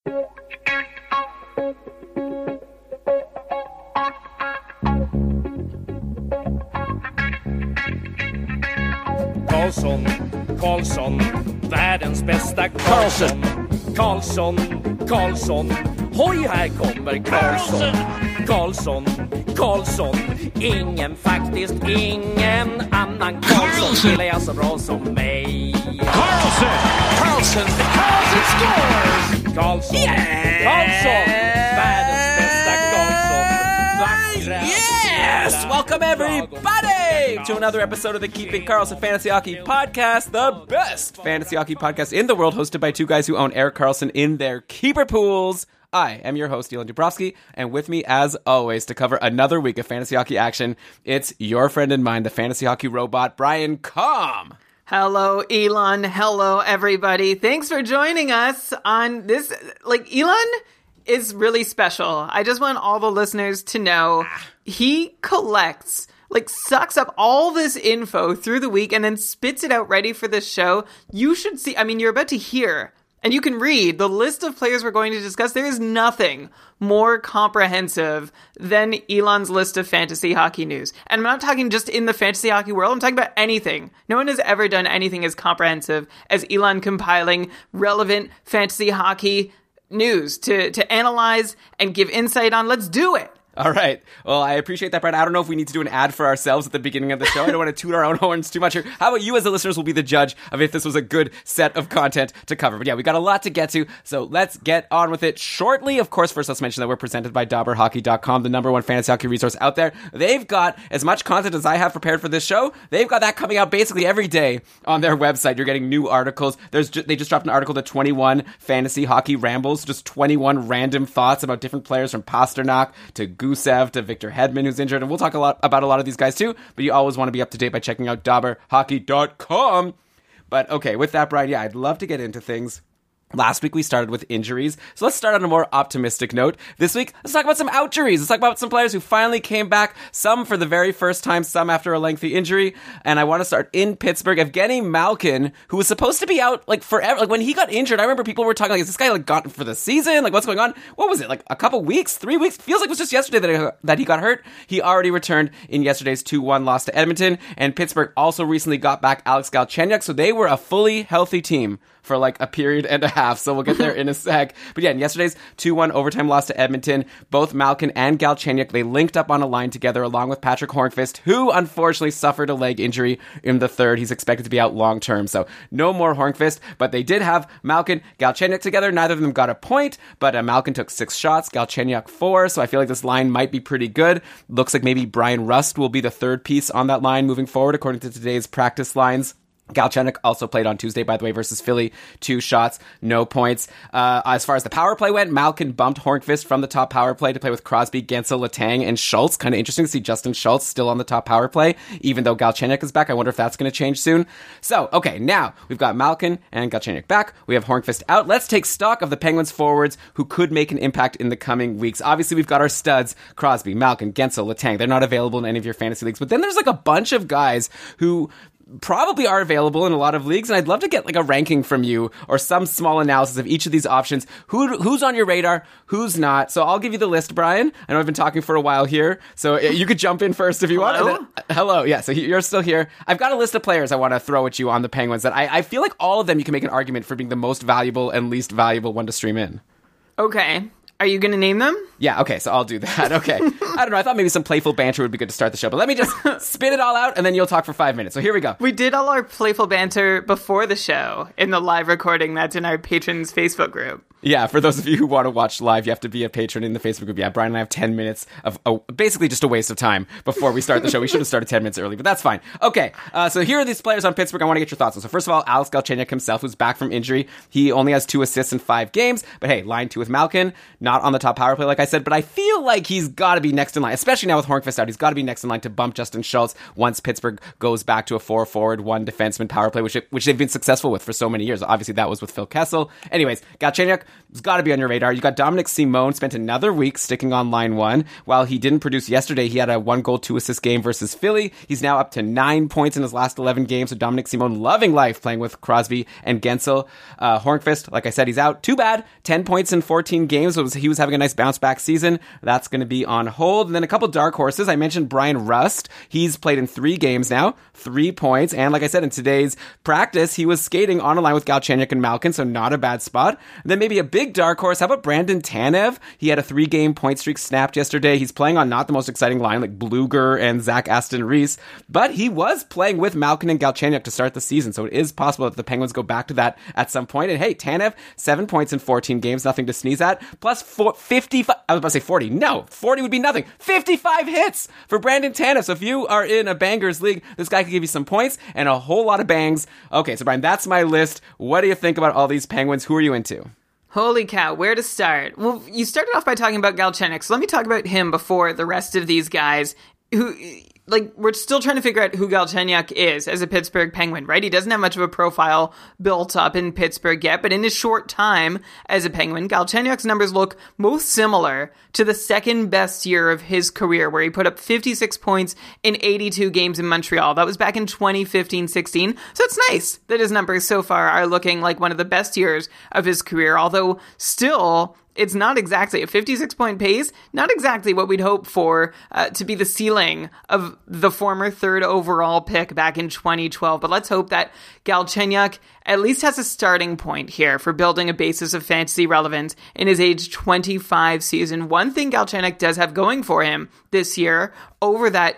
Karlsson, världens bästa Karlsson, hoj här kommer Karlsson, ingen annan Karlsson spelar jag så bra som mig. Karlsson scores! Karlsson, världens bästa Karlsson. Yes! Welcome everybody to another episode of the Keeping Karlsson Fantasy Hockey Podcast, the best fantasy hockey podcast in the world, hosted by two guys who own Erik Karlsson in their keeper pools. I am your host, Elon Dubrovsky, and with me, as always, to cover another week of fantasy hockey action, it's your friend and mine, the fantasy hockey robot, Brian Comm. Hello, Elon. Hello, everybody. Thanks for joining us on this. Elon is really special. I just want all the listeners to know he collects, sucks up all this info through the week and then spits it out ready for this show. You should see, you're about to hear, and you can read the list of players we're going to discuss. There is nothing more comprehensive than Elon's list of fantasy hockey news. And I'm not talking just in the fantasy hockey world. I'm talking about anything. No one has ever done anything as comprehensive as Elon compiling relevant fantasy hockey news to analyze and give insight on. Let's do it. All right. Well, I appreciate that, Brian. I don't know if we need to do an ad for ourselves at the beginning of the show. I don't want to toot our own horns too much here. How about you as the listeners will be the judge of if this was a good set of content to cover. But yeah, we got a lot to get to, so let's get on with it shortly. Of course, first let's mention that we're presented by DobberHockey.com, the number one fantasy hockey resource out there. They've got as much content as I have prepared for this show. They've got that coming out basically every day on their website. You're getting new articles. They just dropped an article, the 21 Fantasy Hockey Rambles, just 21 random thoughts about different players from Pasternak to Gusev to Victor Hedman, who's injured, and we'll talk about a lot of these guys too, but you always want to be up to date by checking out DobberHockey.com. But okay, with that, Brian, I'd love to get into things. Last week we started with injuries, so let's start on a more optimistic note. This week, let's talk about some outjuries. Let's talk about some players who finally came back, some for the very first time, some after a lengthy injury. And I want to start in Pittsburgh. Evgeny Malkin, who was supposed to be out forever. When he got injured, I remember people were talking is this guy gone for the season? What's going on? What was it? A couple weeks? 3 weeks? Feels like it was just yesterday that he got hurt. He already returned in yesterday's 2-1 loss to Edmonton. And Pittsburgh also recently got back Alex Galchenyuk, so they were a fully healthy team for a period and a half, so we'll get there in a sec. But yeah, in yesterday's 2-1 overtime loss to Edmonton, both Malkin and Galchenyuk, they linked up on a line together along with Patrick Hornqvist, who unfortunately suffered a leg injury in the third. He's expected to be out long term, so no more Hornqvist, but they did have Malkin, Galchenyuk together. Neither of them got a point, but Malkin took 6 shots, Galchenyuk 4, so I feel like this line might be pretty good. Looks like maybe Brian Rust will be the third piece on that line moving forward, according to today's practice lines. Galchenyuk also played on Tuesday, by the way, versus Philly. 2 shots, no points. As far as the power play went, Malkin bumped Hornqvist from the top power play to play with Crosby, Gensel, Letang, and Schultz. Kind of interesting to see Justin Schultz still on the top power play, even though Galchenyuk is back. I wonder if that's going to change soon. So, okay, now we've got Malkin and Galchenyuk back. We have Hornqvist out. Let's take stock of the Penguins forwards who could make an impact in the coming weeks. Obviously, we've got our studs, Crosby, Malkin, Gensel, Letang. They're not available in any of your fantasy leagues, but then there's a bunch of guys who probably are available in a lot of leagues, and I'd love to get a ranking from you or some small analysis of each of these options. Who's on your radar, who's not. So I'll give you the list, Brian. I know I've been talking for a while here, so you could jump in first if you want. Hello? Hello, yeah, so you're still here. I've got a list of players I want to throw at you on the Penguins that I feel like all of them you can make an argument for being the most valuable and least valuable one to stream in. Okay. Are you going to name them? Yeah, okay, so I'll do that. Okay. I don't know, I thought maybe some playful banter would be good to start the show, but let me just spit it all out, and then you'll talk for 5 minutes. So here we go. We did all our playful banter before the show in the live recording that's in our patrons' Facebook group. Yeah, for those of you who want to watch live, you have to be a patron in the Facebook group. Yeah, Brian and I have 10 minutes of basically just a waste of time before we start the show. We should have started 10 minutes early, but that's fine. Okay, so here are these players on Pittsburgh I want to get your thoughts on. So first of all, Alex Galchenyuk himself, who's back from injury. He only has 2 assists in 5 games, but hey, line 2 with Malkin, not on the top power play like I said, but I feel like he's got to be next in line, especially now with Hornqvist out. He's got to be next in line to bump Justin Schultz once Pittsburgh goes back to a 4-forward, 1 defenseman power play, which they've been successful with for so many years. Obviously, that was with Phil Kessel. Anyways, Galchenyuk, it's got to be on your radar. You got Dominic Simone spent another week sticking on line one. While he didn't produce yesterday, he had a 1-goal, 2-assist game versus Philly. He's now up to 9 points in his last 11 games. So Dominic Simone loving life playing with Crosby and Gensel. Hornqvist, like I said, he's out. Too bad. 10 points in 14 games. He was having a nice bounce back season. That's going to be on hold. And then a couple dark horses. I mentioned Brian Rust. He's played in 3 games now, 3 points. And like I said, in today's practice, he was skating on a line with Galchenyuk and Malkin, so not a bad spot. And then maybe a big dark horse. How about Brandon Tanev? He had a 3-game point streak snapped yesterday. He's playing on not the most exciting line like Bluger and Zach Aston Reese, but he was playing with Malkin and Galchenyuk to start the season, so it is possible that the Penguins go back to that at some point. And hey, Tanev, 7 points in 14 games, nothing to sneeze at. Plus 55, I was about to say 40. No, 40 would be nothing. 55 hits for Brandon Tanev. So if you are in a bangers league, this guy could give you some points and a whole lot of bangs. Okay, so Brian, that's my list. What do you think about all these Penguins? Who are you into? Holy cow, where to start? Well, you started off by talking about Galchenyuk, so let me talk about him before the rest of these guys who, like, we're still trying to figure out who Galchenyuk is as a Pittsburgh Penguin, right? He doesn't have much of a profile built up in Pittsburgh yet, but in his short time as a Penguin, Galchenyuk's numbers look most similar to the second best year of his career, where he put up 56 points in 82 games in Montreal. That was back in 2015-16, so it's nice that his numbers so far are looking like one of the best years of his career, although still, it's not exactly a 56-point pace, not exactly what we'd hope for to be the ceiling of the former 3rd overall pick back in 2012. But let's hope that Galchenyuk at least has a starting point here for building a basis of fantasy relevance in his age 25 season. One thing Galchenyuk does have going for him this year over that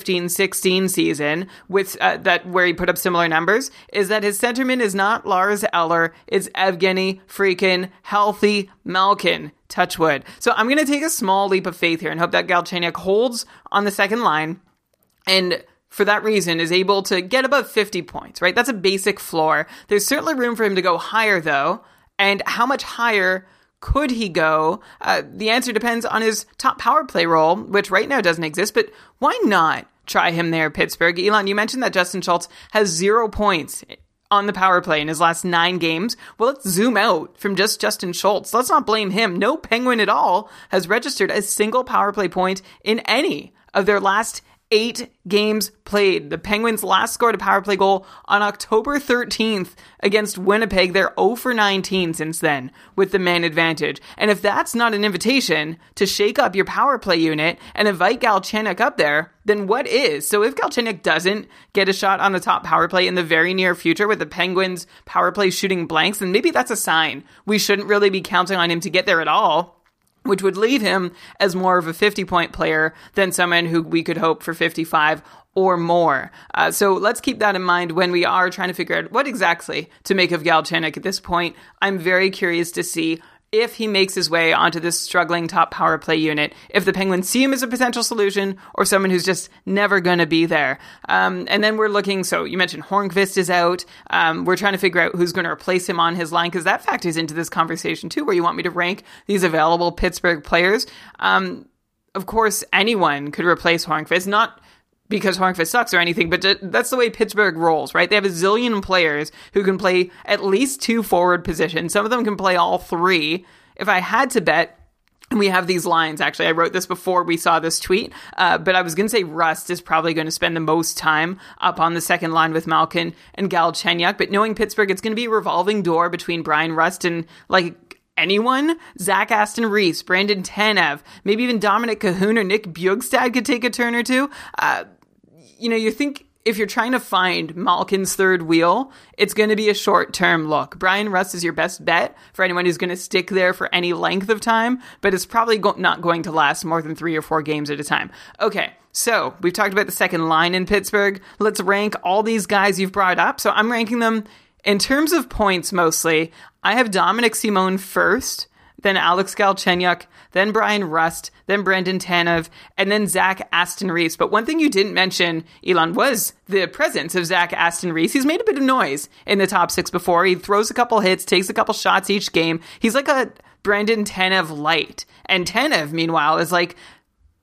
15-16 season with that where he put up similar numbers is that his centerman is not Lars Eller, it's Evgeny freaking healthy Malkin. Touchwood. So I'm going to take a small leap of faith here and hope that Galchenyuk holds on the second line and for that reason is able to get above 50 points, right? That's a basic floor. There's certainly room for him to go higher, though. And how much higher could he go? The answer depends on his top power play role, which right now doesn't exist, but why not try him there, Pittsburgh? Elon, you mentioned that Justin Schultz has 0 points on the power play in his last 9 games. Well, let's zoom out from just Justin Schultz. Let's not blame him. No Penguin at all has registered a single power play point in any of their last 8 games played. The Penguins last scored a power play goal on October 13th against Winnipeg. They're 0 for 19 since then with the man advantage. And if that's not an invitation to shake up your power play unit and invite Galchenyuk up there, then what is? So if Galchenyuk doesn't get a shot on the top power play in the very near future with the Penguins power play shooting blanks, then maybe that's a sign we shouldn't really be counting on him to get there at all, which would leave him as more of a 50-point player than someone who we could hope for 55 or more. So let's keep that in mind when we are trying to figure out what exactly to make of Galchenyuk at this point. I'm very curious to see if he makes his way onto this struggling top power play unit, if the Penguins see him as a potential solution or someone who's just never going to be there. And then we're looking, so you mentioned Hornqvist is out. We're trying to figure out who's going to replace him on his line, because that factors into this conversation too, where you want me to rank these available Pittsburgh players. Of course, anyone could replace Hornqvist, not because Hornqvist sucks or anything, but that's the way Pittsburgh rolls, right? They have a zillion players who can play at least 2 forward positions. Some of them can play all 3. If I had to bet, and we have these lines, actually, I wrote this before we saw this tweet, but I was going to say Rust is probably going to spend the most time up on the second line with Malkin and Galchenyuk, but knowing Pittsburgh, it's going to be a revolving door between Brian Rust and, anyone? Zach Aston Reese, Brandon Tanev, maybe even Dominic Cahoon or Nick Bjugstad could take a turn or two. You think if you're trying to find Malkin's third wheel, it's going to be a short-term look. Brian Rust is your best bet for anyone who's going to stick there for any length of time, but it's probably not going to last more than 3 or 4 games at a time. Okay, so we've talked about the second line in Pittsburgh. Let's rank all these guys you've brought up. So I'm ranking them in terms of points mostly. I have Dominic Simone first, then Alex Galchenyuk, then Brian Rust, then Brandon Tanev, and then Zach Aston Reese. But one thing you didn't mention, Elon, was the presence of Zach Aston Reese. He's made a bit of noise in the top 6 before. He throws a couple hits, takes a couple shots each game. He's like a Brandon Tanev light. And Tanev, meanwhile, is like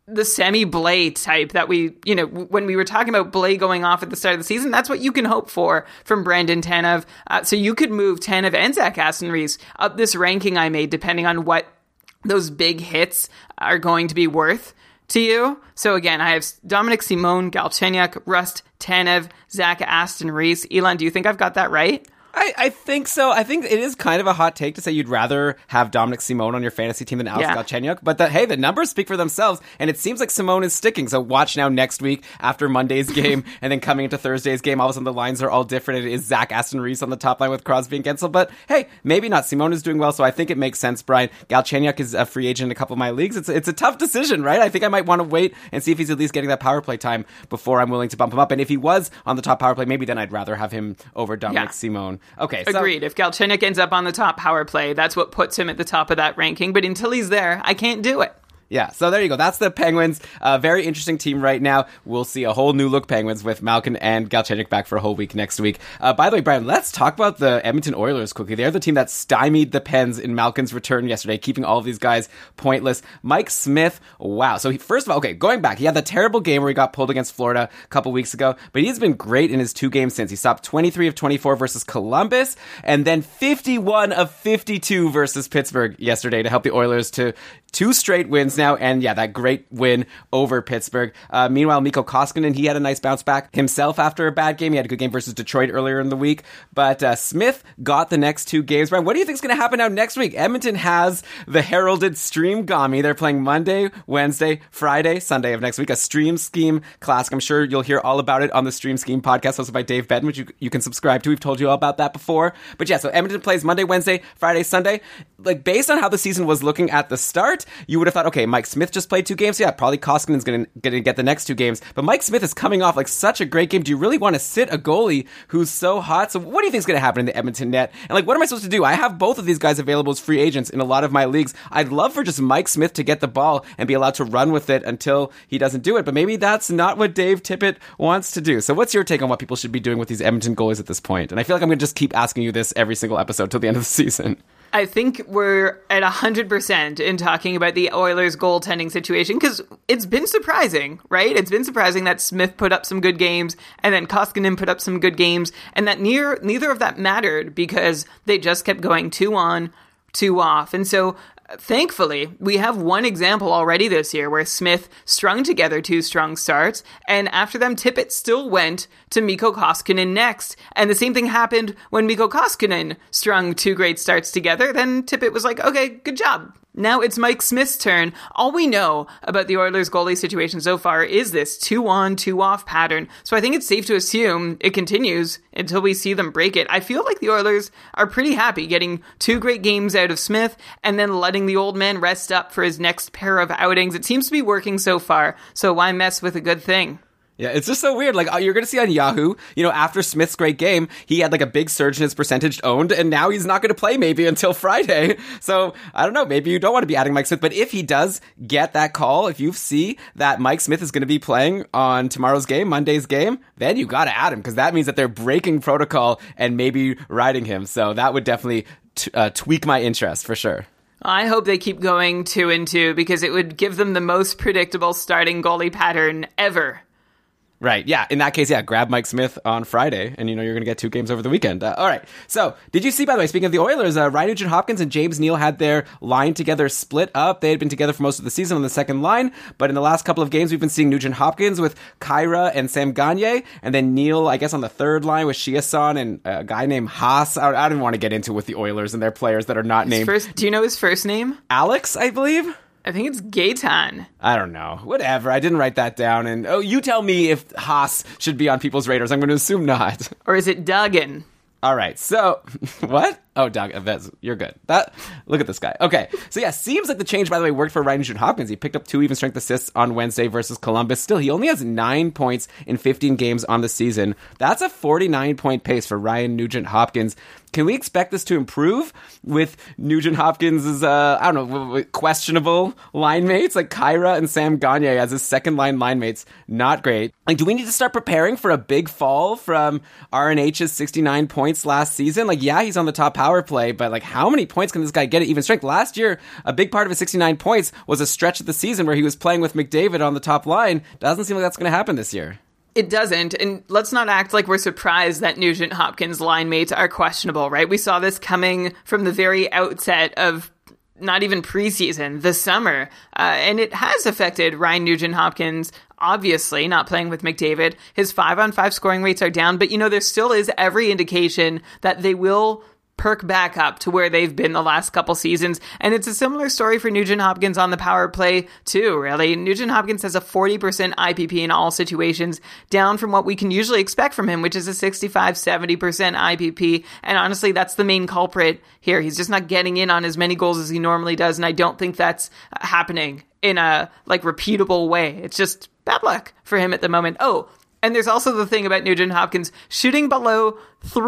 the semi-Blay type that we, when we were talking about Blay going off at the start of the season, that's what you can hope for from Brandon Tanev. So you could move Tanev and Zach Aston-Reese up this ranking I made, depending on what those big hits are going to be worth to you. So again, I have Dominic Simon, Galchenyuk, Rust, Tanev, Zach Aston-Reese. Elon, do you think I've got that right? I think so. I think it is kind of a hot take to say you'd rather have Dominic Simon on your fantasy team than Alex Galchenyuk. But the numbers speak for themselves, and it seems like Simon is sticking. So watch now next week after Monday's game, and then coming into Thursday's game, all of a sudden the lines are all different. It is Zach Aston-Reese on the top line with Crosby and Gensel. But hey, maybe not. Simon is doing well, so I think it makes sense, Brian. Galchenyuk is a free agent in a couple of my leagues. It's a tough decision, right? I think I might want to wait and see if he's at least getting that power play time before I'm willing to bump him up. And if he was on the top power play, maybe then I'd rather have him over Dominic Simon. Okay, so agreed. If Galchenyuk ends up on the top power play, that's what puts him at the top of that ranking. But until he's there, I can't do it. Yeah, so there you go. That's the Penguins. Very interesting team right now. We'll see a whole new look Penguins with Malkin and Galchenyuk back for a whole week next week. By the way, Brian, let's talk about the Edmonton Oilers quickly. They're the team that stymied the Pens in Malkin's return yesterday, keeping all of these guys pointless. Mike Smith, wow. So first of all, going back, he had the terrible game where he got pulled against Florida a couple weeks ago, but he's been great in his 2 games since. He stopped 23 of 24 versus Columbus, and then 51 of 52 versus Pittsburgh yesterday to help the Oilers to 2 straight wins now, and that great win over Pittsburgh. Meanwhile, Mikko Koskinen, he had a nice bounce back himself after a bad game. He had a good game versus Detroit earlier in the week, but Smith got the next 2 games. Brian, what do you think is going to happen now next week? Edmonton has the heralded Stream Gami. They're playing Monday, Wednesday, Friday, Sunday of next week, a Stream Scheme Classic. I'm sure you'll hear all about it on the Stream Scheme podcast hosted by Dave Bedden, which you can subscribe to. We've told you all about that before. But so Edmonton plays Monday, Wednesday, Friday, Sunday. Based on how the season was looking at the start, you would have thought, okay, Mike Smith just played 2 games. Yeah, probably Koskinen's going to get the next 2 games. But Mike Smith is coming off such a great game. Do you really want to sit a goalie who's so hot? So what do you think is going to happen in the Edmonton net? And what am I supposed to do? I have both of these guys available as free agents in a lot of my leagues. I'd love for just Mike Smith to get the ball and be allowed to run with it until he doesn't do it. But maybe that's not what Dave Tippett wants to do. So what's your take on what people should be doing with these Edmonton goalies at this point? And I feel like I'm going to just keep asking you this every single episode till the end of the season. I think we're at 100% in talking about the Oilers goaltending situation because it's been surprising, right? It's been surprising that Smith put up some good games and then Koskinen put up some good games and that neither of that mattered because they just kept going 2 on, 2 off. And so thankfully, we have one example already this year where Smith strung together 2 strong starts, and after them, Tippett still went to Mikko Koskinen next. And the same thing happened when Mikko Koskinen strung 2 great starts together. Then Tippett was like, okay, good job. Now it's Mike Smith's turn. All we know about the Oilers goalie situation so far is this 2 on, 2 off pattern. So I think it's safe to assume it continues until we see them break it. I feel like the Oilers are pretty happy getting 2 great games out of Smith and then letting the old man rest up for his next pair of outings. It seems to be working so far, so why mess with a good thing? Yeah, it's just so weird. You're going to see on Yahoo, after Smith's great game, he had a big surge in his percentage owned, and now he's not going to play maybe until Friday. So, I don't know, maybe you don't want to be adding Mike Smith, but if he does get that call, if you see that Mike Smith is going to be playing on tomorrow's game, Monday's game, then you got to add him, because that means that they're breaking protocol and maybe riding him. So that would definitely tweak my interest for sure. I hope they keep going 2 and 2, because it would give them the most predictable starting goalie pattern ever. Right, yeah. In that case, grab Mike Smith on Friday, and you're going to get 2 games over the weekend. All right. So, did you see, by the way, speaking of the Oilers, Ryan Nugent-Hopkins and James Neal had their line together split up. They had been together for most of the season on the second line, but in the last couple of games, we've been seeing Nugent-Hopkins with Kyra and Sam Gagner, and then Neal, I guess, on the third line with Chiasson and a guy named Haas. I don't want to get into with the Oilers and their players that are not named. Do you know his first name? Alex, I believe. I think it's Gaetan. I don't know. Whatever. I didn't write that down. And you tell me if Haas should be on people's radars. I'm going to assume not. Or is it Duggan? All right. So, what? Oh, Doug, you're good. Look at this guy. Okay. So, seems like the change, by the way, worked for Ryan Nugent-Hopkins. He picked up 2 even strength assists on Wednesday versus Columbus. Still, he only has 9 points in 15 games on the season. That's a 49-point pace for Ryan Nugent-Hopkins. Can we expect this to improve with Nugent-Hopkins' questionable line mates like Kyra and Sam Gagner as his second-line line mates? Not great. Do we need to start preparing for a big fall from RNH's 69 points last season? He's on the top power power play, but like how many points can this guy get at even strength? Last year, a big part of his 69 points was a stretch of the season where he was playing with McDavid on the top line. Doesn't seem like that's going to happen this year. It doesn't, and let's not act like we're surprised that Nugent-Hopkins line mates are questionable, right? We saw this coming from the very outset of not even preseason, the summer, and it has affected Ryan Nugent-Hopkins, obviously, not playing with McDavid. His 5-on-5 scoring rates are down, but, there still is every indication that they will perk back up to where they've been the last couple seasons. And it's a similar story for Nugent-Hopkins on the power play, too, really. Nugent-Hopkins has a 40% IPP in all situations, down from what we can usually expect from him, which is a 65-70% IPP. And honestly, that's the main culprit here. He's just not getting in on as many goals as he normally does, and I don't think that's happening in a, repeatable way. It's just bad luck for him at the moment. Oh, and there's also the thing about Nugent-Hopkins shooting below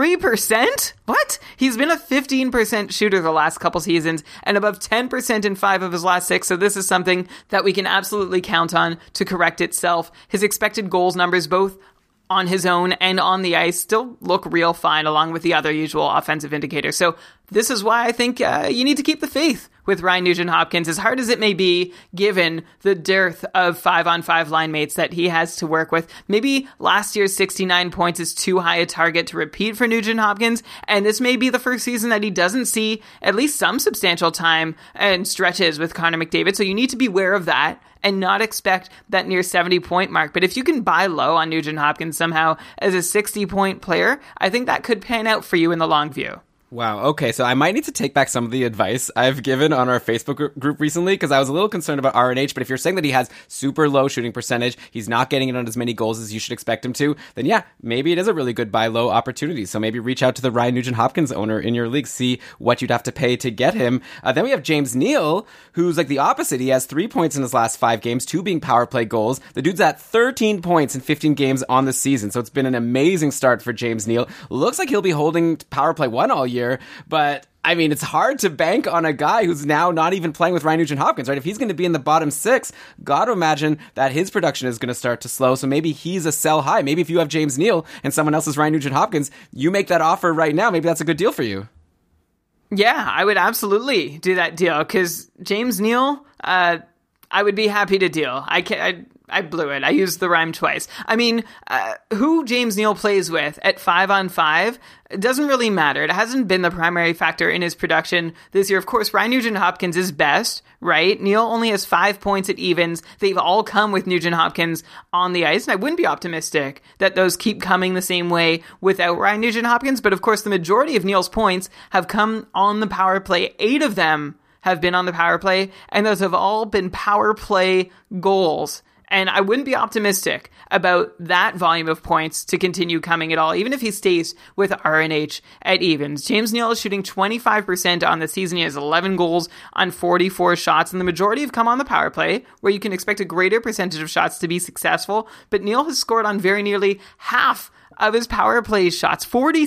3%? What? He's been a 15% shooter the last couple seasons and above 10% in 5 of his last 6, so this is something that we can absolutely count on to correct itself. His expected goals numbers, both on his own and on the ice, still look real fine along with the other usual offensive indicators. So this is why I think you need to keep the faith with Ryan Nugent-Hopkins, as hard as it may be, given the dearth of 5-on-5 line mates that he has to work with. Maybe last year's 69 points is too high a target to repeat for Nugent-Hopkins, and this may be the first season that he doesn't see at least some substantial time and stretches with Connor McDavid, so you need to be aware of that and not expect that near 70-point mark. But if you can buy low on Nugent-Hopkins somehow as a 60-point player, I think that could pan out for you in the long view. Wow. Okay. So I might need to take back some of the advice I've given on our Facebook group recently, because I was a little concerned about RNH. But if you're saying that he has super low shooting percentage, he's not getting in on as many goals as you should expect him to, then yeah, maybe it is a really good buy low opportunity. So maybe reach out to the Ryan Nugent-Hopkins owner in your league, see what you'd have to pay to get him. Then we have James Neal, who's like the opposite. He has 3 points in his last 5 games, 2 being power play goals. The dude's at 13 points in 15 games on the season. So it's been an amazing start for James Neal. Looks like he'll be holding power play 1 all year, but I mean, it's hard to bank on a guy who's now not even playing with Ryan Nugent-Hopkins, right? If he's going to be in the bottom 6, got to imagine that his production is going to start to slow. So maybe he's a sell high. Maybe if you have James Neal and someone else is Ryan Nugent-Hopkins, you make that offer right now. Maybe that's a good deal for you. Yeah, I would absolutely do that deal, because James Neal, I would be happy to deal. I blew it. I used the rhyme twice. I mean, who James Neal plays with at 5-on-5 doesn't really matter. It hasn't been the primary factor in his production this year. Of course, Ryan Nugent-Hopkins is best, right? Neal only has 5 points at evens. They've all come with Nugent-Hopkins on the ice, and I wouldn't be optimistic that those keep coming the same way without Ryan Nugent-Hopkins. But of course, the majority of Neal's points have come on the power play. 8 of them have been on the power play, and those have all been power play goals. And I wouldn't be optimistic about that volume of points to continue coming at all, even if he stays with RNH at evens. James Neal is shooting 25% on the season. He has 11 goals on 44 shots, and the majority have come on the power play, where you can expect a greater percentage of shots to be successful. But Neal has scored on very nearly half of his power play shots,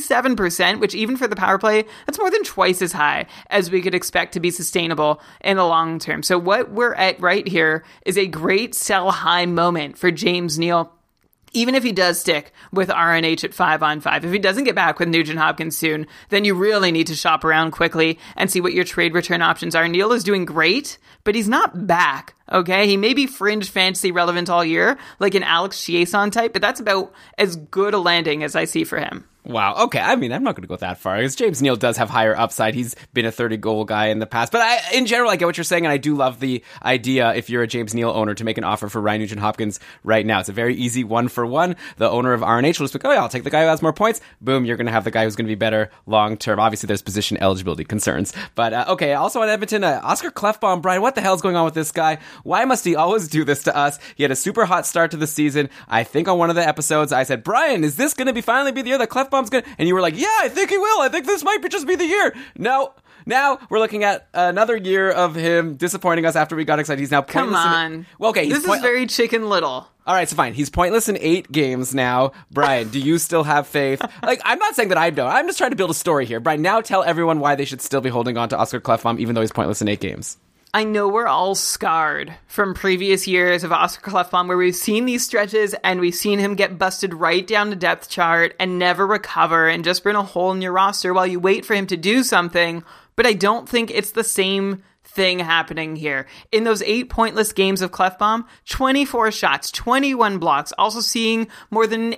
47%, which even for the power play, that's more than twice as high as we could expect to be sustainable in the long term. So what we're at right here is a great sell high moment for James Neal. Even if he does stick with RNH at 5-on-5, if he doesn't get back with Nugent-Hopkins soon, then you really need to shop around quickly and see what your trade return options are. Neal is doing great, but he's not back, okay? He may be fringe fantasy relevant all year, like an Alex Chiasson type, but that's about as good a landing as I see for him. Wow. Okay. I mean, I'm not going to go that far, because James Neal does have higher upside. He's been a 30-goal guy in the past. But in general, I get what you're saying, and I do love the idea, if you're a James Neal owner, to make an offer for Ryan Nugent-Hopkins right now. It's a very easy 1-for-1. The owner of RNH will just be like, oh, yeah, I'll take the guy who has more points. Boom, you're going to have the guy who's going to be better long-term. Obviously, there's position eligibility concerns. But, okay, also on Edmonton, Oscar Klefbom. Brian, what the hell's going on with this guy? Why must he always do this to us? He had a super hot start to the season. I think on one of the episodes, I said, Brian, is this going to finally be the year that Klefbom's going to... And you were like, yeah, I think he will. I think this might just be the year. No. Now we're looking at another year of him disappointing us after we got excited. He's now pointless. Come on. Well, okay. This is very Chicken Little. All right, so fine. He's pointless in 8 games now. Brian, do you still have faith? I'm not saying that I don't. I'm just trying to build a story here. Brian, now tell everyone why they should still be holding on to Oscar Klefbom, even though he's pointless in 8 games. I know we're all scarred from previous years of Oscar Klefbom where we've seen these stretches and we've seen him get busted right down the depth chart and never recover and just burn a hole in your roster while you wait for him to do something. But I don't think it's the same thing happening here. In those 8 pointless games of Klefbom, 24 shots, 21 blocks, also seeing more than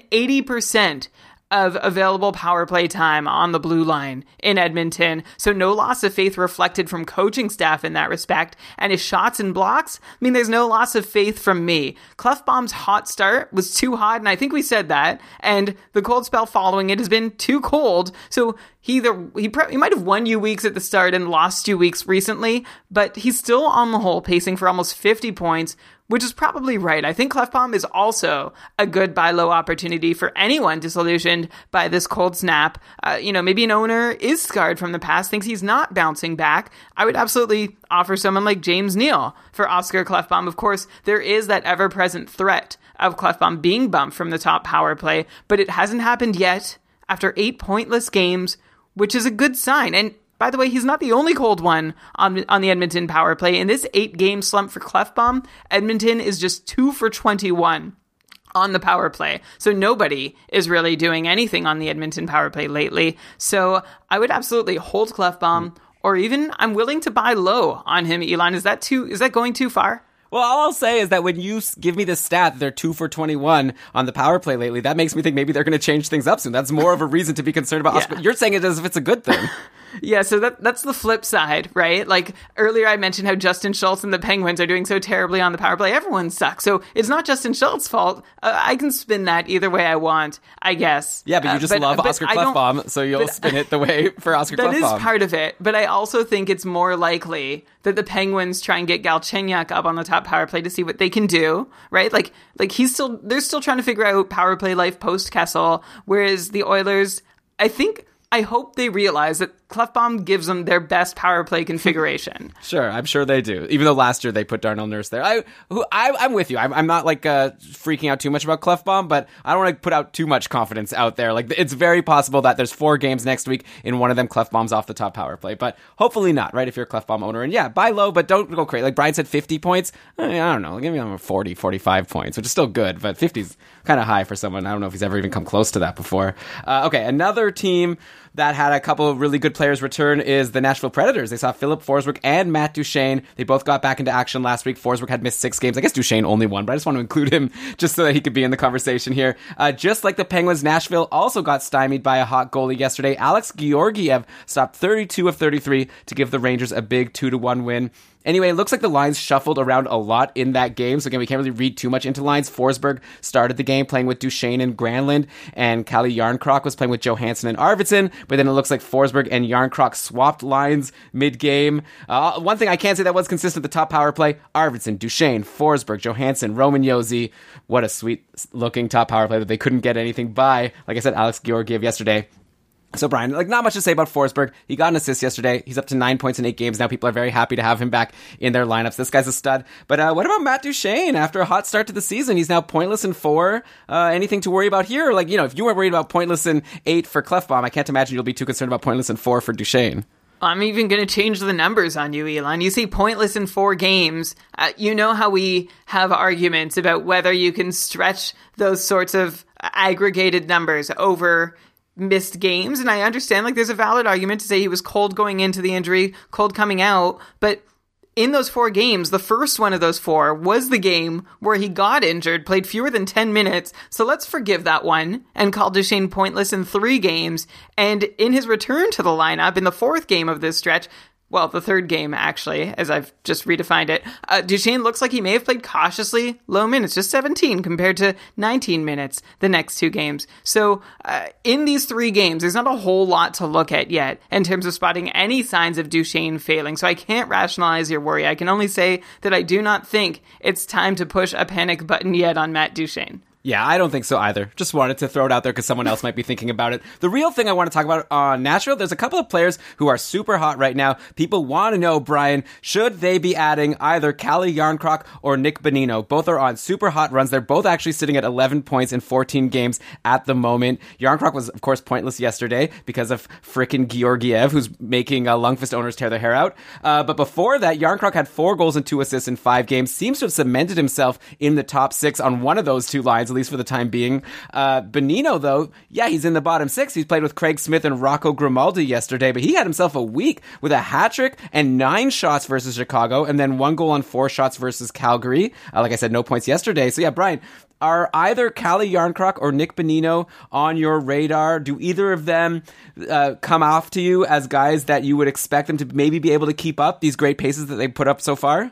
80% of available power play time on the blue line in Edmonton. So no loss of faith reflected from coaching staff in that respect. And his shots and blocks, I mean, there's no loss of faith from me. Klefbom's hot start was too hot, and I think we said that. And the cold spell following it has been too cold. So he might have won you weeks at the start and lost you weeks recently, but he's still on the whole pacing for almost 50 points, which is probably right. I think Klefbom is also a good buy low opportunity for anyone disillusioned by this cold snap. Maybe an owner is scarred from the past, thinks he's not bouncing back. I would absolutely offer someone like James Neal for Oscar Klefbom. Of course, there is that ever-present threat of Klefbom being bumped from the top power play, but it hasn't happened yet after 8 pointless games, which is a good sign. And by the way, he's not the only cold one on the Edmonton power play. In this 8-game slump for Klefbom, Edmonton is just 2 for 21 on the power play. So nobody is really doing anything on the Edmonton power play lately. So I would absolutely hold Klefbom, or even I'm willing to buy low on him, Elon. Is that going too far? Well, all I'll say is that when you give me the stat that they're 2 for 21 on the power play lately, that makes me think maybe they're going to change things up soon. That's more of a reason to be concerned about Oscar. You're saying it as if it's a good thing. Yeah, so that's the flip side, right? Like, earlier I mentioned how Justin Schultz and the Penguins are doing so terribly on the power play. Everyone sucks. So it's not Justin Schultz's fault. I can spin that either way I want, I guess. Yeah, but you just love Oscar Klefbom, so you'll spin it the way for Oscar Klefbom. That is part of it, but I also think it's more likely that the Penguins try and get Galchenyuk up on the top power play to see what they can do, right? Like they're still trying to figure out power play life post Kessel, whereas the Oilers, I hope they realize that Klefbom gives them their best power play configuration. Sure, I'm sure they do. Even though last year they put Darnell Nurse there. I'm with you. I'm not freaking out too much about Klefbom, but I don't want to put out too much confidence out there. Like, it's very possible that there's 4 games next week in one of them Klefbom's off the top power play, but hopefully not, right? If you're a Klefbom owner, and yeah, buy low, but don't go crazy. Like Brian said, 50 points. I don't know. Give me 40, 45 points, which is still good, but 50's kind of high for someone. I don't know if he's ever even come close to that before. Okay, another team that had a couple of really good players return is the Nashville Predators. They saw Philip Forsberg and Matt Duchene. They both got back into action last week. Forsberg had missed 6 games. I guess Duchene only one, but I just want to include him just so that he could be in the conversation here. Just like the Penguins, Nashville also got stymied by a hot goalie yesterday. Alex Georgiev stopped 32 of 33 to give the Rangers a big 2-1 win. Anyway, it looks like the lines shuffled around a lot in that game. So again, we can't really read too much into lines. Forsberg started the game playing with Duchene and Granlund, and Kalle Järnkrok was playing with Johansson and Arvidsson. But then it looks like Forsberg and Järnkrok swapped lines mid-game. One thing I can say that was consistent at the top power play: Arvidsson, Duchene, Forsberg, Johansson, Roman Josi. What a sweet-looking top power play that they couldn't get anything by. Like I said, Alex Georgiev yesterday. So, Brian, not much to say about Forsberg. He got an assist yesterday. He's up to 9 points in 8 games now. People are very happy to have him back in their lineups. This guy's a stud. But what about Matt Duchene? After a hot start to the season, he's now pointless in 4. Anything to worry about here? If you weren't worried about pointless in 8 for Klefbom, I can't imagine you'll be too concerned about pointless in 4 for Duchene. I'm even going to change the numbers on you, Elon. You say pointless in 4 games. You know how we have arguments about whether you can stretch those sorts of aggregated numbers over missed games, and I understand there's a valid argument to say he was cold going into the injury, cold coming out, but in those 4 games, the first one of those 4 was the game where he got injured, played fewer than 10 minutes, so let's forgive that one and call Duchene pointless in 3 games, and in his return to the lineup in the 4th game of this stretch, well, the 3rd game, actually, as I've just redefined it, Duchene looks like he may have played cautiously low minutes, just 17 compared to 19 minutes the next 2 games. So in these 3 games, there's not a whole lot to look at yet in terms of spotting any signs of Duchene failing. So I can't rationalize your worry. I can only say that I do not think it's time to push a panic button yet on Matt Duchene. Yeah, I don't think so either. Just wanted to throw it out there because someone else might be thinking about it. The real thing I want to talk about on Nashville, there's a couple of players who are super hot right now. People want to know, Brian, should they be adding either Calle Jarnkrok or Nick Bonino? Both are on super hot runs. They're both actually sitting at 11 points in 14 games at the moment. Jarnkrok was, of course, pointless yesterday because of frickin' Georgiev, who's making Lundqvist owners tear their hair out. But before that, Jarnkrok had 4 goals and 2 assists in 5 games. Seems to have cemented himself in the top 6 on one of those 2 lines, at least for the time being. Bonino, though, yeah, he's in the bottom 6. He's played with Craig Smith and Rocco Grimaldi yesterday, but he had himself a week with a hat trick and 9 shots versus Chicago, and then 1 goal on 4 shots versus Calgary. Like I said, no points yesterday. So yeah, Brian, are either Calle Jarnkrok or Nick Bonino on your radar? Do either of them come off to you as guys that you would expect them to maybe be able to keep up these great paces that they've put up so far?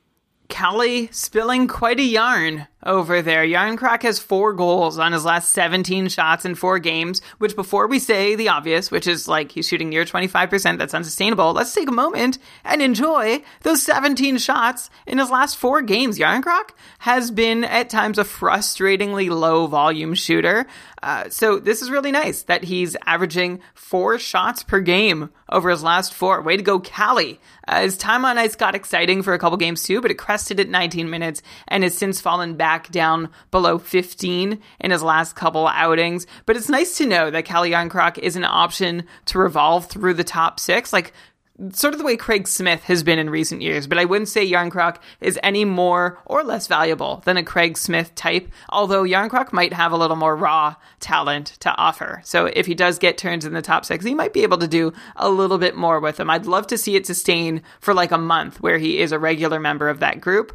Calle spilling quite a yarn over there. Jarnkrok has 4 goals on his last 17 shots in 4 games, which before we say the obvious, which is like he's shooting near 25%, that's unsustainable, let's take a moment and enjoy those 17 shots in his last 4 games. Jarnkrok has been at times a frustratingly low volume shooter. So this is really nice that he's averaging 4 shots per game over his last 4. Way to go, Calle. His time on ice got exciting for a couple games too, but it crested at 19 minutes and has since fallen back down below 15 in his last couple outings. But it's nice to know that Calle Jarnkrok is an option to revolve through the top 6. Like, sort of the way Craig Smith has been in recent years, but I wouldn't say Jarnkrok is any more or less valuable than a Craig Smith type, although Jarnkrok might have a little more raw talent to offer. So if he does get turns in the top 6, he might be able to do a little bit more with them. I'd love to see it sustain for like a month where he is a regular member of that group.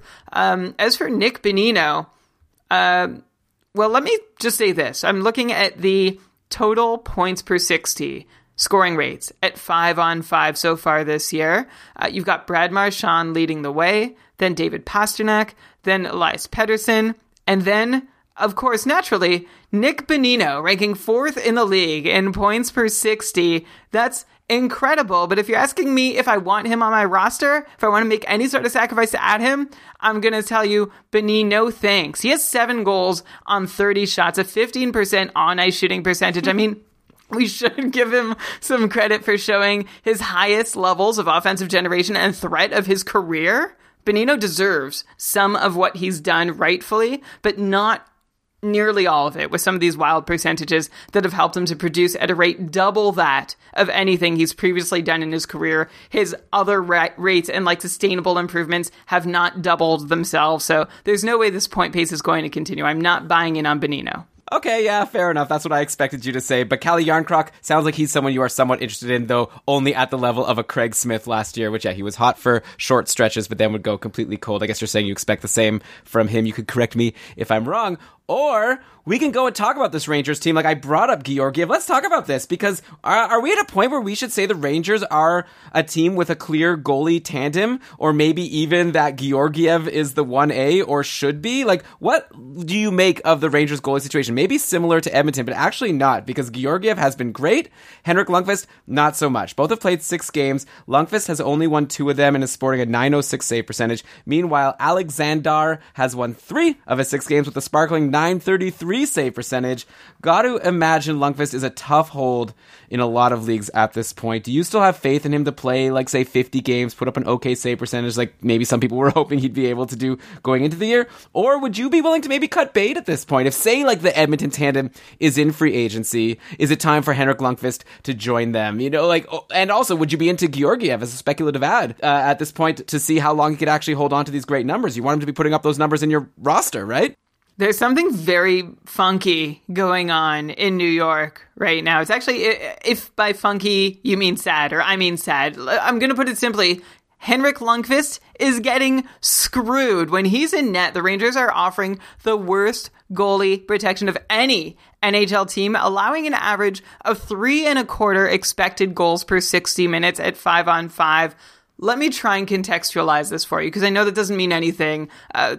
As for Nick Bonino, well, let me just say this. I'm looking at the total points per 60 scoring rates at 5-on-5 so far this year. You've got Brad Marchand leading the way, then David Pastrnak, then Elias Pettersson, and then, of course, naturally, Nick Bonino ranking 4th in the league in points per 60. That's incredible. But if you're asking me if I want him on my roster, if I want to make any sort of sacrifice to add him, I'm going to tell you, Bonino, thanks. He has 7 goals on 30 shots, a 15% on-ice shooting percentage. I mean, we should give him some credit for showing his highest levels of offensive generation and threat of his career. Bonino deserves some of what he's done rightfully, but not nearly all of it, with some of these wild percentages that have helped him to produce at a rate double that of anything he's previously done in his career. His other rates and like sustainable improvements have not doubled themselves, so there's no way this point pace is going to continue. I'm not buying in on Bonino. Okay, yeah, fair enough. That's what I expected you to say. But Calle Jarnkrok sounds like he's someone you are somewhat interested in, though only at the level of a Craig Smith last year, which, yeah, he was hot for short stretches, but then would go completely cold. I guess you're saying you expect the same from him. You could correct me if I'm wrong. Or we can go and talk about this Rangers team. Like I brought up Georgiev. Let's talk about this because are we at a point where we should say the Rangers are a team with a clear goalie tandem, or maybe even that Georgiev is the 1A or should be? Like, what do you make of the Rangers goalie situation? Maybe similar to Edmonton, but actually not, because Georgiev has been great. Henrik Lundqvist, not so much. Both have played 6 games. Lundqvist has only won 2 of them and is sporting a .906 save percentage. Meanwhile, Alexander has won 3 of his 6 games with a sparkling .933 save percentage. Got to imagine Lundqvist is a tough hold in a lot of leagues at this point. Do you still have faith in him to play, like, say, 50 games, put up an okay save percentage like maybe some people were hoping he'd be able to do going into the year? Or would you be willing to maybe cut bait at this point? If, say, like, the Edmonton tandem is in free agency, is it time for Henrik Lundqvist to join them? You know, like, and also, would you be into Georgiev as a speculative ad at this point to see how long he could actually hold on to these great numbers? You want him to be putting up those numbers in your roster, right? There's something very funky going on in New York right now. It's actually, if by funky you mean sad, or I mean sad, I'm going to put it simply, Henrik Lundqvist is getting screwed. When he's in net, the Rangers are offering the worst goalie protection of any NHL team, allowing an average of 3.25 expected goals per 60 minutes at 5-on-5. Let me try and contextualize this for you, because I know that doesn't mean anything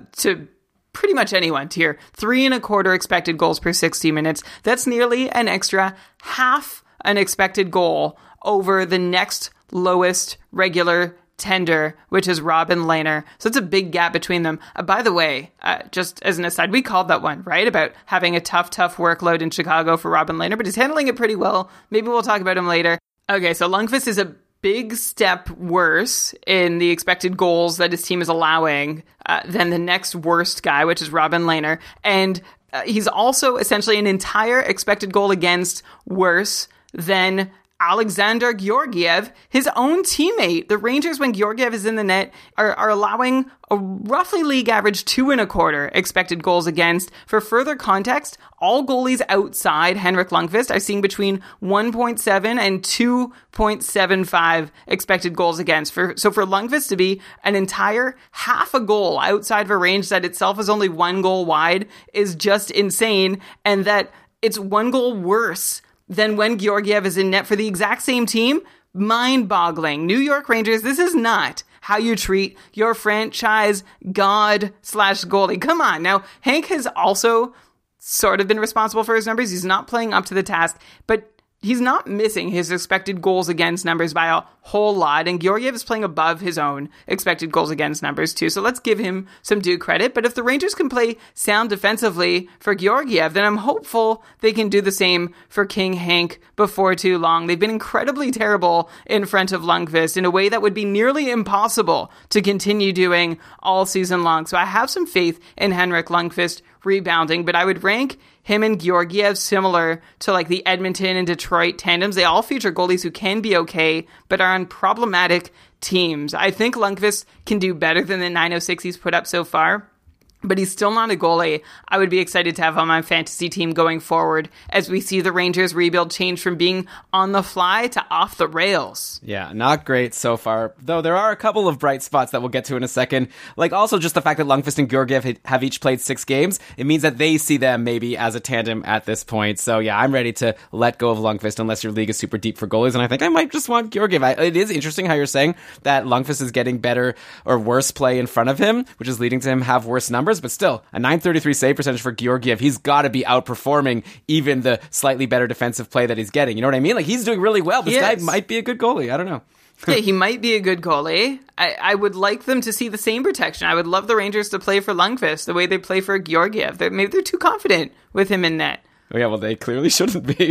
to pretty much anyone here. 3.25 expected goals per 60 minutes. That's nearly an extra half an expected goal over the next lowest regular tender, which is Robin Lehner. So it's a big gap between them. By the way, just as an aside, we called that one, right? About having a tough workload in Chicago for Robin Lehner, but he's handling it pretty well. Maybe we'll talk about him later. Okay, so Lundqvist is a big step worse in the expected goals that his team is allowing than the next worst guy, which is Robin Lehner. And he's also essentially an entire expected goal against worse than Alexander Georgiev, his own teammate. The Rangers, when Georgiev is in the net, are allowing a roughly league average 2.25 expected goals against. For further context, all goalies outside Henrik Lundqvist are seeing between 1.7 and 2.75 expected goals against. So for Lundqvist to be an entire half a goal outside of a range that itself is only 1 goal wide is just insane, and that it's 1 goal worse than when Georgiev is in net for the exact same team. Mind-boggling. New York Rangers, this is not how you treat your franchise god/goalie. Come on. Now, Hank has also sort of been responsible for his numbers. He's not playing up to the task, but he's not missing his expected goals against numbers by a whole lot, and Georgiev is playing above his own expected goals against numbers too, so let's give him some due credit. But if the Rangers can play sound defensively for Georgiev, then I'm hopeful they can do the same for King Hank before too long. They've been incredibly terrible in front of Lundqvist in a way that would be nearly impossible to continue doing all season long, so I have some faith in Henrik Lundqvist rebounding, but I would rank him and Georgiev similar to like the Edmonton and Detroit tandems. They all feature goalies who can be okay, but are on problematic teams. I think Lundqvist can do better than the 906 he's put up so far, but he's still not a goalie I would be excited to have on my fantasy team going forward as we see the Rangers rebuild change from being on the fly to off the rails. Yeah, not great so far, though there are a couple of bright spots that we'll get to in a second. Like also just the fact that Lundqvist and Georgiev have each played 6 games. It means that they see them maybe as a tandem at this point. So yeah, I'm ready to let go of Lundqvist unless your league is super deep for goalies, and I think I might just want Georgiev. It is interesting how you're saying that Lundqvist is getting better or worse play in front of him, which is leading to him have worse numbers. But still, a .933 save percentage for Georgiev. He's got to be outperforming even the slightly better defensive play that he's getting. You know what I mean? Like, he's doing really well. This guy might be a good goalie. I don't know. Yeah, he might be a good goalie. I would like them to see the same protection. I would love the Rangers to play for Lundqvist the way they play for Georgiev. Maybe they're too confident with him in net. Oh, yeah, well, they clearly shouldn't be.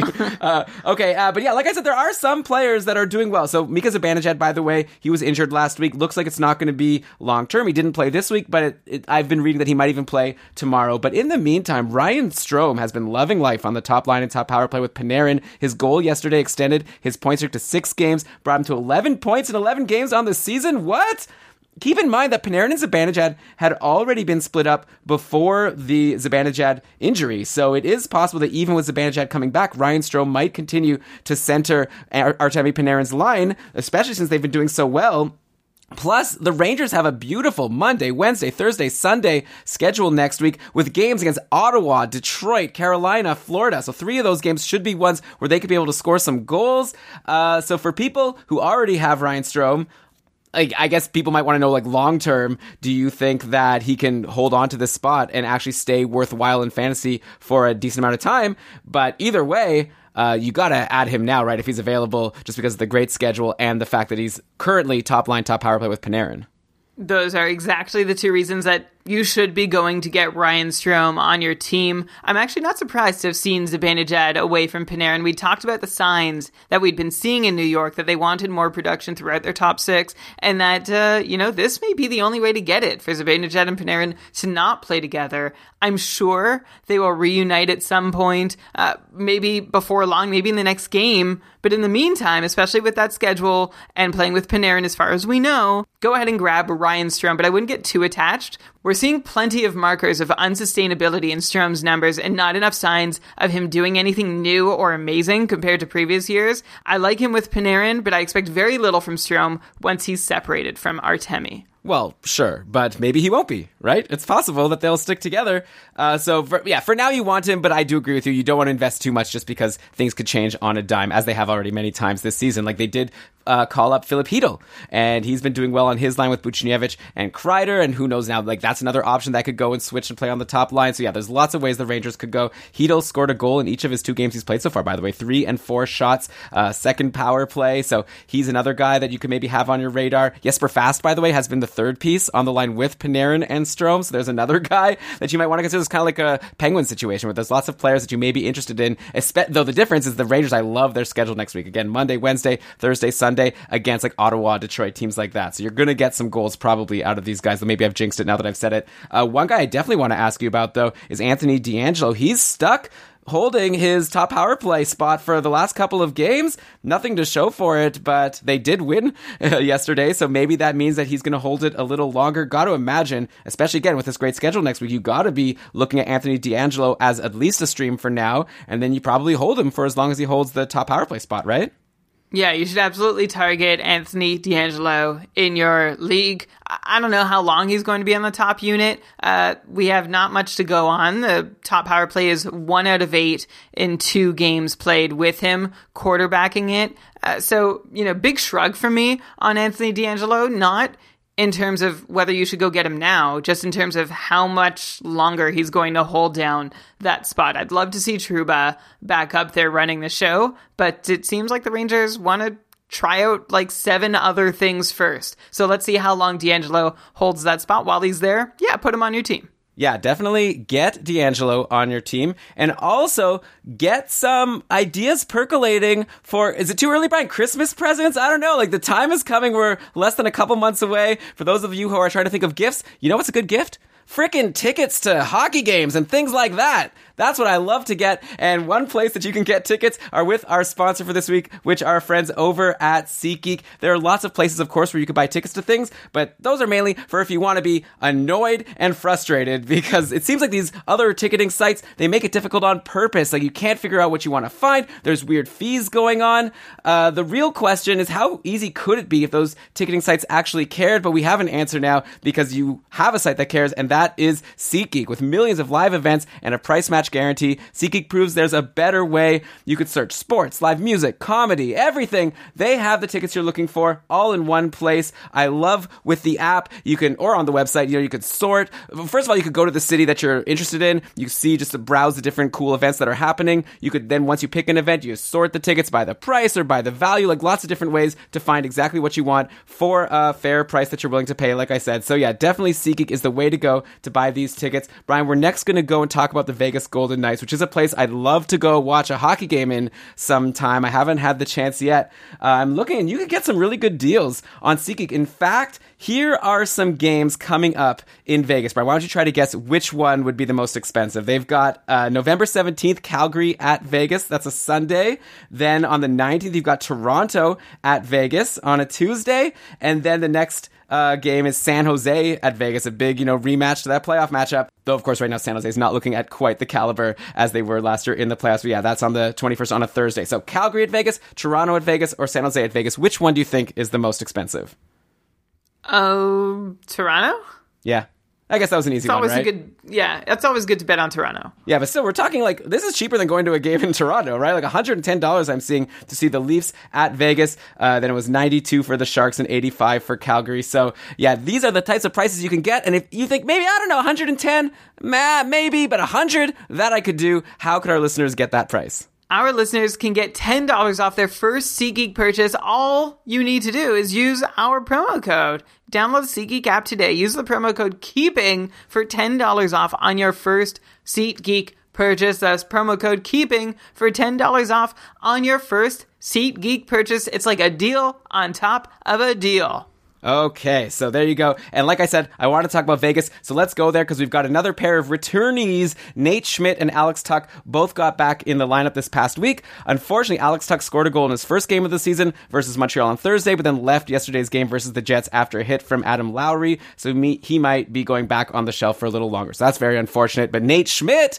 But yeah, like I said, there are some players that are doing well. So Mika Zibanejad, by the way, he was injured last week. Looks like it's not going to be long-term. He didn't play this week, but I've been reading that he might even play tomorrow. But in the meantime, Ryan Strome has been loving life on the top line and top power play with Panarin. His goal yesterday extended his point streak to 6 games, brought him to 11 points in 11 games on the season. What? Keep in mind that Panarin and Zibanejad had already been split up before the Zibanejad injury, so it is possible that even with Zibanejad coming back, Ryan Strome might continue to center Artemi Panarin's line, especially since they've been doing so well. Plus, the Rangers have a beautiful Monday, Wednesday, Thursday, Sunday schedule next week with games against Ottawa, Detroit, Carolina, Florida. So 3 of those games should be ones where they could be able to score some goals. So for people who already have Ryan Strome, I guess people might want to know, like, long term, do you think that he can hold on to this spot and actually stay worthwhile in fantasy for a decent amount of time? But either way, you got to add him now, right, if he's available, just because of the great schedule and the fact that he's currently top line, top power play with Panarin. Those are exactly the 2 reasons that you should be going to get Ryan Strome on your team. I'm actually not surprised to have seen Zibanejad away from Panarin. We talked about the signs that we'd been seeing in New York, that they wanted more production throughout their top 6, and that, this may be the only way to get it, for Zibanejad and Panarin to not play together. I'm sure they will reunite at some point, maybe before long, maybe in the next game. But in the meantime, especially with that schedule and playing with Panarin as far as we know, go ahead and grab Ryan Strome, but I wouldn't get too attached. We're seeing plenty of markers of unsustainability in Strome's numbers and not enough signs of him doing anything new or amazing compared to previous years. I like him with Panarin, but I expect very little from Strome once he's separated from Artemi. Well, sure, but maybe he won't be, right? It's possible that they'll stick together. For now you want him, but I do agree with you. You don't want to invest too much just because things could change on a dime, as they have already many times this season. Like they did call up Filip Chytil, and he's been doing well on his line with Buchnevich and Kreider, and who knows now, like that's another option that could go and switch and play on the top line. So yeah, there's lots of ways the Rangers could go. Chytil scored a goal in each of his 2 games he's played so far, by the way, 3 and 4 shots, second power play. So he's another guy that you could maybe have on your radar. Jesper Fast, by the way, has been the third piece on the line with Panarin and Strome. So there's another guy that you might want to consider. It's kind of like a Penguin situation where there's lots of players that you may be interested in, though the difference is the Rangers, I love their schedule next week. Again, Monday, Wednesday, Thursday, Sunday, against like Ottawa, Detroit, teams like that. So you're going to get some goals probably out of these guys. Maybe I've jinxed it now that I've said it. One guy I definitely want to ask you about, though, is Anthony DeAngelo. He's stuck holding his top power play spot for the last couple of games. Nothing to show for it, but they did win yesterday, so maybe that means that he's going to hold it a little longer. Got to imagine, especially again with this great schedule next week, you got to be looking at Anthony DeAngelo as at least a stream for now, and then you probably hold him for as long as he holds the top power play spot, right? Yeah, you should absolutely target Anthony DeAngelo in your league. I don't know how long he's going to be on the top unit. We have not much to go on. The top power play is 1 out of 8 in 2 games played with him quarterbacking it. So, big shrug for me on Anthony DeAngelo, not in terms of whether you should go get him now, just in terms of how much longer he's going to hold down that spot. I'd love to see Trouba back up there running the show, but it seems like the Rangers want to try out like 7 other things first. So let's see how long DeAngelo holds that spot. While he's there, yeah, put him on your team. Yeah, definitely get DeAngelo on your team, and also get some ideas percolating for, is it too early, Brian? Christmas presents? I don't know. Like, the time is coming. We're less than a couple months away. For those of you who are trying to think of gifts, you know what's a good gift? Frickin' tickets to hockey games and things like that. That's what I love to get. And one place that you can get tickets are with our sponsor for this week, which are our friends over at SeatGeek. There are lots of places, of course, where you can buy tickets to things, but those are mainly for if you want to be annoyed and frustrated, because it seems like these other ticketing sites, they make it difficult on purpose. Like, you can't figure out what you want to find. There's weird fees going on. The real question is, how easy could it be if those ticketing sites actually cared? But we have an answer now, because you have a site that cares, and that is SeatGeek. With millions of live events and a price match guarantee, SeatGeek proves there's a better way. You could search sports, live music, comedy, everything. They have the tickets you're looking for all in one place. I love with the app, you can, or on the website, you could sort. First of all, you could go to the city that you're interested in. You see, just to browse the different cool events that are happening. You could then, once you pick an event, you sort the tickets by the price or by the value, like lots of different ways to find exactly what you want for a fair price that you're willing to pay, like I said. So yeah, definitely SeatGeek is the way to go to buy these tickets. Brian, we're next going to go and talk about the Vegas Golden Knights, which is a place I'd love to go watch a hockey game in sometime. I haven't had the chance yet. I'm looking, and you can get some really good deals on SeatGeek. In fact, here are some games coming up in Vegas. Brian, why don't you try to guess which one would be the most expensive? They've got November 17th, Calgary at Vegas. That's a Sunday. Then on the 19th, you've got Toronto at Vegas on a Tuesday. And then the next game is San Jose at Vegas, a big, rematch to that playoff matchup. Though, of course, right now, San Jose is not looking at quite the caliber as they were last year in the playoffs. But yeah, that's on the 21st on a Thursday. So Calgary at Vegas, Toronto at Vegas, or San Jose at Vegas. Which one do you think is the most expensive? Toronto? Yeah. I guess that was an easy one, right? It's always good to bet on Toronto. Yeah, but still, we're talking like, this is cheaper than going to a game in Toronto, right? Like $110 I'm seeing to see the Leafs at Vegas. Then it was $92 for the Sharks and $85 for Calgary. So yeah, these are the types of prices you can get. And if you think, maybe, I don't know, 110, maybe, but 100, that I could do. How could our listeners get that price? Our listeners can get $10 off their first SeatGeek purchase. All you need to do is use our promo code. Download the SeatGeek app today. Use the promo code KEEPING for $10 off on your first SeatGeek purchase. That's promo code KEEPING for $10 off on your first SeatGeek purchase. It's like a deal on top of a deal. Okay, so there you go. And like I said, I want to talk about Vegas, so let's go there because we've got another pair of returnees. Nate Schmidt and Alex Tuch both got back in the lineup this past week. Unfortunately, Alex Tuch scored a goal in his first game of the season versus Montreal on Thursday, but then left yesterday's game versus the Jets after a hit from Adam Lowry, so he might be going back on the shelf for a little longer. So that's very unfortunate. But Nate Schmidt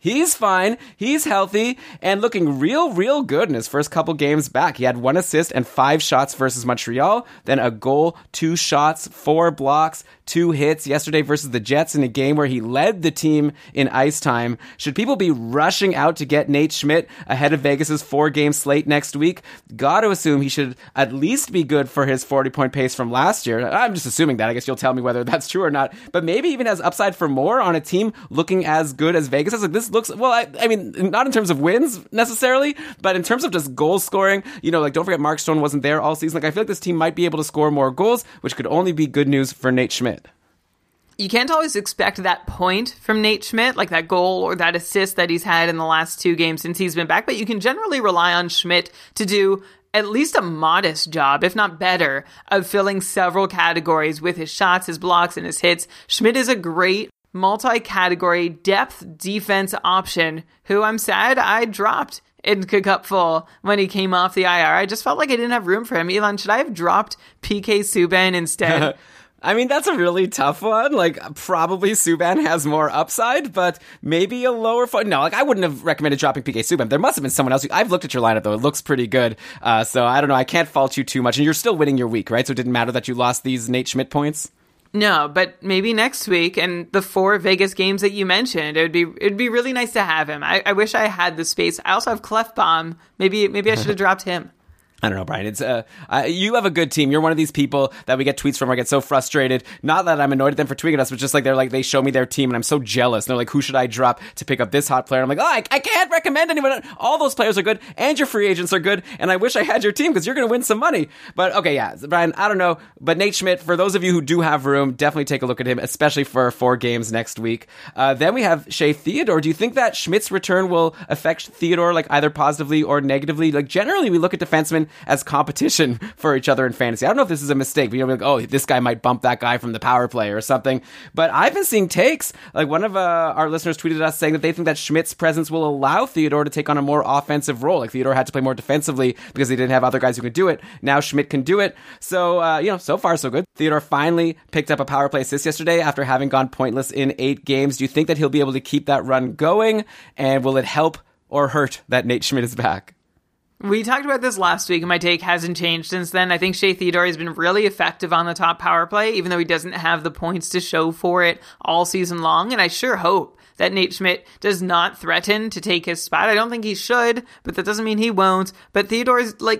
He's fine. He's healthy and looking real good in his first couple games back. He had 1 assist and 5 shots versus Montreal, then a goal, 2 shots, 4 blocks, 2 hits yesterday versus the Jets in a game where he led the team in ice time. Should people be rushing out to get Nate Schmidt ahead of Vegas's 4-game slate next week? Got to assume he should at least be good for his 40-point pace from last year. I'm just assuming that. I guess you'll tell me whether that's true or not. But maybe even has upside for more on a team looking as good as Vegas is. Like, this looks, well, I mean, not in terms of wins necessarily, but in terms of just goal scoring. Like, don't forget Mark Stone wasn't there all season. Like, I feel like this team might be able to score more goals, which could only be good news for Nate Schmidt. You can't always expect that point from Nate Schmidt, like that goal or that assist that he's had in the last 2 games since he's been back, but you can generally rely on Schmidt to do at least a modest job, if not better, of filling several categories with his shots, his blocks, and his hits. Schmidt is a great multi-category depth defense option who I'm sad I dropped in Cupful when he came off the IR. I just felt like I didn't have room for him. Elon, should I have dropped PK Subban instead? I mean, that's a really tough one. Like, probably Subban has more upside, but maybe a lower... No, like, I wouldn't have recommended dropping PK Subban. There must have been someone else. I've looked at your lineup, though. It looks pretty good. So, I don't know. I can't fault you too much. And you're still winning your week, right? So it didn't matter that you lost these Nate Schmidt points? No, but maybe next week and the 4 Vegas games that you mentioned, it'd be really nice to have him. I wish I had the space. I also have Clefbaum. Maybe I should have dropped him. I don't know, Brian. It's you have a good team. You're one of these people that we get tweets from where I get so frustrated. Not that I'm annoyed at them for tweeting us, but just like they show me their team and I'm so jealous. And they're like, who should I drop to pick up this hot player? And I'm like, I can't recommend anyone. All those players are good and your free agents are good. And I wish I had your team because you're going to win some money. But okay, yeah, Brian, I don't know. But Nate Schmidt, for those of you who do have room, definitely take a look at him, especially for 4 games next week. Then we have Shea Theodore. Do you think that Schmidt's return will affect Theodore like either positively or negatively? Like generally we look at defensemen as competition for each other in fantasy. I don't know if this is a mistake, but like, oh, this guy might bump that guy from the power play or something. But I've been seeing takes, like one of our listeners tweeted us saying that they think that Schmidt's presence will allow Theodore to take on a more offensive role. Like Theodore had to play more defensively because they didn't have other guys who could do it. Now Schmidt can do it. So, so far so good. Theodore finally picked up a power play assist yesterday after having gone pointless in 8 games. Do you think that he'll be able to keep that run going? And will it help or hurt that Nate Schmidt is back? We talked about this last week, and my take hasn't changed since then. I think Shea Theodore has been really effective on the top power play, even though he doesn't have the points to show for it all season long. And I sure hope that Nate Schmidt does not threaten to take his spot. I don't think he should, but that doesn't mean he won't. But Theodore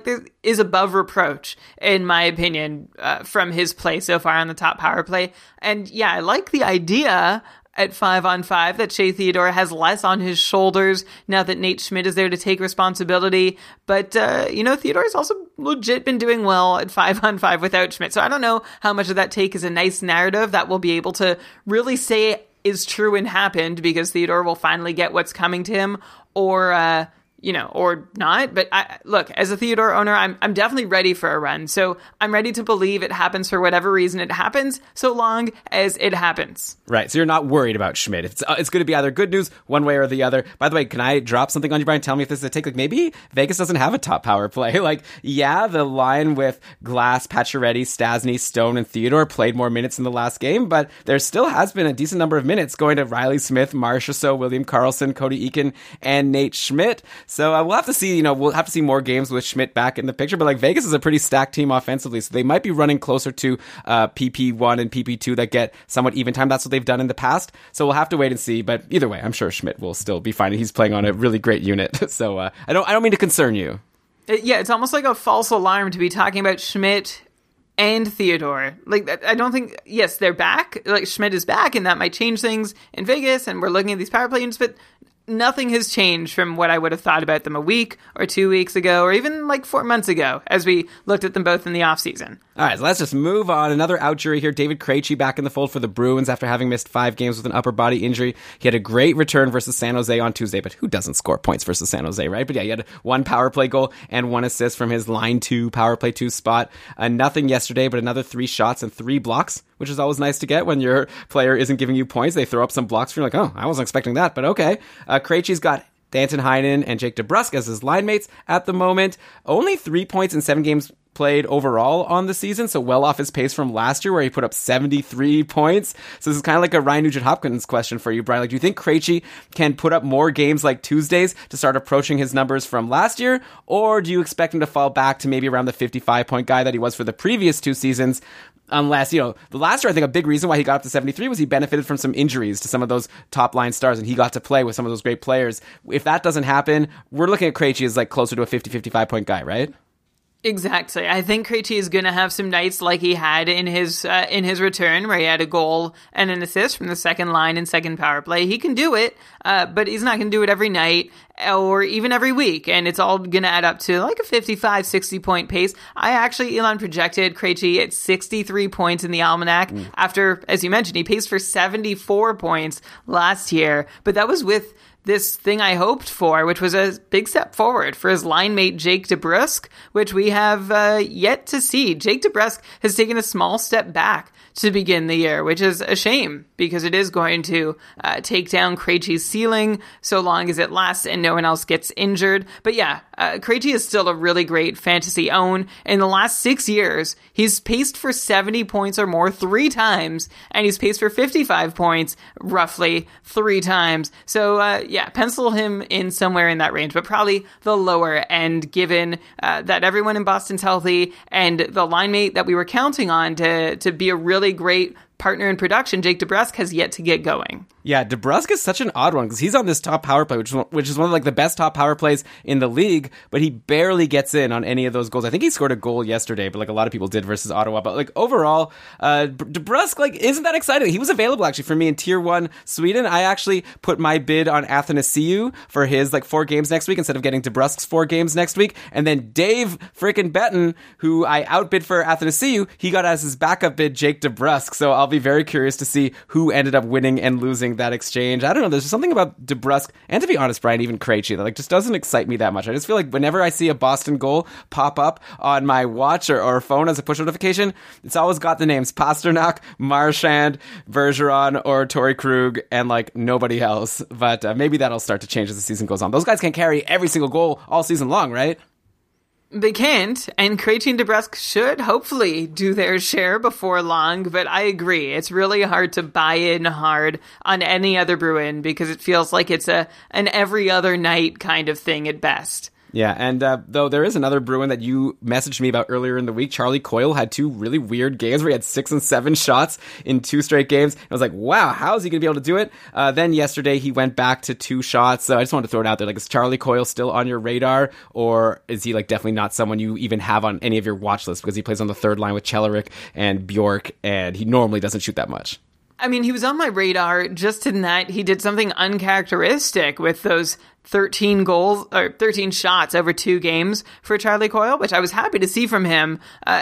is above reproach, in my opinion, from his play so far on the top power play. And yeah, I like the idea at 5-on-5 that Shea Theodore has less on his shoulders now that Nate Schmidt is there to take responsibility. But, Theodore's also legit been doing well at 5-on-5 without Schmidt. So I don't know how much of that take is a nice narrative that we'll be able to really say is true and happened because Theodore will finally get what's coming to him or not. But look, as a Theodore owner, I'm definitely ready for a run. So I'm ready to believe it happens for whatever reason it happens, so long as it happens. Right. So you're not worried about Schmidt. It's going to be either good news one way or the other. By the way, can I drop something on you, Brian? Tell me if this is a take. Like maybe Vegas doesn't have a top power play. Like, yeah, the line with Glass, Pacioretty, Stasny, Stone, and Theodore played more minutes in the last game, but there still has been a decent number of minutes going to Riley Smith, Marchessault, William Karlsson, Cody Eakin, and Nate Schmidt. So we'll have to see, we'll have to see more games with Schmidt back in the picture. But like Vegas is a pretty stacked team offensively, so they might be running closer to PP1 and PP2 that get somewhat even time. That's what they've done in the past. So we'll have to wait and see. But either way, I'm sure Schmidt will still be fine. He's playing on a really great unit. So I don't mean to concern you. Yeah, it's almost like a false alarm to be talking about Schmidt and Theodore. Like, I don't think, yes, they're back. Like, Schmidt is back, and that might change things in Vegas, and we're looking at these power play units, but nothing has changed from what I would have thought about them a week or 2 weeks ago, or even like 4 months ago, as we looked at them both in the offseason. All right, so let's just move on. Another out jury here. David Krejci back in the fold for the Bruins after having missed 5 games with an upper body injury. He had a great return versus San Jose on Tuesday, but who doesn't score points versus San Jose, right? But yeah, he had 1 power play goal and 1 assist from his line 2 power play 2 spot. Nothing yesterday, but another 3 shots and 3 blocks, which is always nice to get when your player isn't giving you points. They throw up some blocks for you, like, oh, I wasn't expecting that, but okay. Krejci's got Danton Heinen and Jake DeBrusk as his line mates at the moment. Only 3 points in 7 games played overall on the season, so well off his pace from last year where he put up 73 points. So this is kind of like a Ryan Nugent-Hopkins question for you, Brian. Like, do you think Krejci can put up more games like Tuesdays to start approaching his numbers from last year, or do you expect him to fall back to maybe around the 55-point guy that he was for the previous 2 seasons? Unless, the last year, I think a big reason why he got up to 73 was he benefited from some injuries to some of those top line stars, and he got to play with some of those great players. If that doesn't happen, we're looking at Krejci as like closer to a 55 point guy, right? Exactly. I think Krejci is going to have some nights like he had in his return, where he had a goal and an assist from the second line and second power play. He can do it, but he's not going to do it every night or even every week, and it's all going to add up to like a 55, 60-point pace. I actually, Elon, projected Krejci at 63 points in the Almanac after, as you mentioned, he paced for 74 points last year, but that was with this thing I hoped for, which was a big step forward for his line mate Jake DeBrusk, which we have yet to see. Jake DeBrusk has taken a small step back to begin the year, which is a shame because it is going to take down Krejci's ceiling so long as it lasts and no one else gets injured. But yeah, Krejci is still a really great fantasy own. In the last 6 years, he's paced for 70 points or more 3 times, and he's paced for 55 points roughly 3 times. So yeah, pencil him in somewhere in that range, but probably the lower end given that everyone in Boston's healthy and the line mate that we were counting on to be a really great partner in production, Jake DeBrusk, has yet to get going. Yeah, DeBrusk is such an odd one because he's on this top power play, which is one of like the best top power plays in the league, but he barely gets in on any of those goals. I think he scored a goal yesterday, but like a lot of people did versus Ottawa. But like overall, DeBrusk like isn't that exciting. He was available actually for me in Tier 1 Sweden. I actually put my bid on Athanasiou for his like 4 games next week instead of getting DeBrusk's 4 games next week. And then Dave frickin' Betton, who I outbid for Athanasiou, he got as his backup bid Jake DeBrusk. So I'll be very curious to see who ended up winning and losing that exchange. I don't know. There's something about DeBrusk, and to be honest, Brian, even Krejci, that like just doesn't excite me that much. I just feel like whenever I see a Boston goal pop up on my watch or phone as a push notification, it's always got the names Pasternak, Marchand, Bergeron, or Torrey Krug, and like nobody else. But maybe that'll start to change as the season goes on. Those guys can't carry every single goal all season long, right? They can't, and Krejci and DeBrusk should hopefully do their share before long, but I agree. It's really hard to buy in hard on any other Bruin because it feels like it's an every other night kind of thing at best. Yeah, and though there is another Bruin that you messaged me about earlier in the week, Charlie Coyle had 2 really weird games where he had 6 and 7 shots in 2 straight games. I was like, wow, how is he going to be able to do it? Then yesterday he went back to 2 shots. So I just wanted to throw it out there. Like, is Charlie Coyle still on your radar, or is he like definitely not someone you even have on any of your watch lists because he plays on the third line with Cehlárik and Bjork, and he normally doesn't shoot that much? I mean, he was on my radar just in that he did something uncharacteristic with those 13 goals or 13 shots over 2 games for Charlie Coyle, which I was happy to see from him.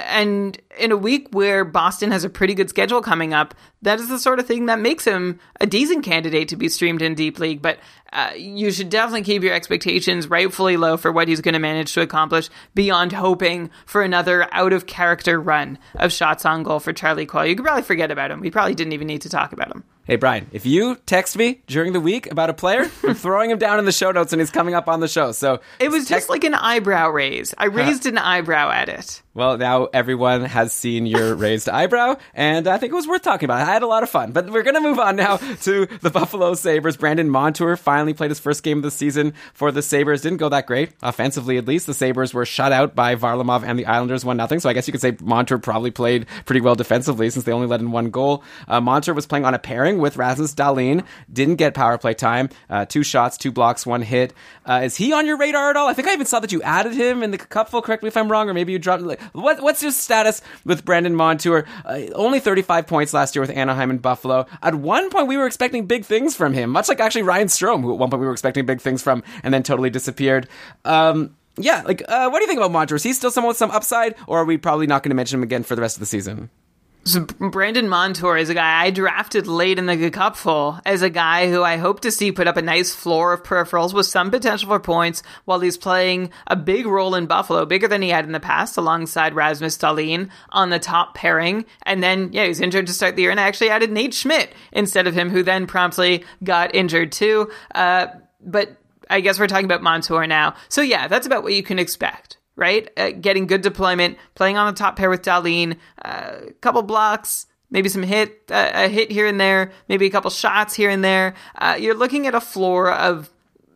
And in a week where Boston has a pretty good schedule coming up, that is the sort of thing that makes him a decent candidate to be streamed in Deep League. But you should definitely keep your expectations rightfully low for what he's going to manage to accomplish beyond hoping for another out-of-character run of shots on goal for Charlie Coyle. You could probably forget about him. We probably didn't even need to talk about him. Hey, Brian, if you text me during the week about a player, I'm throwing him down in the show notes and he's coming up on the show. So it was just like an eyebrow raise. I raised an eyebrow at it. Well, now everyone has seen your raised eyebrow, and I think it was worth talking about. I had a lot of fun. But we're going to move on now to the Buffalo Sabres. Brandon Montour finally played his first game of the season for the Sabres. Didn't go that great, offensively at least. The Sabres were shut out by Varlamov and the Islanders 1-0. So I guess you could say Montour probably played pretty well defensively since they only let in 1 goal. Montour was playing on a pairing with Rasmus Dahlin. Didn't get power play time. 2 shots, 2 blocks, 1 hit. Is he on your radar at all? I think I even saw that you added him in the cupful. Correct me if I'm wrong, or maybe you dropped. What's your status with Brandon Montour? Only 35 points last year with Anaheim and Buffalo. At one point, we were expecting big things from him, much like actually Ryan Strome, who at one point we were expecting big things from, and then totally disappeared. What do you think about Montour? Is he still someone with some upside, or are we probably not going to mention him again for the rest of the season? So Brandon Montour is a guy I drafted late in the cupful as a guy who I hope to see put up a nice floor of peripherals with some potential for points while he's playing a big role in Buffalo, bigger than he had in the past, alongside Rasmus Dahlin on the top pairing. And then, he was injured to start the year, and I actually added Nate Schmidt instead of him, who then promptly got injured too. But I guess we're talking about Montour now. So that's about what you can expect. right? Getting good deployment, playing on the top pair with Dahlin, a couple blocks, maybe some a hit here and there, maybe a couple shots here and there. You're looking at a floor of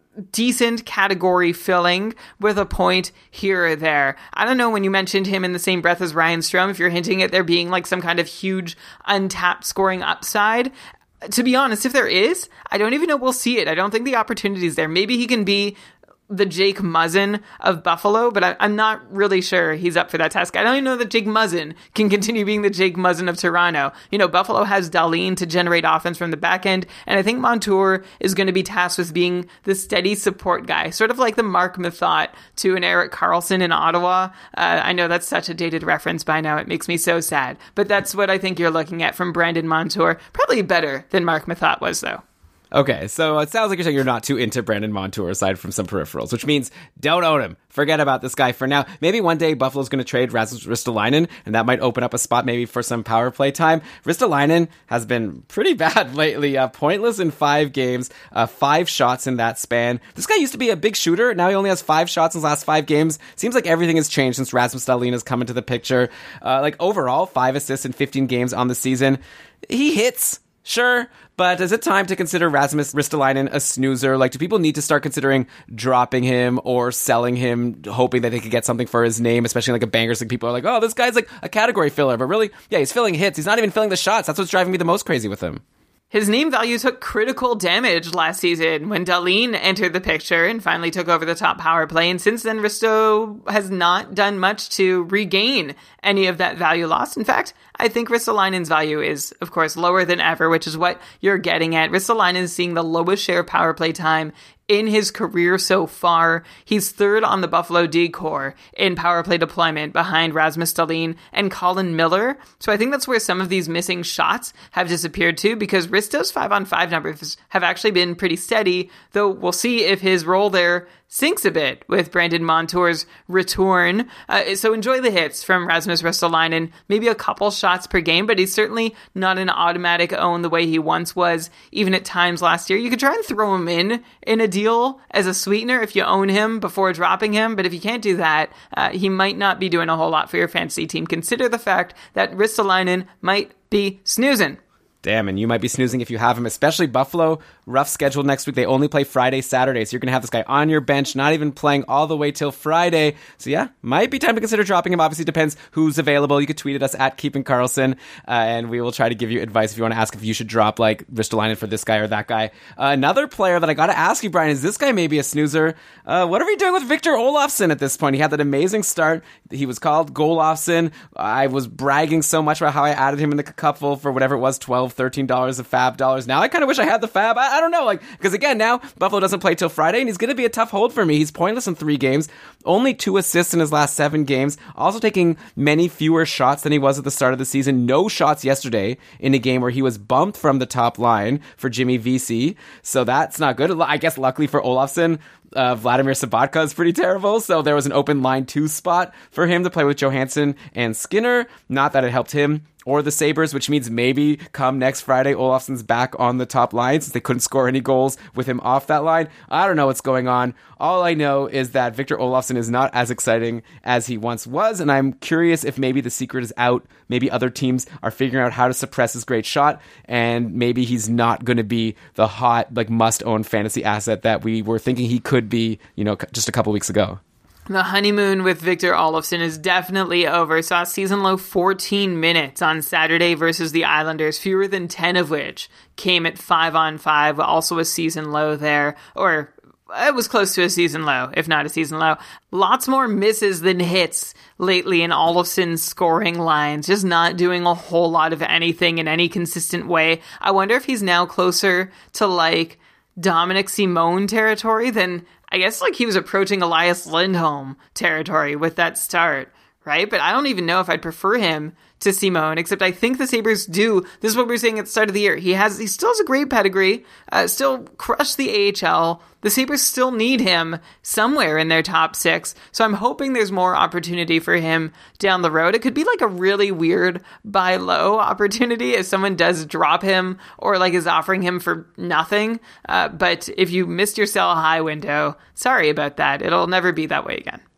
decent category filling with a point here or there. I don't know, when you mentioned him in the same breath as Ryan Strome, if you're hinting at there being like some kind of huge untapped scoring upside. To be honest, if there is, I don't even know we'll see it. I don't think the opportunity is there. Maybe he can be the Jake Muzzin of Buffalo, but I'm not really sure he's up for that task. I don't even know that Jake Muzzin can continue being the Jake Muzzin of Toronto. Buffalo has Dahlin to generate offense from the back end, and I think Montour is going to be tasked with being the steady support guy, sort of like the Mark Methot to an Erik Karlsson in Ottawa. I know that's such a dated reference by now. It makes me so sad, but that's what I think you're looking at from Brandon Montour. Probably better than Mark Methot was, though. Okay, so it sounds like you're saying you're not too into Brandon Montour aside from some peripherals, which means don't own him. Forget about this guy for now. Maybe one day Buffalo's going to trade Rasmus Ristolainen, and that might open up a spot maybe for some power play time. Ristolainen has been pretty bad lately. Pointless in 5 games, 5 shots in that span. This guy used to be a big shooter. Now he only has 5 shots in his last 5 games. Seems like everything has changed since Rasmus Dahlin has come into the picture. Overall, 5 assists in 15 games on the season. He hits. Sure, but is it time to consider Rasmus Ristolainen a snoozer? Do people need to start considering dropping him or selling him, hoping that they could get something for his name, especially a banger? People are like, oh, this guy's a category filler, but really, yeah, he's filling hits. He's not even filling the shots. That's what's driving me the most crazy with him. His name value took critical damage last season when Dahlin entered the picture and finally took over the top power play. And since then, Risto has not done much to regain any of that value lost. In fact, I think Ristolainen's value is, of course, lower than ever, which is what you're getting at. Ristolainen is seeing the lowest share power play time in his career so far. He's third on the Buffalo D-Corps in power play deployment behind Rasmus Dahlin and Colin Miller. So I think that's where some of these missing shots have disappeared too, because Risto's 5-on-5 numbers have actually been pretty steady, though we'll see if his role there sinks a bit with Brandon Montour's return. So enjoy the hits from Rasmus Ristolainen. Maybe a couple shots per game, but he's certainly not an automatic own the way he once was, even at times last year. You could try and throw him in a deal as a sweetener if you own him before dropping him, but if you can't do that, he might not be doing a whole lot for your fantasy team. Consider the fact that Ristolainen might be snoozing. Damn, and you might be snoozing if you have him, especially Buffalo. Rough schedule next week. They only play Friday, Saturday, so you're going to have this guy on your bench, not even playing all the way till Friday. So yeah, might be time to consider dropping him. Obviously, depends who's available. You could tweet at us at Keeping Karlsson, and we will try to give you advice if you want to ask if you should drop Ristolainen for this guy or that guy. Another player that I got to ask you, Brian, is this guy maybe a snoozer? What are we doing with Victor Olofsson at this point? He had that amazing start. He was called Golofsson. I was bragging so much about how I added him in the couple for whatever it was, $12, $13 of fab dollars. Now I kind of wish I had the fab. I don't know, because again, now Buffalo doesn't play till Friday, and he's going to be a tough hold for me. He's pointless in 3 games, only 2 assists in his last 7 games, also taking many fewer shots than he was at the start of the season. No shots yesterday in a game where he was bumped from the top line for Jimmy VC, so that's not good. I guess luckily for Olofsson, Vladimir Sabatka is pretty terrible, so there was an open line 2 spot for him to play with Johansson and Skinner. Not that it helped him or the Sabres, which means maybe come next Friday, Olofsson's back on the top line since they couldn't score any goals with him off that line. I don't know what's going on. All I know is that Victor Olofsson is not as exciting as he once was, and I'm curious if maybe the secret is out. Maybe other teams are figuring out how to suppress his great shot, and maybe he's not going to be the hot, must-own fantasy asset that we were thinking he could be, just a couple weeks ago. The honeymoon with Victor Olofsson is definitely over. Saw a season low 14 minutes on Saturday versus the Islanders, fewer than 10 of which came at 5-on-5, also a season low there, or it was close to a season low, if not a season low. Lots more misses than hits lately in Olofsson's scoring lines, just not doing a whole lot of anything in any consistent way. I wonder if he's now closer to Dominic Simone territory than, I guess, he was approaching Elias Lindholm territory with that start, right? But I don't even know if I'd prefer him to Simone, except I think the Sabres do. This is what we were saying at the start of the year. He still has a great pedigree, still crushed the AHL. The Sabres still need him somewhere in their top 6. So I'm hoping there's more opportunity for him down the road. It could be a really weird buy low opportunity if someone does drop him or is offering him for nothing. But if you missed your sell high window, sorry about that. It'll never be that way again.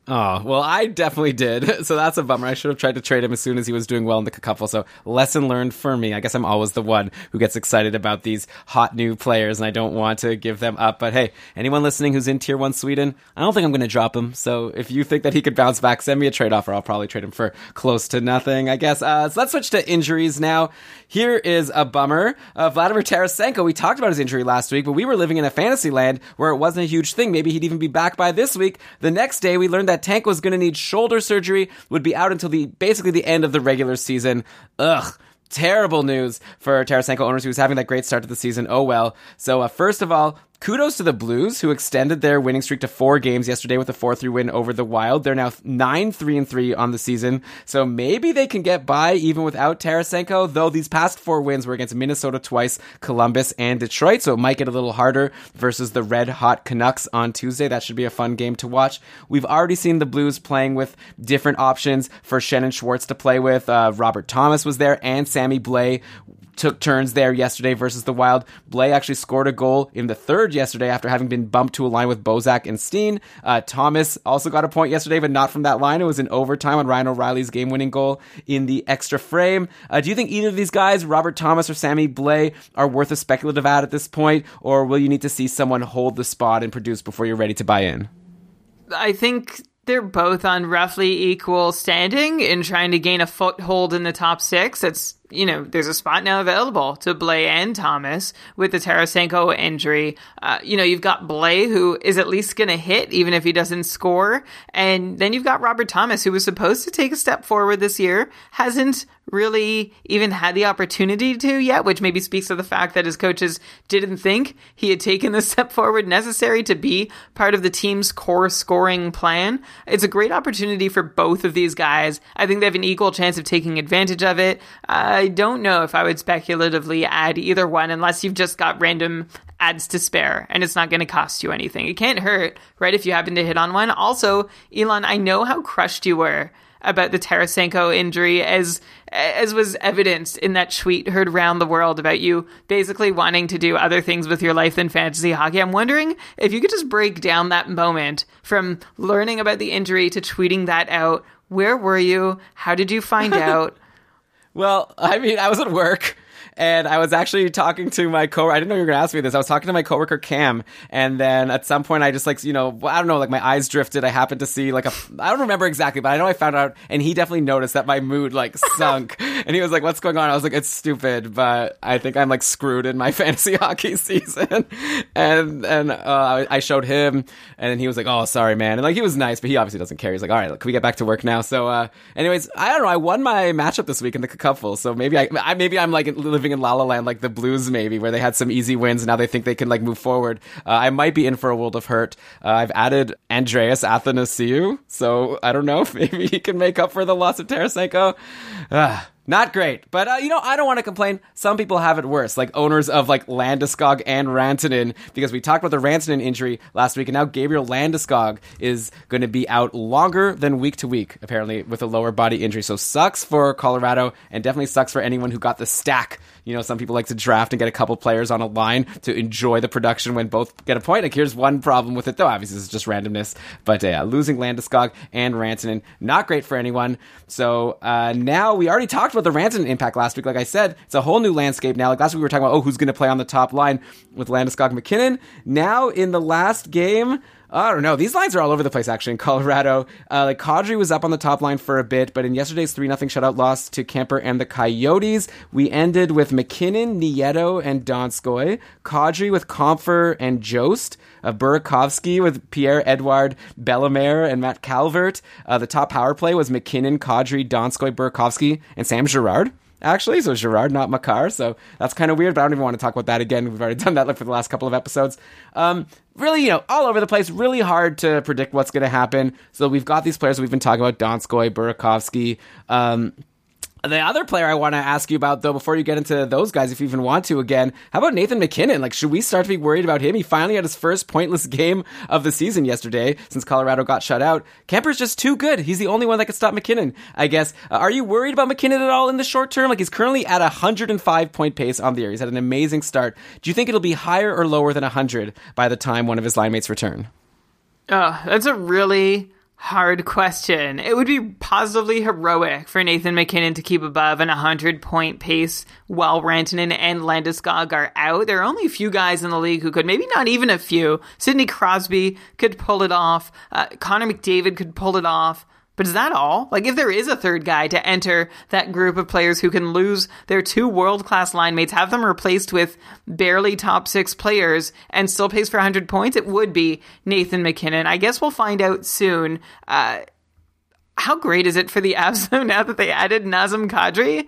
Oh, well, I definitely did. So that's a bummer. I should have tried to trade him as soon as he was doing well in the Cupful. So lesson learned for me. I guess I'm always the one who gets excited about these hot new players, and I don't want to give them up. But hey, anyone listening who's in Tier 1 Sweden, I don't think I'm going to drop him. So if you think that he could bounce back, send me a trade offer. I'll probably trade him for close to nothing, I guess. So let's switch to injuries now. Here is a bummer. Vladimir Tarasenko, we talked about his injury last week, but we were living in a fantasy land where it wasn't a huge thing. Maybe he'd even be back by this week. The next day, we learned that Tank was going to need shoulder surgery, would be out until basically the end of the regular season. Ugh. Terrible news for Tarasenko owners who was having that great start to the season. Oh well. So first of all, kudos to the Blues, who extended their winning streak to 4 games yesterday with a 4-3 win over the Wild. They're now 9-3-3 on the season, so maybe they can get by even without Tarasenko, though these past 4 wins were against Minnesota twice, Columbus, and Detroit, so it might get a little harder versus the red-hot Canucks on Tuesday. That should be a fun game to watch. We've already seen the Blues playing with different options for Shannon Schwartz to play with. Robert Thomas was there, and Sammy Blais took turns there yesterday versus the Wild. Blais actually scored a goal in the third yesterday after having been bumped to a line with Bozak and Steen. Thomas also got a point yesterday, but not from that line. It was in overtime on Ryan O'Reilly's game-winning goal in the extra frame. Do you think either of these guys, Robert Thomas or Sammy Blais, are worth a speculative ad at this point, or will you need to see someone hold the spot and produce before you're ready to buy in? I think they're both on roughly equal standing in trying to gain a foothold in the top 6. It's, there's a spot now available to Blais and Thomas with the Tarasenko injury. You've got Blais, who is at least going to hit even if he doesn't score. And then you've got Robert Thomas, who was supposed to take a step forward this year, hasn't really even had the opportunity to yet, which maybe speaks to the fact that his coaches didn't think he had taken the step forward necessary to be part of the team's core scoring plan. It's a great opportunity for both of these guys. I think they have an equal chance of taking advantage of it. I don't know if I would speculatively add either one unless you've just got random ads to spare and it's not going to cost you anything. It can't hurt, right, if you happen to hit on one. Also, Elon, I know how crushed you were about the Tarasenko injury, as was evidenced in that tweet heard around the world about you basically wanting to do other things with your life than fantasy hockey. I'm wondering if you could just break down that moment from learning about the injury to tweeting that out. Where were you? How did you find out? Well, I was at work, and I was actually talking to my coworker. I didn't know you were going to ask me this. I was talking to my coworker, Cam, and then at some point I just I don't know, my eyes drifted. I happened to see I don't remember exactly, but I know I found out, and he definitely noticed that my mood sunk. And he was like, "What's going on?" I was like, "It's stupid, but I think I'm screwed in my fantasy hockey season." And I showed him, and then he was like, "Oh, sorry, man." And he was nice, but he obviously doesn't care. He's like, "All right, can we get back to work now?" So anyways, I don't know. I won my matchup this week in the Cupful, so maybe I'm living in La La Land like the Blues, maybe, where they had some easy wins and now they think they can move forward. I might be in for a world of hurt. I've added Andreas Athanasiou, so I don't know if maybe he can make up for the loss of Tarasenko. Not great, but I don't want to complain. Some people have it worse, like owners of Landeskog and Rantanen, because we talked about the Rantanen injury last week, and now Gabriel Landeskog is going to be out longer than week to week, apparently, with a lower body injury. So sucks for Colorado, and definitely sucks for anyone who got the stack. Some people like to draft and get a couple players on a line to enjoy the production when both get a point. Here's one problem with it, though. Obviously, this is just randomness. But losing Landeskog and Rantanen, not great for anyone. So now we already talked about the Rantanen impact last week. Like I said, it's a whole new landscape now. Last week we were talking about, who's going to play on the top line with Landeskog, McKinnon. Now in the last game, I don't know. These lines are all over the place, actually, in Colorado. Kadri was up on the top line for a bit, but in yesterday's 3-0 shutout loss to Kemper and the Coyotes, we ended with McKinnon, Nieto, and Donskoy, Kadri with Compher and Jost, Burakovsky with Pierre-Edouard Bellemare and Matt Calvert. The top power play was McKinnon, Kadri, Donskoy, Burakovsky, and Sam Girard. Actually, so Girard, not Makar, so that's kind of weird, but I don't even want to talk about that again. We've already done that for the last couple of episodes. Really, all over the place, really hard to predict what's going to happen. So we've got these players we've been talking about, Donskoy, Burakovsky. The other player I want to ask you about, though, before you get into those guys, if you even want to again, how about Nathan McKinnon? Should we start to be worried about him? He finally had his first pointless game of the season yesterday since Colorado got shut out. Kemper's just too good. He's the only one that could stop McKinnon, I guess. Are you worried about McKinnon at all in the short term? He's currently at a 105-point pace on the year. He's had an amazing start. Do you think it'll be higher or lower than 100 by the time one of his line mates return? That's a really hard question. It would be positively heroic for Nathan MacKinnon to keep above an 100-point pace while Rantanen and Landeskog are out. There are only a few guys in the league who could, maybe not even a few. Sidney Crosby could pull it off. Connor McDavid could pull it off. But is that all? Like, if there is a third guy to enter that group of players who can lose their two world-class line mates, have them replaced with barely top 6 players, and still pace for 100 points, it would be Nathan MacKinnon. I guess we'll find out soon. How great is it for the Avs, though, now that they added Nazem Kadri?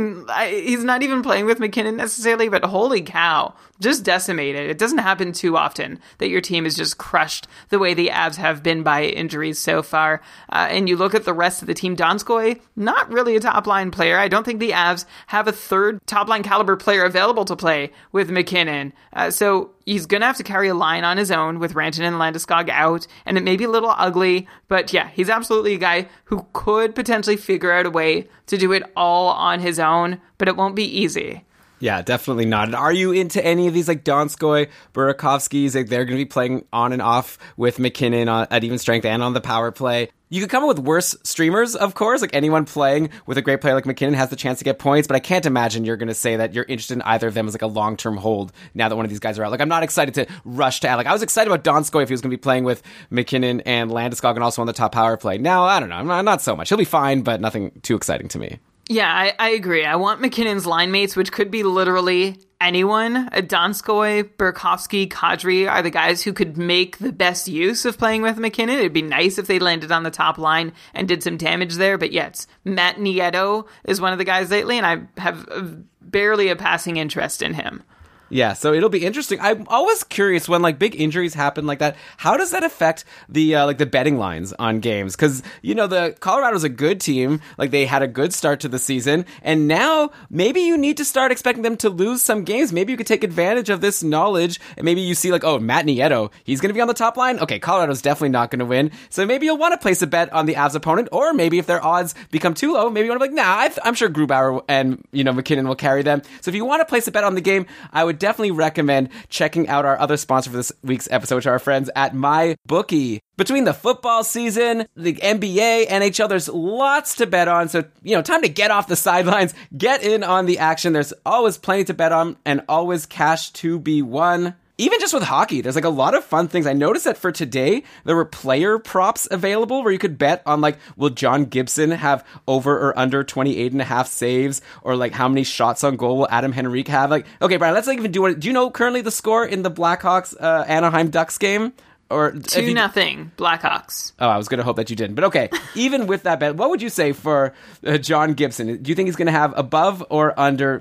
He's not even playing with MacKinnon necessarily, but holy cow, just decimated. It doesn't happen too often that your team is just crushed the way the Avs have been by injuries so far. And you look at the rest of the team, Donskoy, not really a top-line player. I don't think the Avs have a third top-line caliber player available to play with MacKinnon. So he's going to have to carry a line on his own with Rantanen and Landeskog out, and it may be a little ugly, but yeah, he's absolutely a guy who could potentially figure out a way to do it all on his own, but it won't be easy. Yeah, definitely not. And are you into any of these, like Donskoy, Burakovskis? Like, they're going to be playing on and off with MacKinnon at even strength and on the power play. You could come up with worse streamers, of course. Like, anyone playing with a great player like MacKinnon has the chance to get points, but I can't imagine you're going to say that you're interested in either of them as like a long-term hold now that one of these guys are out. Like, I'm not excited to rush to add. Like, I was excited about Donskoy if he was going to be playing with MacKinnon and Landeskog and also on the top power play. Now, I don't know. I'm not so much. He'll be fine, but nothing too exciting to me. Yeah, I agree. I want MacKinnon's line mates, which could be literally anyone. Donskoy, Burakovsky, Kadri are the guys who could make the best use of playing with MacKinnon. It'd be nice if they landed on the top line and did some damage there. But yes, Matt Nieto is one of the guys lately, and I have barely a passing interest in him. Yeah, so it'll be interesting. I'm always curious when like big injuries happen like that. How does that affect the the betting lines on games? Because the Colorado's a good team. Like, they had a good start to the season, and now maybe you need to start expecting them to lose some games. Maybe you could take advantage of this knowledge, and maybe you see like, oh, Matt Nieto, he's going to be on the top line. Okay, Colorado's definitely not going to win. So maybe you'll want to place a bet on the Avs opponent, or maybe if their odds become too low, maybe you want to be like, nah, I'm sure Grubauer and MacKinnon will carry them. So if you want to place a bet on the game, I would definitely recommend checking out our other sponsor for this week's episode, which are our friends at MyBookie. Between the football season, the NBA, NHL, there's lots to bet on. So, time to get off the sidelines, get in on the action. There's always plenty to bet on and always cash to be won. Even just with hockey, there's like a lot of fun things. I noticed that for today, there were player props available where you could bet on like, will John Gibson have over or under 28.5 saves? Or like, how many shots on goal will Adam Henrique have? Like, okay, Brian, let's like even do you know currently the score in the Blackhawks Anaheim Ducks game? Or 2-0 Blackhawks. Oh, I was going to hope that you didn't. But okay, even with that bet, what would you say for John Gibson? Do you think he's going to have above or under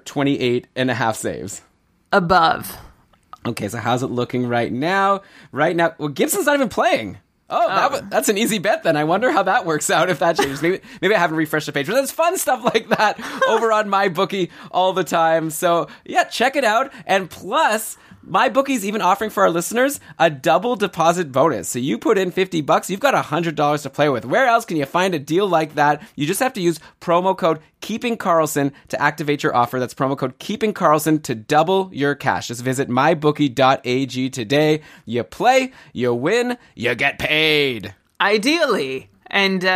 28.5 saves? Above. Okay, so how's it looking right now? Well, Gibson's not even playing. That's an easy bet then. I wonder how that works out if that changes. Maybe I haven't refreshed the page. But there's fun stuff like that over on MyBookie all the time. So yeah, check it out. And plus, MyBookie's even offering for our listeners a double deposit bonus. So you put in $50, you've got $100 to play with. Where else can you find a deal like that? You just have to use promo code KeepingCarlson to activate your offer. That's promo code KeepingCarlson to double your cash. Just visit mybookie.ag today. You play, you win, you get paid. Ideally. And,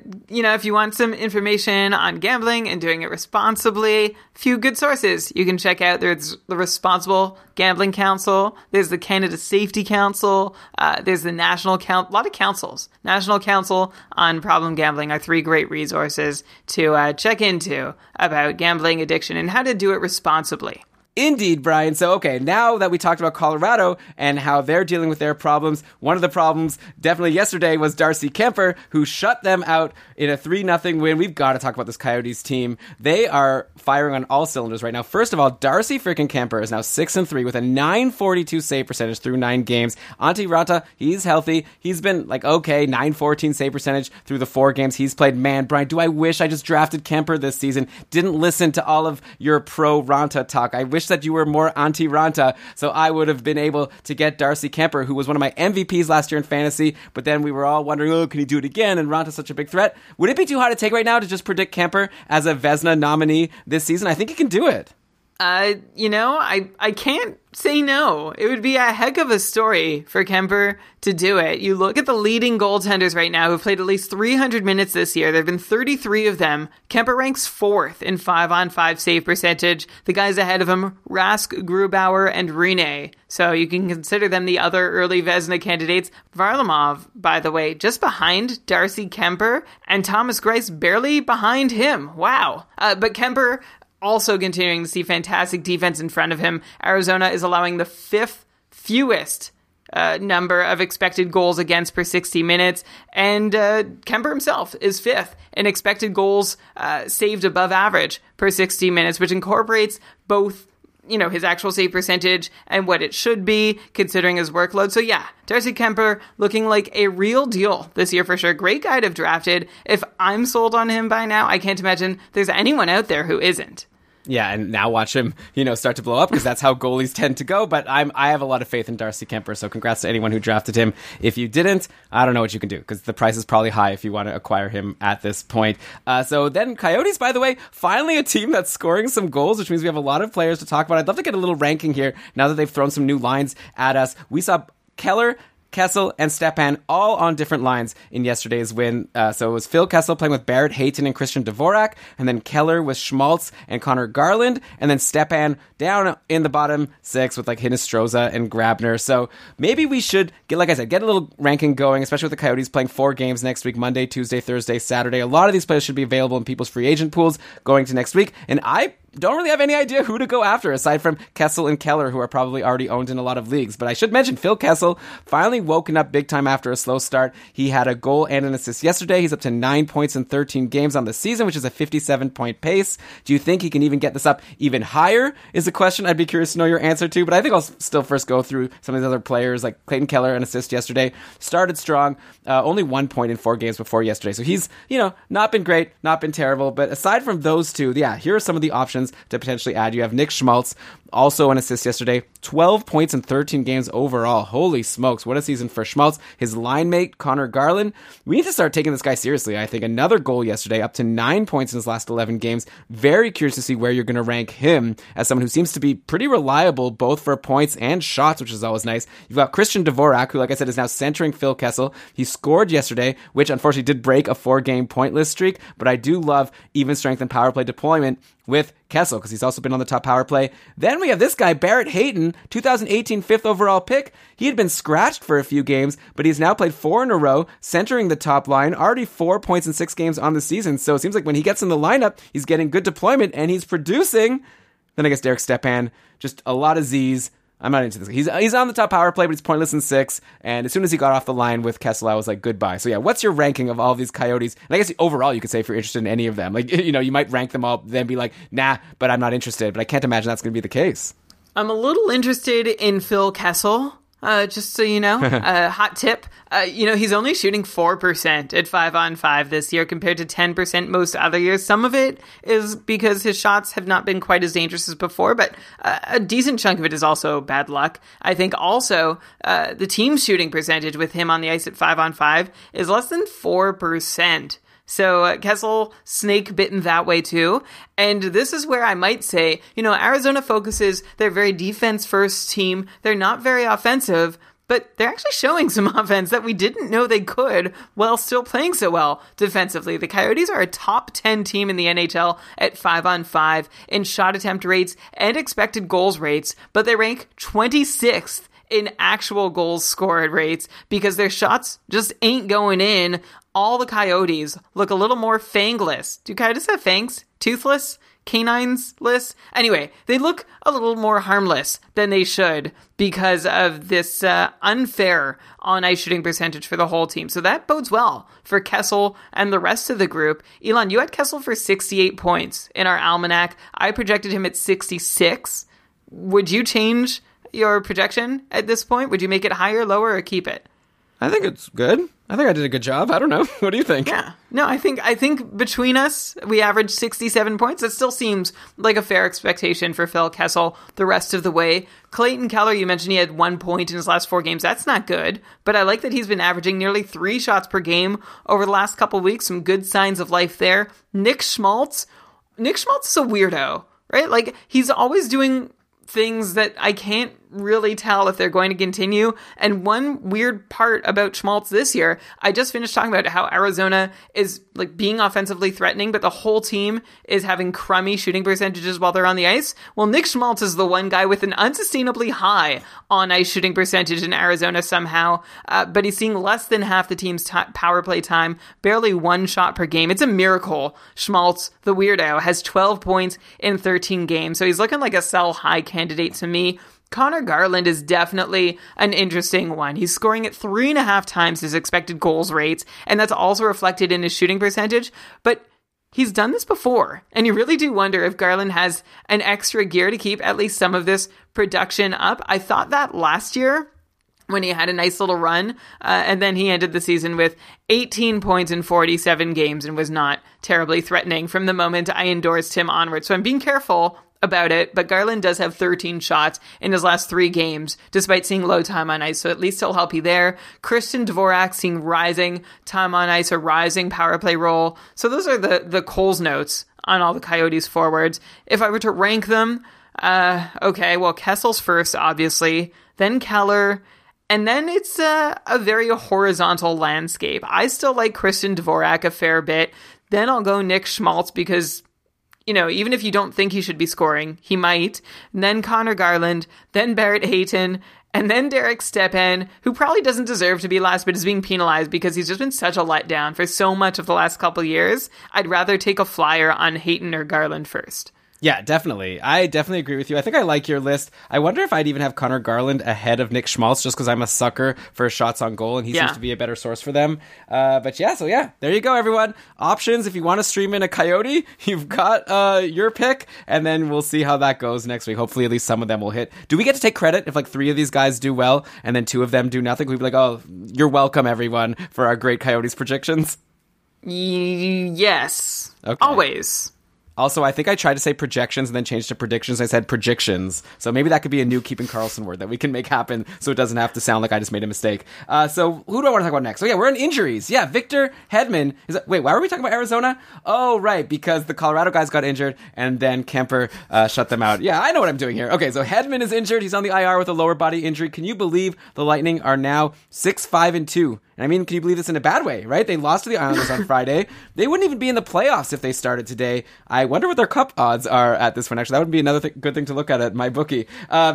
if you want some information on gambling and doing it responsibly, a few good sources you can check out. There's the Responsible Gambling Council. There's the Canada Safety Council. There's the National Council. A lot of councils. National Council on Problem Gambling are 3 great resources to check into about gambling addiction and how to do it responsibly. Indeed, Brian. So, okay, now that we talked about Colorado and how they're dealing with their problems, one of the problems definitely yesterday was Darcy Kemper, who shut them out in a 3-0 win. We've got to talk about this Coyotes team. They are firing on all cylinders right now. First of all, Darcy freaking Kemper is now 6-3 with a .942 save percentage through 9 games. Antti Raanta, he's healthy. He's been like, okay, .914 save percentage through the 4 games he's played. Man, Brian, do I wish I just drafted Kemper this season. Didn't listen to all of your pro Raanta talk. I wish that you were more anti-Raanta, so I would have been able to get Darcy Kemper, who was one of my MVPs last year in fantasy, but then we were all wondering, can he do it again? And Raanta's such a big threat. Would it be too hard to take right now to just predict Kemper as a Vezina nominee this season? I think he can do it. I can't say no. It would be a heck of a story for Kuemper to do it. You look at the leading goaltenders right now who've played at least 300 minutes this year. There have been 33 of them. Kuemper ranks 4th in 5-on-5 save percentage. The guys ahead of him, Rask, Grubauer, and Rinne. So you can consider them the other early Vezina candidates. Varlamov, by the way, just behind Darcy Kuemper, and Thomas Greiss barely behind him. Wow. But Kuemper also continuing to see fantastic defense in front of him. Arizona is allowing the 5th fewest number of expected goals against per 60 minutes. And Kuemper himself is 5th in expected goals saved above average per 60 minutes, which incorporates both his actual save percentage and what it should be considering his workload. So yeah, Darcy Kuemper looking like a real deal this year for sure. Great guy to have drafted. If I'm sold on him by now, I can't imagine there's anyone out there who isn't. Yeah, and now watch him, start to blow up because that's how goalies tend to go. But I have a lot of faith in Darcy Kuemper, so congrats to anyone who drafted him. If you didn't, I don't know what you can do because the price is probably high if you want to acquire him at this point. So then Coyotes, by the way, finally a team that's scoring some goals, which means we have a lot of players to talk about. I'd love to get a little ranking here now that they've thrown some new lines at us. We saw Keller, Kessel, and Stepan all on different lines in yesterday's win. So it was Phil Kessel playing with Barrett Hayton and Christian Dvorak, and then Keller with Schmaltz and Connor Garland, and then Stepan down in the bottom 6 with like Hinostroza and Grabner. So maybe we should get a little ranking going, especially with the Coyotes playing 4 games next week, Monday, Tuesday, Thursday, Saturday. A lot of these players should be available in people's free agent pools going to next week, and I don't really have any idea who to go after aside from Kessel and Keller, who are probably already owned in a lot of leagues. But I should mention Phil Kessel finally woken up big time after a slow start. He had a goal and an assist yesterday. He's up to 9 points in 13 games on the season, which is a 57-point pace. Do you think he can even get this up even higher is a question I'd be curious to know your answer to. But I think I'll still first go through some of these other players, like Clayton Keller, an assist yesterday. Started strong, only 1 point in 4 games before yesterday. So he's, not been great, not been terrible. But aside from those two, here are some of the options to potentially add. You have Nick Schmaltz, also an assist yesterday, 12 points in 13 games overall. Holy smokes, what a season for Schmaltz. His line mate, Connor Garland, we need to start taking this guy seriously. I think another goal yesterday, up to 9 points in his last 11 games. Very curious to see where you're going to rank him as someone who seems to be pretty reliable, both for points and shots, which is always nice. You've got Christian Dvorak, who, like I said, is now centering Phil Kessel. He scored yesterday, which unfortunately did break a 4-game pointless streak, but I do love even strength and power play deployment with Kessel, because he's also been on the top power play. Then we have this guy, Barrett Hayton, 2018 5th overall pick. He had been scratched for a few games, but he's now played 4 in a row, centering the top line, already 4 points in 6 games on the season. So it seems like when he gets in the lineup, he's getting good deployment, and he's producing. Then I guess Derek Stepan, just a lot of Z's. I'm not into this. He's on the top power play, but he's pointless in 6. And as soon as he got off the line with Kessel, I was like, goodbye. So yeah, what's your ranking of all of these Coyotes? And I guess overall, you could say if you're interested in any of them, like, you might rank them all, then be like, nah, but I'm not interested. But I can't imagine that's going to be the case. I'm a little interested in Phil Kessel. Just so you know, hot tip, he's only shooting 4% at 5-on-5 this year compared to 10% most other years. Some of it is because his shots have not been quite as dangerous as before, but a decent chunk of it is also bad luck. I think also the team's shooting percentage with him on the ice at 5-on-5 is less than 4%. So Kessel snake bitten that way too. And this is where I might say, Arizona focuses, they're a very defense first team. They're not very offensive, but they're actually showing some offense that we didn't know they could while still playing so well defensively. The Coyotes are a top 10 team in the NHL at 5-on-5 in shot attempt rates and expected goals rates, but they rank 26th in actual goals scored rates because their shots just ain't going in. All the Coyotes look a little more fangless. Do Coyotes have fangs? Toothless? Canines-less? Anyway, they look a little more harmless than they should because of this unfair on-ice shooting percentage for the whole team. So that bodes well for Kessel and the rest of the group. Elon, you had Kessel for 68 points in our almanac. I projected him at 66. Would you change your projection at this point? Would you make it higher, lower, or keep it? I think it's good. I think I did a good job. I don't know. What do you think? Yeah. No, I think between us, we averaged 67 points. That still seems like a fair expectation for Phil Kessel the rest of the way. Clayton Keller, you mentioned he had 1 point in his last 4 games. That's not good, but I like that he's been averaging nearly 3 shots per game over the last couple of weeks. Some good signs of life there. Nick Schmaltz is a weirdo. right? Like, he's always doing things that I can't really tell if they're going to continue. And one weird part about Schmaltz this year, I just finished talking about how Arizona is like being offensively threatening, but the whole team is having crummy shooting percentages while they're on the ice. Well, Nick Schmaltz is the one guy with an unsustainably high on-ice shooting percentage in Arizona somehow, but he's seeing less than half the team's power play time, barely 1 shot per game. It's a miracle. Schmaltz, the weirdo, has 12 points in 13 games, so he's looking like a sell-high candidate to me. Connor Garland is definitely an interesting one. He's scoring at 3.5 times his expected goals rates, and that's also reflected in his shooting percentage. But he's done this before, and you really do wonder if Garland has an extra gear to keep at least some of this production up. I thought that last year when he had a nice little run, and then he ended the season with 18 points in 47 games and was not terribly threatening from the moment I endorsed him onward. So I'm being careful about it, but Garland does have 13 shots in his last 3 games, despite seeing low time on ice, so at least he'll help you there. Christian Dvorak seeing rising time on ice, a rising power play role. So those are the Coles notes on all the Coyotes forwards. If I were to rank them, okay, well, Kessel's first, obviously, then Keller, and then it's a very horizontal landscape. I still like Christian Dvorak a fair bit. Then I'll go Nick Schmaltz because, you know, even if you don't think he should be scoring, he might. And then Connor Garland, then Barrett Hayton, and then Derek Stepan, who probably doesn't deserve to be last, but is being penalized because he's just been such a letdown for so much of the last couple years. I'd rather take a flyer on Hayton or Garland first. Yeah, definitely. I definitely agree with you. I think I like your list. I wonder if I'd even have Connor Garland ahead of Nick Schmaltz just because I'm a sucker for shots on goal and he seems to be a better source for them. But yeah, there you go, everyone. Options. If you want to stream in a Coyote, you've got your pick, and then we'll see how that goes next week. Hopefully at least some of them will hit. Do we get to take credit if like 3 of these guys do well and then 2 of them do nothing? We'd be like, oh, you're welcome, everyone, for our great Coyotes predictions. Yes. Okay. Always. Also, I think I tried to say projections and then changed to predictions. I said projections. So maybe that could be a new Keeping Karlsson word that we can make happen so it doesn't have to sound like I just made a mistake. So who do I want to talk about next? So yeah, we're in injuries. Yeah, Victor Hedman. Wait, why were we talking about Arizona? Oh, right, because the Colorado guys got injured and then Kemper shut them out. Yeah, I know what I'm doing here. Okay, so Hedman is injured. He's on the IR with a lower body injury. Can you believe the Lightning are now 6-5-2? And I mean, can you believe this in a bad way, right? They lost to the Islanders on Friday. They wouldn't even be in the playoffs if they started today. I wonder what their cup odds are at this one. Actually, that would be another good thing to look at my bookie.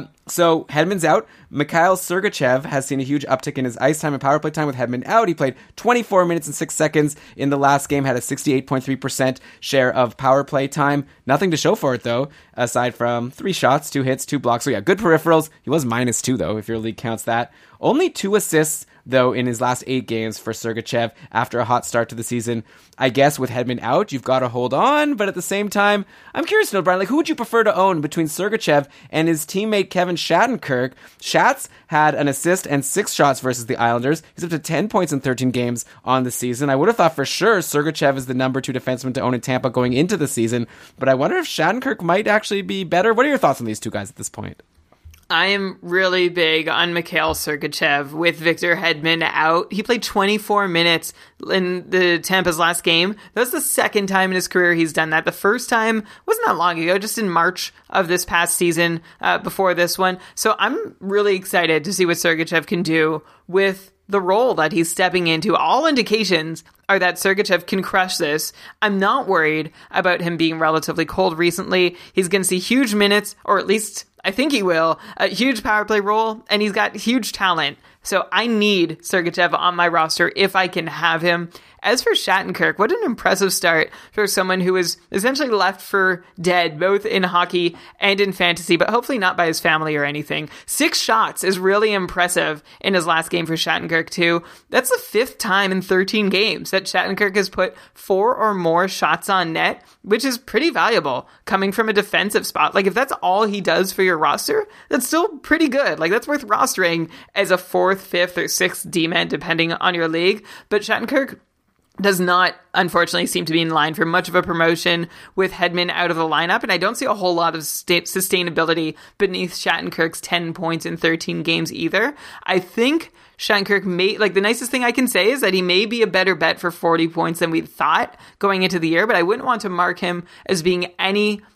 So Hedman's out. Mikhail Sergachev has seen a huge uptick in his ice time and power play time with Hedman out. He played 24 minutes and 6 seconds in the last game, had a 68.3% share of power play time. Nothing to show for it, though, aside from 3 shots, 2 hits, 2 blocks. So yeah, good peripherals. He was -2, though, if your league counts that. Only 2 assists, though, in his last 8 games for Sergachev after a hot start to the season. I guess with Hedman out, you've got to hold on, but at the same time, I'm curious to know, Brian, like, who would you prefer to own between Sergachev and his teammate Kevin Shattenkirk? Shatz had an assist and 6 shots versus the Islanders. He's up to 10 points in 13 games on the season. I would have thought for sure Sergachev is the number 2 defenseman to own in Tampa going into the season, but I wonder if Shattenkirk might actually be better. What are your thoughts on these 2 guys at this point? I am really big on Mikhail Sergachev with Victor Hedman out. He played 24 minutes in the Tampa's last game. That's the second time in his career he's done that. The first time wasn't that long ago, just in March of this past season, before this one. So I'm really excited to see what Sergachev can do with the role that he's stepping into. All indications are that Sergachev can crush this. I'm not worried about him being relatively cold recently. He's going to see huge minutes, or at least I think he will, a huge power play role, and he's got huge talent. So I need Sergachev on my roster if I can have him. As for Shattenkirk, what an impressive start for someone who was essentially left for dead, both in hockey and in fantasy, but hopefully not by his family or anything. 6 shots is really impressive in his last game for Shattenkirk, too. That's the 5th time in 13 games that Shattenkirk has put 4 or more shots on net, which is pretty valuable coming from a defensive spot. Like, if that's all he does for your roster, that's still pretty good. Like, that's worth rostering as a 4th, 5th, or 6th D-man, depending on your league. But Shattenkirk does not, unfortunately, seem to be in line for much of a promotion with Hedman out of the lineup, and I don't see a whole lot of sustainability beneath Shattenkirk's 10 points in 13 games either. I think Shattenkirk may, like, the nicest thing I can say is that he may be a better bet for 40 points than we thought going into the year, but I wouldn't want to mark him as being any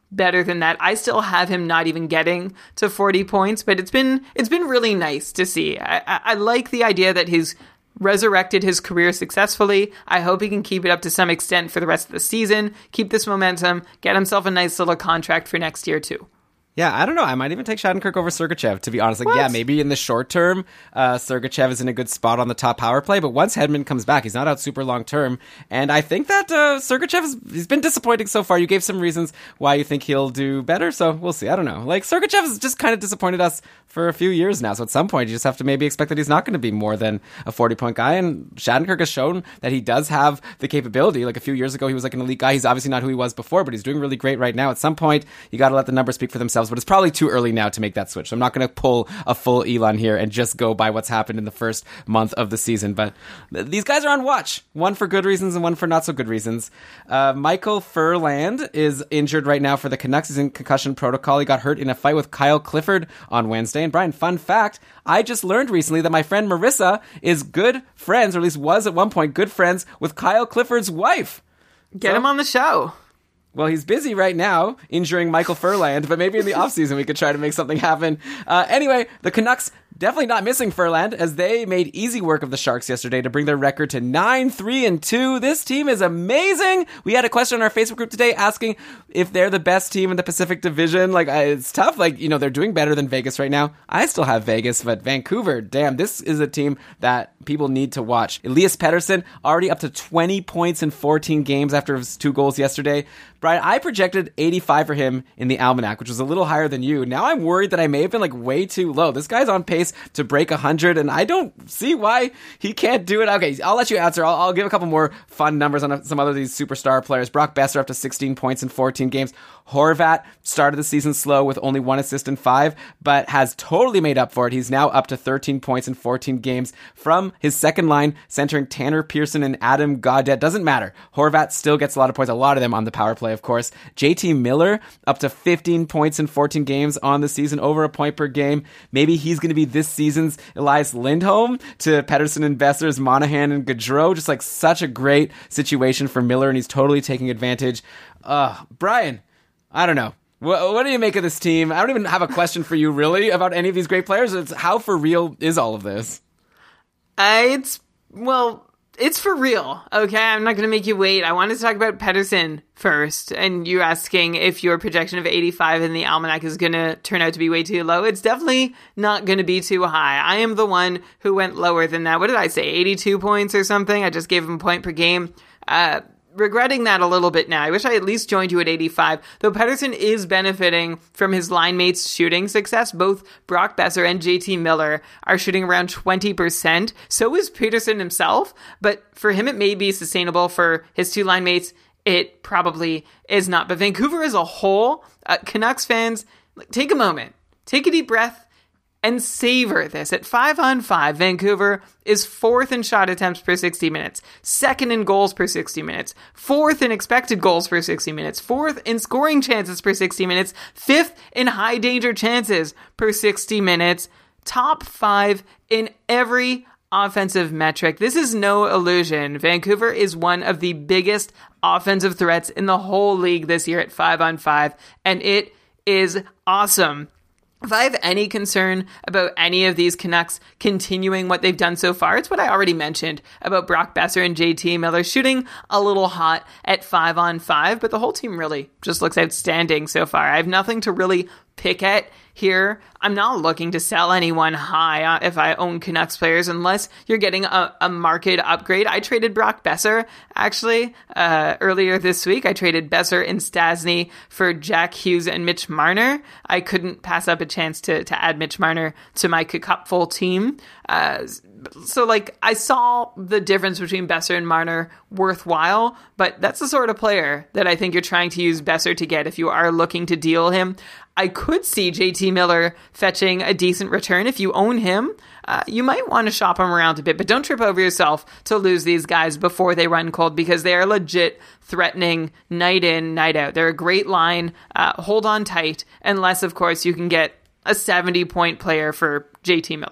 better than that. I still have him not even getting to 40 points, but it's been really nice to see. I like the idea that he's resurrected his career successfully. I hope he can keep it up to some extent for the rest of the season, keep this momentum, get himself a nice little contract for next year too. Yeah, I don't know. I might even take Shattenkirk over Sergachev, to be honest. Like, What? yeah, maybe in the short term, Sergachev is in a good spot on the top power play, but once Hedman comes back, he's not out super long term. And I think that Sergachev he's been disappointing so far. You gave some reasons why you think he'll do better, so we'll see. I don't know. Like, Sergachev has just kind of disappointed us for a few years now, so at some point you just have to maybe expect that he's not going to be more than a 40-point guy, and Shattenkirk has shown that he does have the capability. Like, a few years ago, he was like an elite guy. He's obviously not who he was before, but he's doing really great right now. At some point, you got to let the numbers speak for themselves, but it's probably too early now to make that switch. So I'm not going to pull a full Elon here and just go by what's happened in the first month of the season. But these guys are on watch. One for good reasons and one for not so good reasons. Michael Furland is injured right now for the Canucks. He's in concussion protocol. He got hurt in a fight with Kyle Clifford on Wednesday. And Brian, fun fact, I just learned recently that my friend Marissa is good friends, or at least was at one point good friends, with Kyle Clifford's wife. Get him on the show. Well, he's busy right now injuring Michael Furland, but maybe in the offseason we could try to make something happen. Anyway, the Canucks definitely not missing Furland, as they made easy work of the Sharks yesterday to bring their record to 9-3-2. This team is amazing. We had a question on our Facebook group today asking if they're the best team in the Pacific Division. Like, it's tough. Like, you know, they're doing better than Vegas right now. I still have Vegas, but Vancouver, damn, this is a team that people need to watch. Elias Pettersson already up to 20 points in 14 games after his 2 goals yesterday. Brian, I projected 85 for him in the Almanac, which was a little higher than you. Now I'm worried that I may have been like way too low. This guy's on pace to break 100, and I don't see why he can't do it. Okay, I'll let you answer. I'll give a couple more fun numbers on some other of these superstar players. Brock Besser up to 16 points in 14 games. Horvat started the season slow with only 1 assist in 5, but has totally made up for it. He's now up to 13 points in 14 games from his second line, centering Tanner Pearson and Adam Gaudette. Doesn't matter. Horvat still gets a lot of points, a lot of them on the power play, of course. JT Miller up to 15 points in 14 games on the season, over a point per game. Maybe he's going to be this season's Elias Lindholm to Pettersson and Besser's Monahan and Gaudreau. Just like such a great situation for Miller, and he's totally taking advantage. Brian, I don't know. What do you make of this team? I don't even have a question for you, really, about any of these great players. It's how for real is all of this? It's for real, okay? I'm not going to make you wait. I wanted to talk about Pettersson first, and you asking if your projection of 85 in the Almanac is going to turn out to be way too low. It's definitely not going to be too high. I am the one who went lower than that. What did I say, 82 points or something? I just gave him a point per game. Regretting that a little bit now. I wish I at least joined you at 85, though Pettersson is benefiting from his line mates' shooting success. Both Brock Besser and JT Miller are shooting around 20%. So is Peterson himself, but for him it may be sustainable. For his 2 line mates, it probably is not. But Vancouver as a whole, Canucks fans, take a moment, take a deep breath, and savor this. At 5-on-5, Vancouver is 4th in shot attempts per 60 minutes, 2nd in goals per 60 minutes, 4th in expected goals per 60 minutes, 4th in scoring chances per 60 minutes, 5th in high danger chances per 60 minutes, top 5 in every offensive metric. This is no illusion. Vancouver is one of the biggest offensive threats in the whole league this year at 5-on-5, and it is awesome. If I have any concern about any of these Canucks continuing what they've done so far, it's what I already mentioned about Brock Besser and JT Miller shooting a little hot at 5-on-5, but the whole team really just looks outstanding so far. I have nothing to really pick at here. I'm not looking to sell anyone high if I own Canucks players, unless you're getting a market upgrade. I traded Brock Besser, actually, earlier this week. I traded Besser and Stasny for Jack Hughes and Mitch Marner. I couldn't pass up a chance to add Mitch Marner to my cupful team. So, like, I saw the difference between Besser and Marner worthwhile, but that's the sort of player that I think you're trying to use Besser to get if you are looking to deal him. I could see JT Miller fetching a decent return. If you own him, you might want to shop him around a bit, but don't trip over yourself to lose these guys before they run cold, because they are legit threatening night in, night out. They're a great line. Hold on tight, unless, of course, you can get a 70-point player for JT Miller.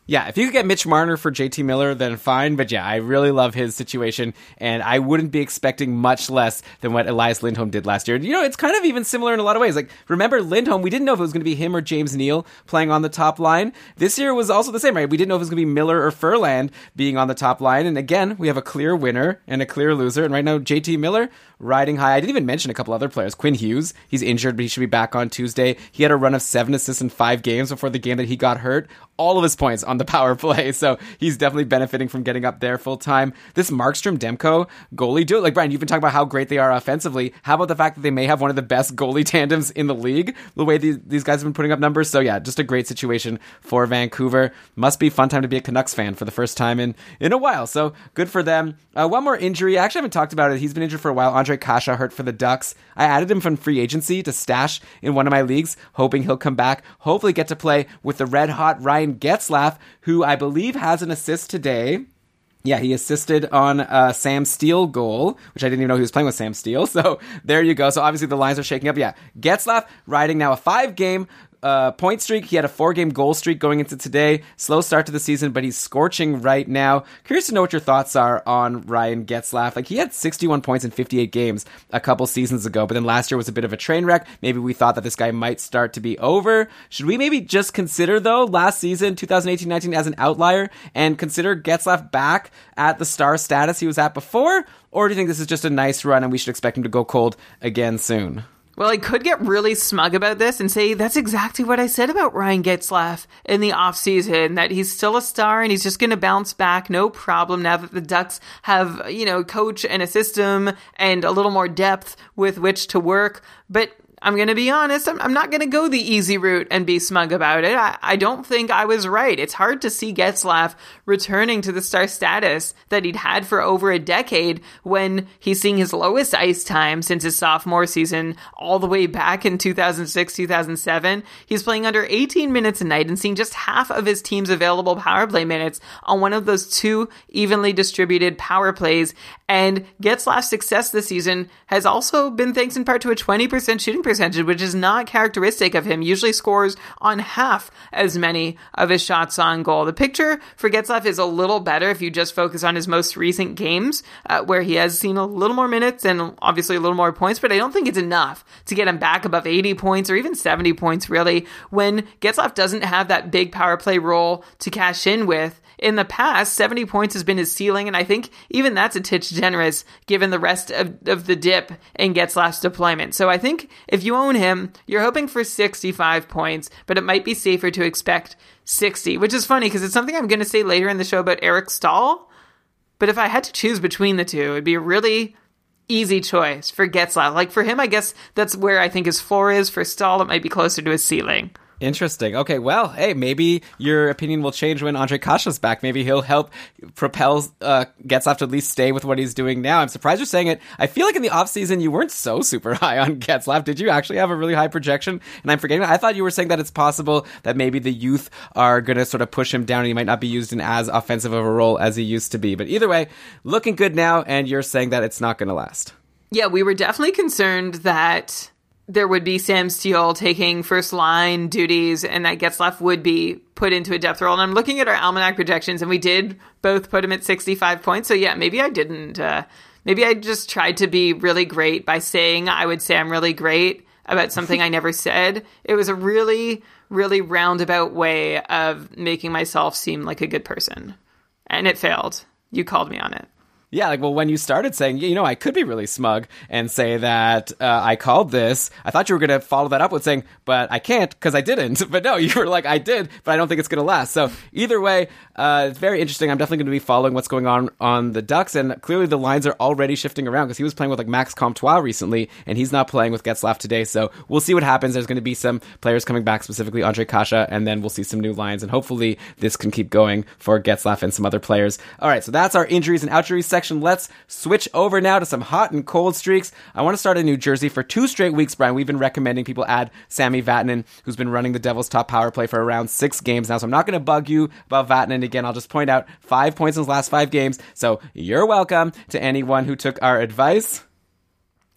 Yeah, if you could get Mitch Marner for JT Miller, then fine. But yeah, I really love his situation, and I wouldn't be expecting much less than what Elias Lindholm did last year. You know, it's kind of even similar in a lot of ways. Like, remember Lindholm, we didn't know if it was going to be him or James Neal playing on the top line. This year was also the same, right? We didn't know if it was going to be Miller or Furland being on the top line. And again, we have a clear winner and a clear loser. And right now, JT Miller riding high. I didn't even mention a couple other players. Quinn Hughes, he's injured, but he should be back on Tuesday. He had a run of 7 assists in 5 games before the game that he got hurt. All of his points on the power play, so he's definitely benefiting from getting up there full time. This Markstrom-Demko goalie duo, like Brian, you've been talking about how great they are offensively. How about the fact that they may have one of the best goalie tandems in the league, the way these guys have been putting up numbers? So yeah, just a great situation for Vancouver. Must be a fun time to be a Canucks fan for the first time in a while, so good for them. One more injury, I actually haven't talked about it. He's been injured for a while. Ondrej Kase hurt for the Ducks. I added him from free agency to stash in one of my leagues, hoping he'll come back, hopefully get to play with the red-hot Ryan Getzlaf, who I believe has an assist today. Yeah, he assisted on Sam Steele goal, which I didn't even know he was playing with Sam Steele. So there you go. So obviously the lines are shaking up. Yeah, Getzlaf riding now a 5-game point streak. He had a 4-game goal streak going into today. Slow start to the season, but he's scorching right now. Curious to know what your thoughts are on Ryan Getzlaf. Like, he had 61 points in 58 games a couple seasons ago, but then last year was a bit of a train wreck. Maybe we thought that this guy might start to be over. Should we maybe just consider, though, last season, 2018-19, as an outlier and consider Getzlaf back at the star status he was at before? Or do you think this is just a nice run and we should expect him to go cold again soon? Well, I could get really smug about this and say that's exactly what I said about Ryan Getzlaf in the offseason, that he's still a star and he's just going to bounce back, no problem, now that the Ducks have, coach and a system and a little more depth with which to work. But I'm going to be honest, I'm not going to go the easy route and be smug about it. I don't think I was right. It's hard to see Getzlaf returning to the star status that he'd had for over a decade when he's seeing his lowest ice time since his sophomore season all the way back in 2006, 2007. He's playing under 18 minutes a night and seeing just half of his team's available power play minutes on one of those 2 evenly distributed power plays. And Getzlaf's success this season has also been thanks in part to a 20% shooting percentage, which is not characteristic of him. Usually scores on half as many of his shots on goal. The picture for Getzlaf is a little better if you just focus on his most recent games, where he has seen a little more minutes and obviously a little more points, but I don't think it's enough to get him back above 80 points or even 70 points, really, when Getzlaf doesn't have that big power play role to cash in with. In the past, 70 points has been his ceiling, and I think even that's a titch generous given the rest of the dip in Getzlaf's deployment. So I think if you own him, you're hoping for 65 points, but it might be safer to expect 60, which is funny because it's something I'm going to say later in the show about Eric Staal. But if I had to choose between the two, it'd be a really easy choice for Getzlaf. Like, for him, I guess that's where I think his floor is. For Staal, it might be closer to his ceiling. Interesting. Okay, well, hey, maybe your opinion will change when Ondrej Kase's back. Maybe he'll help propel Getzlaf to at least stay with what he's doing now. I'm surprised you're saying it. I feel like in the offseason you weren't so super high on Getzlaf. Did you actually have a really high projection? And I'm forgetting. I thought you were saying that it's possible that maybe the youth are going to sort of push him down and he might not be used in as offensive of a role as he used to be. But either way, looking good now, and you're saying that it's not going to last. Yeah, we were definitely concerned that there would be Sam Steele taking first line duties and that Getzlaf would be put into a depth role. And I'm looking at our Almanac projections and we did both put him at 65 points. So yeah, maybe I didn't. Maybe I just tried to be really great by saying I would say I'm really great about something I never said. It was a really, really roundabout way of making myself seem like a good person. And it failed. You called me on it. Yeah, like, well, when you started saying, I could be really smug and say that I called this, I thought you were going to follow that up with saying, but I can't because I didn't. But no, you were like, I did, but I don't think it's going to last. So either way, it's very interesting. I'm definitely going to be following what's going on the Ducks, and clearly the lines are already shifting around because he was playing with like Max Comtois recently, and he's not playing with Getzlaf today. So we'll see what happens. There's going to be some players coming back, specifically Ondrej Kase, and then we'll see some new lines, and hopefully this can keep going for Getzlaf and some other players. All right, so that's our injuries and outjuries section. Let's switch over now to some hot and cold streaks. I want to start in New Jersey. For 2 straight weeks, Brian, we've been recommending people add Sami Vatanen, who's been running the Devils' top power play for around 6 games now. So I'm not going to bug you about Vatanen again. I'll just point out 5 points in his last 5 games. So you're welcome to anyone who took our advice.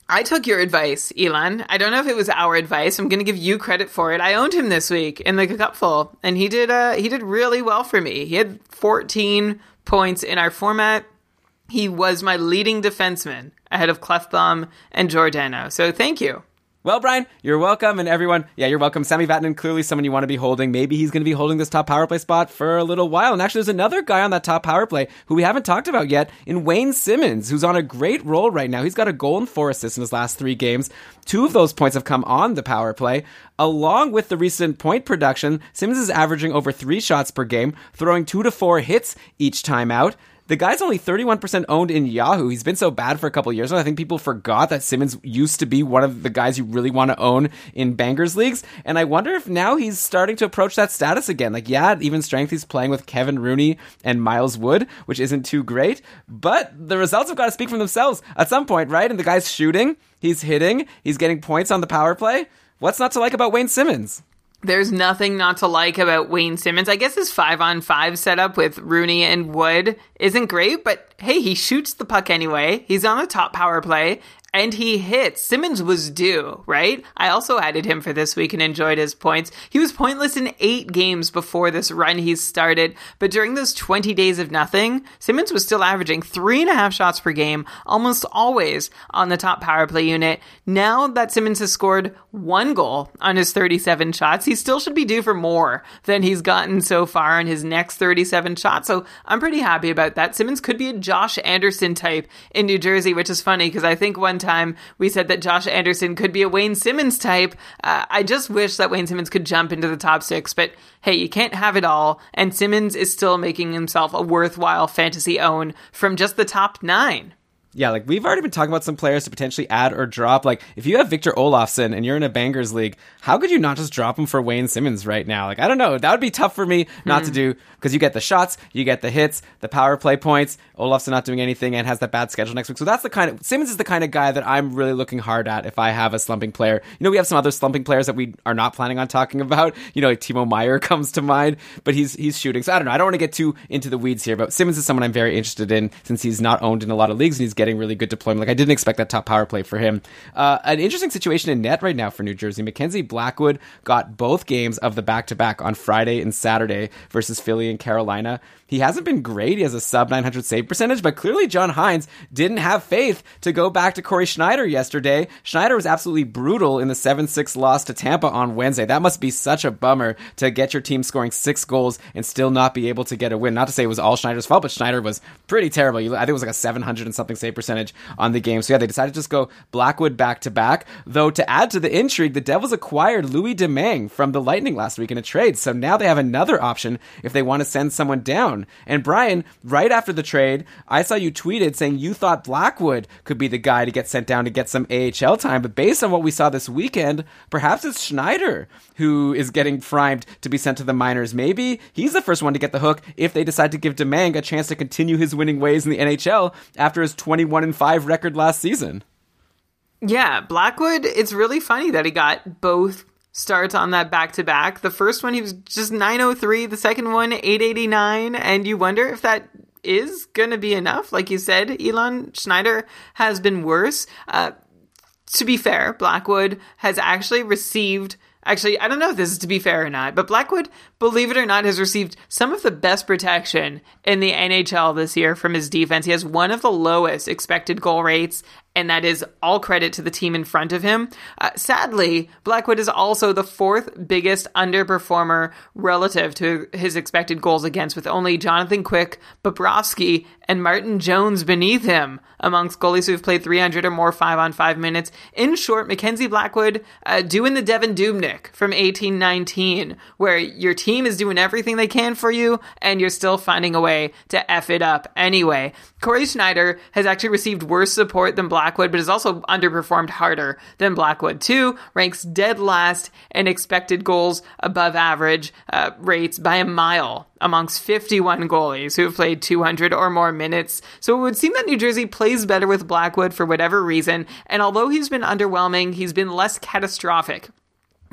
I took your advice, Elon. I don't know if it was our advice. I'm going to give you credit for it. I owned him this week in the cupful, and he did really well for me. He had 14 points in our format. He was my leading defenseman ahead of Clefbaum and Giordano. So thank you. Well, Brian, you're welcome, and everyone, you're welcome. Sami Vatanen, clearly someone you want to be holding. Maybe he's going to be holding this top power play spot for a little while. And actually, there's another guy on that top power play who we haven't talked about yet in Wayne Simmonds, who's on a great roll right now. He's got a goal and 4 assists in his last 3 games. 2 of those points have come on the power play. Along with the recent point production, Simmonds is averaging over 3 shots per game, throwing 2 to 4 hits each time out. The guy's only 31% owned in Yahoo. He's been so bad for a couple of years. I think people forgot that Simmonds used to be one of the guys you really want to own in Bangers leagues. And I wonder if now he's starting to approach that status again. Like, at even strength, he's playing with Kevin Rooney and Miles Wood, which isn't too great. But the results have got to speak for themselves at some point, right? And the guy's shooting, he's hitting, he's getting points on the power play. What's not to like about Wayne Simmonds? There's nothing not to like about Wayne Simmonds. I guess his 5-on-5 setup with Rooney and Wood isn't great, but hey, he shoots the puck anyway. He's on the top power play, and he hits. Simmonds was due, right? I also added him for this week and enjoyed his points. He was pointless in 8 games before this run he started, but during those 20 days of nothing, Simmonds was still averaging 3.5 shots per game, almost always on the top power play unit. Now that Simmonds has scored 1 goal on his 37 shots, he still should be due for more than he's gotten so far in his next 37 shots, so I'm pretty happy about that. Simmonds could be a Josh Anderson type in New Jersey, which is funny because I think one time we said that Josh Anderson could be a Wayne Simmonds type. I just wish that Wayne Simmonds could jump into the top 6, but hey, you can't have it all, and Simmonds is still making himself a worthwhile fantasy own from just the top 9. Yeah, like we've already been talking about some players to potentially add or drop. Like if you have Victor Olofsson and you're in a Bangers league, how could you not just drop him for Wayne Simmonds right now? Like, I don't know. That would be tough for me not to do because you get the shots, you get the hits, the power play points. Olofsson not doing anything and has that bad schedule next week. So that's the kind of, Simmonds is the kind of guy that I'm really looking hard at if I have a slumping player. You know, we have some other slumping players that we are not planning on talking about. You know, like Timo Meier comes to mind, but he's shooting. So I don't know. I don't want to get too into the weeds here, but Simmonds is someone I'm very interested in since he's not owned in a lot of leagues and he's getting really good deployment. Like I didn't expect that top power play for him. An interesting situation in net right now for New Jersey. Mackenzie Blackwood got both games of the back-to-back on Friday and Saturday versus Philly and Carolina. He hasn't been great. He has a sub 900 save percentage, but clearly John Hines didn't have faith to go back to Corey Schneider yesterday. Schneider was absolutely brutal in the 7-6 loss to Tampa on Wednesday. That must be such a bummer to get your team scoring 6 goals and still not be able to get a win. Not to say it was all Schneider's fault, but Schneider was pretty terrible. I think it was like a 700 and something save percentage on the game. So yeah, they decided to just go Blackwood back to back. Though to add to the intrigue, the Devils acquired Louis Domingue from the Lightning last week in a trade. So now they have another option if they want to send someone down. And Brian, right after the trade, I saw you tweeted saying you thought Blackwood could be the guy to get sent down to get some AHL time. But based on what we saw this weekend, perhaps it's Schneider who is getting primed to be sent to the minors. Maybe he's the first one to get the hook if they decide to give Domingue a chance to continue his winning ways in the NHL after his 21-5 record last season. Yeah, Blackwood, it's really funny that he got both starts on that back-to-back. The first one, he was just 903. The second one, 889. And you wonder if that is going to be enough. Like you said, Elon, Schneider has been worse. To be fair, Blackwood has actually received... Actually, I don't know if this is to be fair or not, but Blackwood, believe it or not, has received some of the best protection in the NHL this year from his defense. He has one of the lowest expected goal rates, and that is all credit to the team in front of him. Sadly, Blackwood is also the 4th biggest underperformer relative to his expected goals against, with only Jonathan Quick, Bobrovsky, and Martin Jones beneath him amongst goalies who've played 300 or more 5-on-5 minutes. In short, Mackenzie Blackwood doing the Devin Dubnyk from 18-19, where your team is doing everything they can for you, and you're still finding a way to F it up anyway. Corey Schneider has actually received worse support than Blackwood, but has also underperformed harder than Blackwood too. Ranks dead last in expected goals above average rates by a mile amongst 51 goalies who have played 200 or more minutes. So it would seem that New Jersey plays better with Blackwood for whatever reason, and although he's been underwhelming, he's been less catastrophic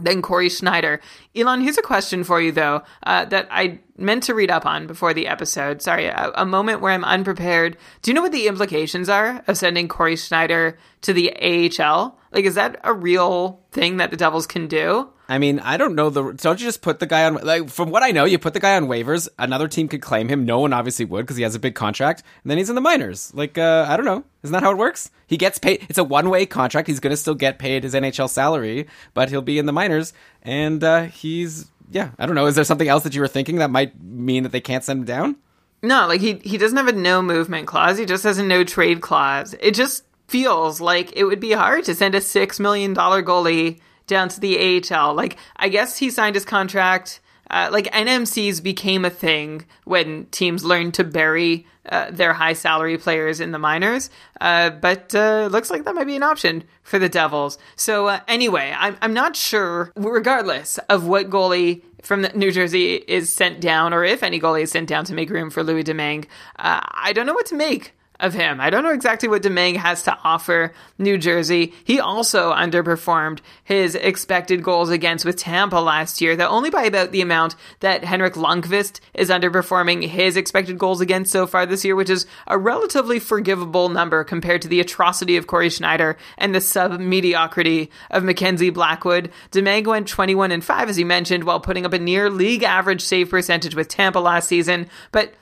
than Corey Schneider. Elon, here's a question for you, though, that I meant to read up on before the episode. Sorry, a moment where I'm unprepared. Do you know what the implications are of sending Corey Schneider to the AHL? Like, is that a real thing that the Devils can do? I mean, I don't know. Don't you just put the guy on, like, from what I know, you put the guy on waivers. Another team could claim him. No one obviously would because he has a big contract. And then he's in the minors. Like, I don't know. Isn't that how it works? He gets paid. It's a one-way contract. He's going to still get paid his NHL salary, but he'll be in the minors. And he's, yeah, I don't know. Is there something else that you were thinking that might mean that they can't send him down? No, like he doesn't have a no movement clause. He just has a no trade clause. It just feels like it would be hard to send a $6 million goalie down to the AHL. Like, I guess he signed his contract. Like, NMCs became a thing when teams learned to bury their high salary players in the minors. But looks like that might be an option for the Devils. So anyway, I'm not sure, regardless of what goalie from New Jersey is sent down, or if any goalie is sent down to make room for Louis Domingue, I don't know what to make of him. I don't know exactly what Domingue has to offer New Jersey. He also underperformed his expected goals against with Tampa last year, though only by about the amount that Henrik Lundqvist is underperforming his expected goals against so far this year, which is a relatively forgivable number compared to the atrocity of Corey Schneider and the sub-mediocrity of Mackenzie Blackwood. Domingue went 21-5, as you mentioned, while putting up a near league average save percentage with Tampa last season, but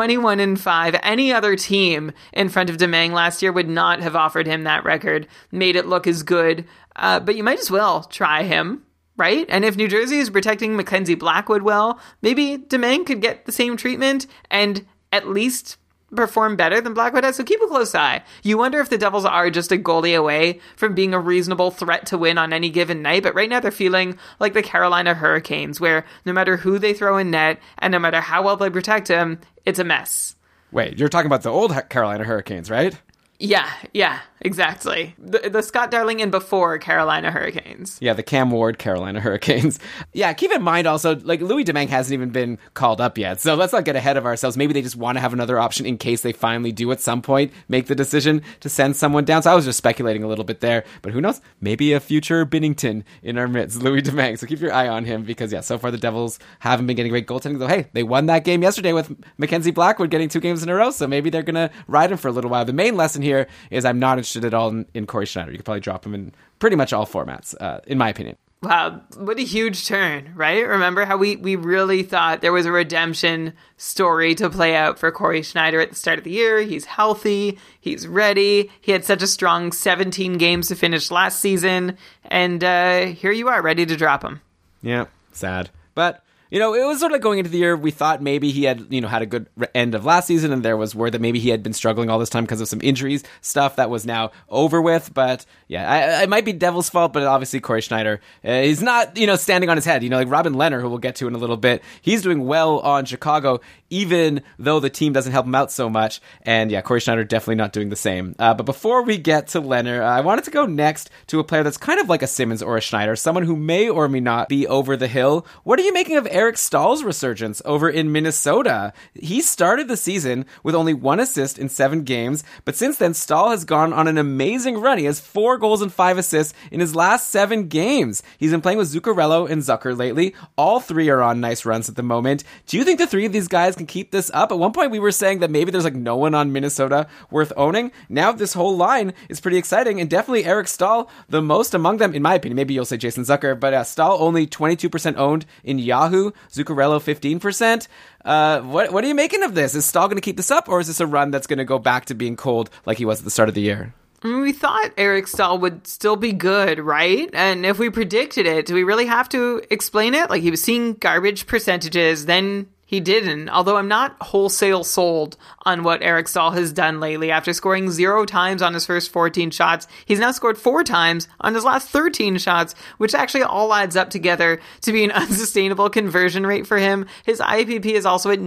21-5. Any other team in front of Domingue last year would not have offered him that record, made it look as good. But you might as well try him, right? And if New Jersey is protecting Mackenzie Blackwood well, maybe Domingue could get the same treatment and at least perform better than Blackwood has. So keep a close eye. You wonder if the Devils are just a goalie away from being a reasonable threat to win on any given night. But right now they're feeling like the Carolina Hurricanes, where no matter who they throw in net and no matter how well they protect him, it's a mess. Wait, you're talking about the old Carolina Hurricanes, right? Yeah, exactly. The Scott Darling and before Carolina Hurricanes. Yeah, the Cam Ward Carolina Hurricanes. Yeah, keep in mind also, like, Louis Domingue hasn't even been called up yet, so let's not get ahead of ourselves. Maybe they just want to have another option in case they finally do at some point make the decision to send someone down. So I was just speculating a little bit there, but who knows? Maybe a future Binnington in our midst, Louis Domingue. So keep your eye on him because, yeah, so far the Devils haven't been getting great goaltending. Though, hey, they won that game yesterday with Mackenzie Blackwood getting 2 games in a row, so maybe they're going to ride him for a little while. The main lesson here is I'm not interested at all in Corey Schneider. You could probably drop him in pretty much all formats, in my opinion. Wow, what a huge turn, right? Remember how we really thought there was a redemption story to play out for Corey Schneider at the start of the year. He's healthy, he's ready, he had such a strong 17 games to finish last season, and here you are, ready to drop him. Yeah, sad. But you know, it was sort of going into the year, we thought maybe he had, had a good end of last season, and there was word that maybe he had been struggling all this time because of some injuries, stuff that was now over with. But yeah, it might be Devil's fault, but obviously Corey Schneider, he's not, standing on his head. Like Robin Lehner, who we'll get to in a little bit, he's doing well on Chicago, even though the team doesn't help him out so much. And yeah, Corey Schneider definitely not doing the same. But before we get to Lehner, I wanted to go next to a player that's kind of like a Simmons or a Schneider, someone who may or may not be over the hill. What are you making of Eric Stahl's resurgence over in Minnesota? He started the season with only 1 assist in 7 games, but since then, Stahl has gone on an amazing run. He has 4 goals and 5 assists in his last 7 games. He's been playing with Zuccarello and Zucker lately. All 3 are on nice runs at the moment. Do you think the 3 of these guys can keep this up? At one point, we were saying that maybe there's no one on Minnesota worth owning. Now this whole line is pretty exciting, and definitely Eric Stahl, the most among them, in my opinion. Maybe you'll say Jason Zucker, but Stahl only 22% owned in Yahoo. Zuccarello 15%. What are you making of this? Is Stahl going to keep this up, or is this a run that's going to go back to being cold like he was at the start of the year? We thought Eric Stahl would still be good, right? And if we predicted it, do we really have to explain it? Like, he was seeing garbage percentages, then he didn't, although I'm not wholesale sold on what Eric Stahl has done lately. After scoring 0 times on his first 14 shots, he's now scored 4 times on his last 13 shots, which actually all adds up together to be an unsustainable conversion rate for him. His IPP is also at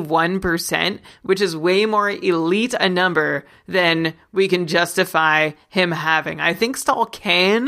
91%, which is way more elite a number than we can justify him having. I think Stahl can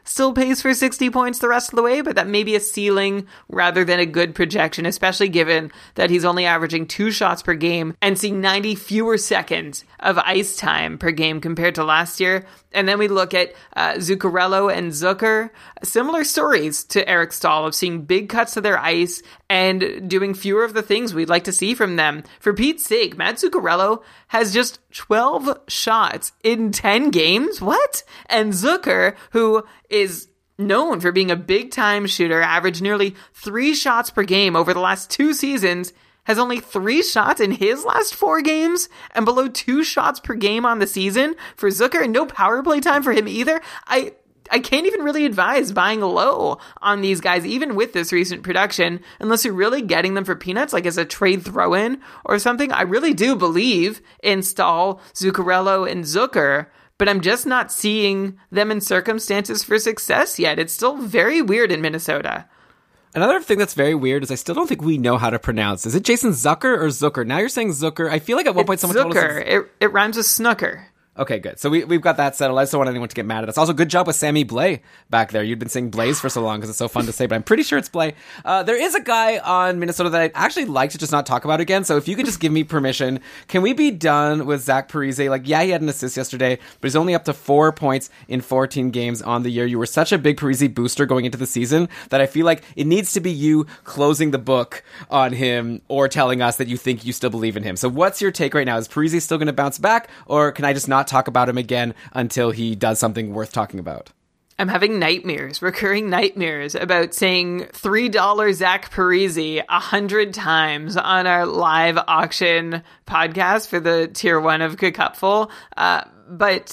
still pays for 60 points the rest of the way, but that may be a ceiling rather than a good projection, especially given that he's only averaging 2 shots per game and seeing 90 fewer seconds of ice time per game compared to last year. And then we look at Zuccarello and Zucker. Similar stories to Eric Staal of seeing big cuts to their ice and doing fewer of the things we'd like to see from them. For Pete's sake, Matt Zuccarello has just 12 shots in 10 games? What? And Zucker, who is known for being a big-time shooter, averaged nearly 3 shots per game over the last 2 seasons, has only 3 shots in his last 4 games and below 2 shots per game on the season for Zucker, and no power play time for him either. I can't even really advise buying low on these guys, even with this recent production, unless you're really getting them for peanuts, like as a trade throw-in or something. I really do believe in Staal, Zuccarello, and Zucker, but I'm just not seeing them in circumstances for success yet. It's still very weird in Minnesota. Another thing that's very weird is I still don't think we know how to pronounce. Is it Jason Zucker or Zucker? Now you're saying Zucker. I feel like at one point someone told us... Zucker. It rhymes with snooker. Okay, good. So we've got that settled. I just don't want anyone to get mad at us. Also, good job with Sammy Blais back there. You'd been saying Blaze for so long because it's so fun to say, but I'm pretty sure it's Blais. There is a guy on Minnesota that I'd actually like to just not talk about again. So if you could just give me permission, can we be done with Zach Parise? Like, yeah, he had an assist yesterday, but he's only up to 4 points in 14 games on the year. You were such a big Parise booster going into the season that I feel like it needs to be you closing the book on him or telling us that you think you still believe in him. So what's your take right now? Is Parise still going to bounce back, or can I just not talk about him again until he does something worth talking about? I'm having nightmares, recurring nightmares about saying $3 Zach Parise 100 times on our live auction podcast for the tier 1 of Good Cupful. But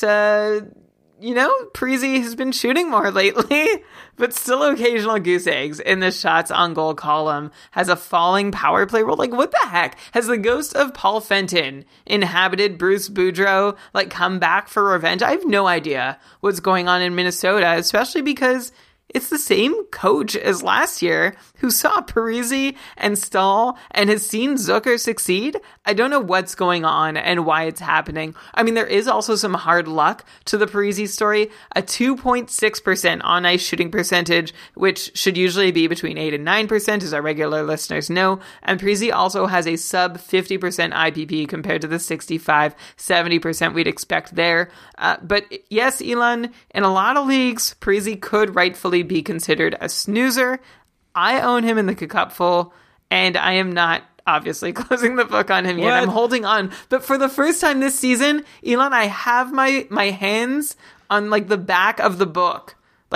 Parise has been shooting more lately, but still occasional goose eggs in the shots on goal column, has a falling power play role. Like, what the heck? Has the ghost of Paul Fenton inhabited Bruce Boudreau, come back for revenge? I have no idea what's going on in Minnesota, especially because it's the same coach as last year who saw Parise and Staal and has seen Zucker succeed. I don't know what's going on and why it's happening. I mean, there is also some hard luck to the Parise story. A 2.6% on-ice shooting percentage, which should usually be between 8 and 9%, as our regular listeners know. And Parise also has a sub 50% IPP compared to the 65-70% we'd expect there. But yes, Elon, in a lot of leagues, Parise could rightfully be considered a snoozer. I own him in the Cupful, and I am not obviously closing the book on him yet. I'm holding on. But for the first time this season, Elon, I have my hands on the back of the book,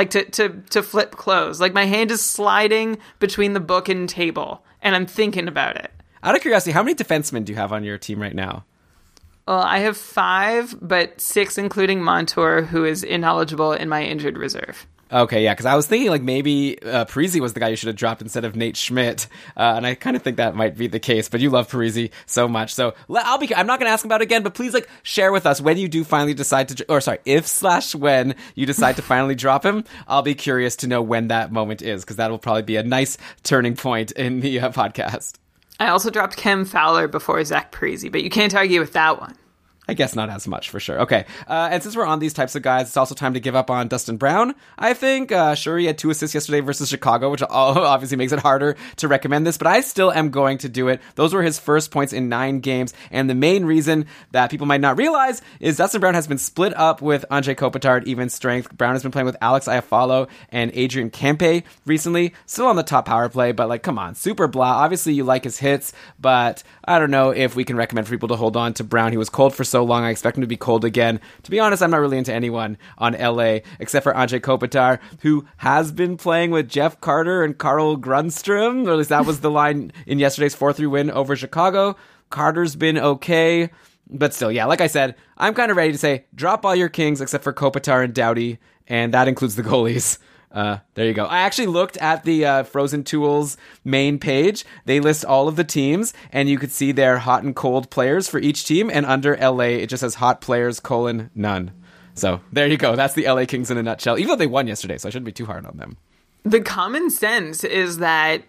to flip close. My hand is sliding between the book and table, and I'm thinking about it. Out of curiosity, how many defensemen do you have on your team right now? Well, I have 5, but 6 including Montour, who is ineligible in my injured reserve. Okay, yeah, because I was thinking maybe Parise was the guy you should have dropped instead of Nate Schmidt, and I kind of think that might be the case. But you love Parise so much, so I'm not going to ask about it again. But please, share with us when you do finally decide to, when you decide to finally drop him. I'll be curious to know when that moment is, because that will probably be a nice turning point in the podcast. I also dropped Cam Fowler before Zach Parise, but you can't argue with that one. I guess not as much, for sure. Okay, and since we're on these types of guys, it's also time to give up on Dustin Brown, I think. Sure, he had 2 assists yesterday versus Chicago, which obviously makes it harder to recommend this, but I still am going to do it. Those were his first points in 9 games, and the main reason that people might not realize is Dustin Brown has been split up with Anze Kopitar at even strength. Brown has been playing with Alex Iafallo and Adrian Kempe recently. Still on the top power play, but come on, super blah. Obviously, you like his hits, but I don't know if we can recommend for people to hold on to Brown. He was cold for so long. I expect him to be cold again. To be honest, I'm not really into anyone on LA except for Anze Kopitar, who has been playing with Jeff Carter and Carl Grundstrom, or at least that was the line in yesterday's 4-3 win over Chicago. Carter's been okay, but still, yeah, like I said, I'm kind of ready to say drop all your Kings except for Kopitar and Doughty, and that includes the goalies. There you go. I actually looked at the Frozen Tools main page. They list all of the teams, and you could see their hot and cold players for each team, and under LA, it just says hot players, none. So, there you go. That's the LA Kings in a nutshell, even though they won yesterday, so I shouldn't be too hard on them. The common sense is that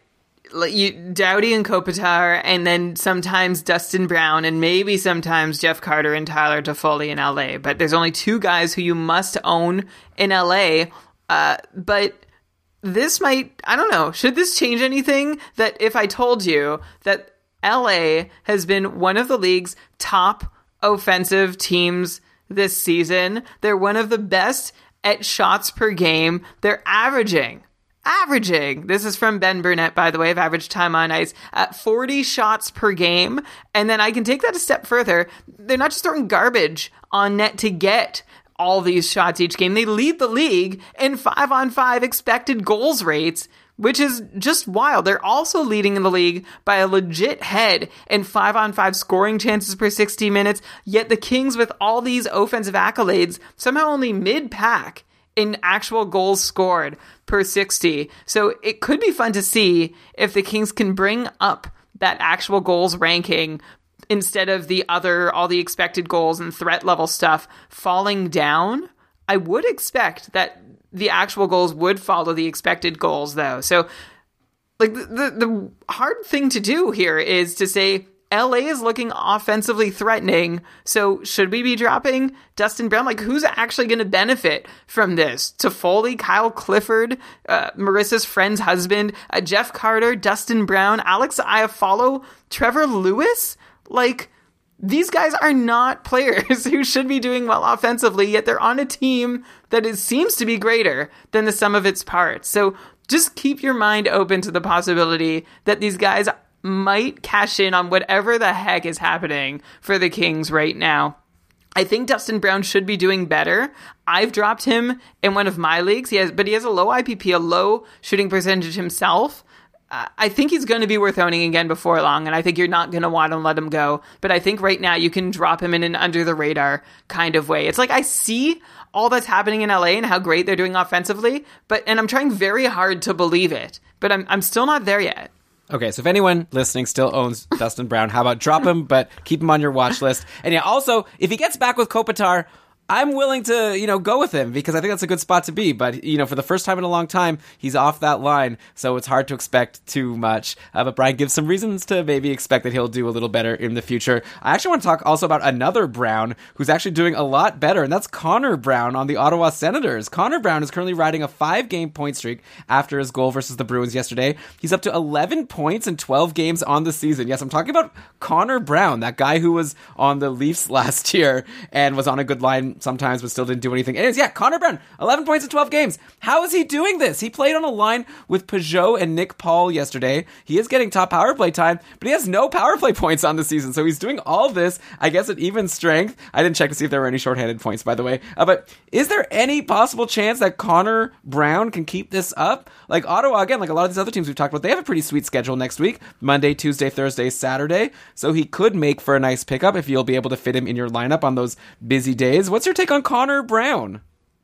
Doughty and Kopitar, and then sometimes Dustin Brown, and maybe sometimes Jeff Carter and Tyler Toffoli in LA, but there's only 2 guys who you must own in LA. But this might, I don't know, should this change anything that if I told you that LA has been one of the league's top offensive teams this season? They're one of the best at shots per game. They're averaging, this is from Ben Burnett, by the way, of Average Time on Ice, at 40 shots per game. And then I can take that a step further. They're not just throwing garbage on net to get all these shots each game. They lead the league in 5-on-5 expected goals rates, which is just wild. They're also leading in the league by a legit head in 5-on-5 scoring chances per 60 minutes, yet the Kings, with all these offensive accolades, somehow only mid-pack in actual goals scored per 60. So it could be fun to see if the Kings can bring up that actual goals ranking instead of all the expected goals and threat level stuff falling down. I would expect that the actual goals would follow the expected goals, though. So, like, the hard thing to do here is to say LA is looking offensively threatening, so should we be dropping Dustin Brown? Like, who's actually going to benefit from this? Toffoli, Kyle Clifford, Marissa's friend's husband, Jeff Carter, Dustin Brown, Alex Iafallo, Trevor Lewis? Like, these guys are not players who should be doing well offensively, yet they're on a team that seems to be greater than the sum of its parts. So just keep your mind open to the possibility that these guys might cash in on whatever the heck is happening for the Kings right now. I think Dustin Brown should be doing better. I've dropped him in one of my leagues, but he has a low IPP, a low shooting percentage himself. I think he's going to be worth owning again before long, and I think you're not going to want to let him go. But I think right now you can drop him in an under-the-radar kind of way. It's like I see all that's happening in LA and how great they're doing offensively, and I'm trying very hard to believe it, but I'm still not there yet. Okay, so if anyone listening still owns Dustin Brown, how about drop him, but keep him on your watch list. And yeah, also, if he gets back with Kopitar, I'm willing to, go with him because I think that's a good spot to be. But, for the first time in a long time, he's off that line, so it's hard to expect too much. But Brian gives some reasons to maybe expect that he'll do a little better in the future. I actually want to talk also about another Brown who's actually doing a lot better, and that's Connor Brown on the Ottawa Senators. Connor Brown is currently riding a 5-game point streak after his goal versus the Bruins yesterday. He's up to 11 points in 12 games on the season. Yes, I'm talking about Connor Brown, that guy who was on the Leafs last year and was on a good line sometimes, but still didn't do anything. Anyways, Connor Brown, 11 points in 12 games. How is he doing this? He played on a line with Peugeot and Nick Paul yesterday. He is getting top power play time, but he has no power play points on the season. So he's doing all this, I guess, at even strength. I didn't check to see if there were any shorthanded points, by the way. But is there any possible chance that Connor Brown can keep this up? Like Ottawa, again, like a lot of these other teams we've talked about, they have a pretty sweet schedule next week. Monday, Tuesday, Thursday, Saturday. So he could make for a nice pickup if you'll be able to fit him in your lineup on those busy days. What's your take on Connor Brown?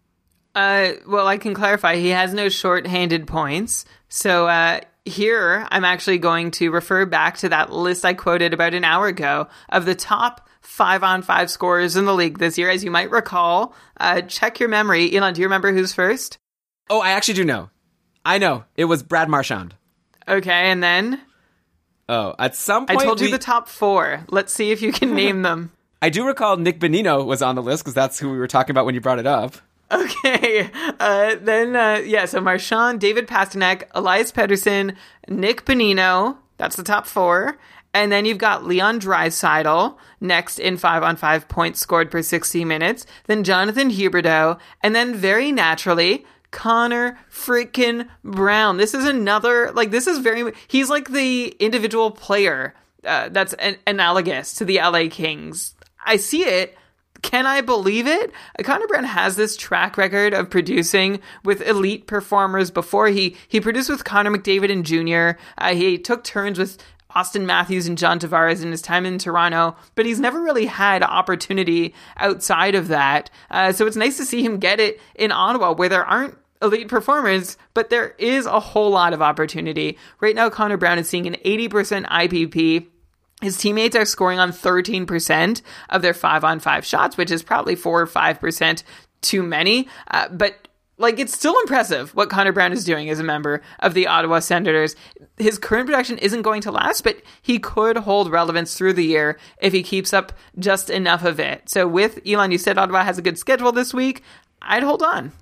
Well, I can clarify. He has no short-handed points. So here, I'm actually going to refer back to that list I quoted about an hour ago of the top 5-on-5 scorers in the league this year. As you might recall, check your memory. Elon, do you remember who's first? Oh, I actually do know. I know. It was Brad Marchand. Okay, and then? Oh, at some point I told you the top 4. Let's see if you can name them. I do recall Nick Bonino was on the list because that's who we were talking about when you brought it up. Okay, so Marchand, David Pastrnak, Elias Pettersson, Nick Bonino, that's the top 4. And then you've got Leon Draisaitl next in 5-on-5 points scored per 60 minutes. Then Jonathan Huberdeau. And then very naturally, Connor freaking Brown. This is another, he's like the individual player that's analogous to the LA Kings. I see it. Can I believe it? Connor Brown has this track record of producing with elite performers before. He produced with Connor McDavid and Jr. He took turns with Austin Matthews and John Tavares in his time in Toronto, but he's never really had opportunity outside of that. So it's nice to see him get it in Ottawa, where there aren't elite performers, but there is a whole lot of opportunity. Right now, Connor Brown is seeing an 80% IPP. His teammates are scoring on 13% of their 5-on-5 shots, which is probably 4 or 5% too many. But it's still impressive what Connor Brown is doing as a member of the Ottawa Senators. His current production isn't going to last, but he could hold relevance through the year if he keeps up just enough of it. So with Elon, you said Ottawa has a good schedule this week. I'd hold on.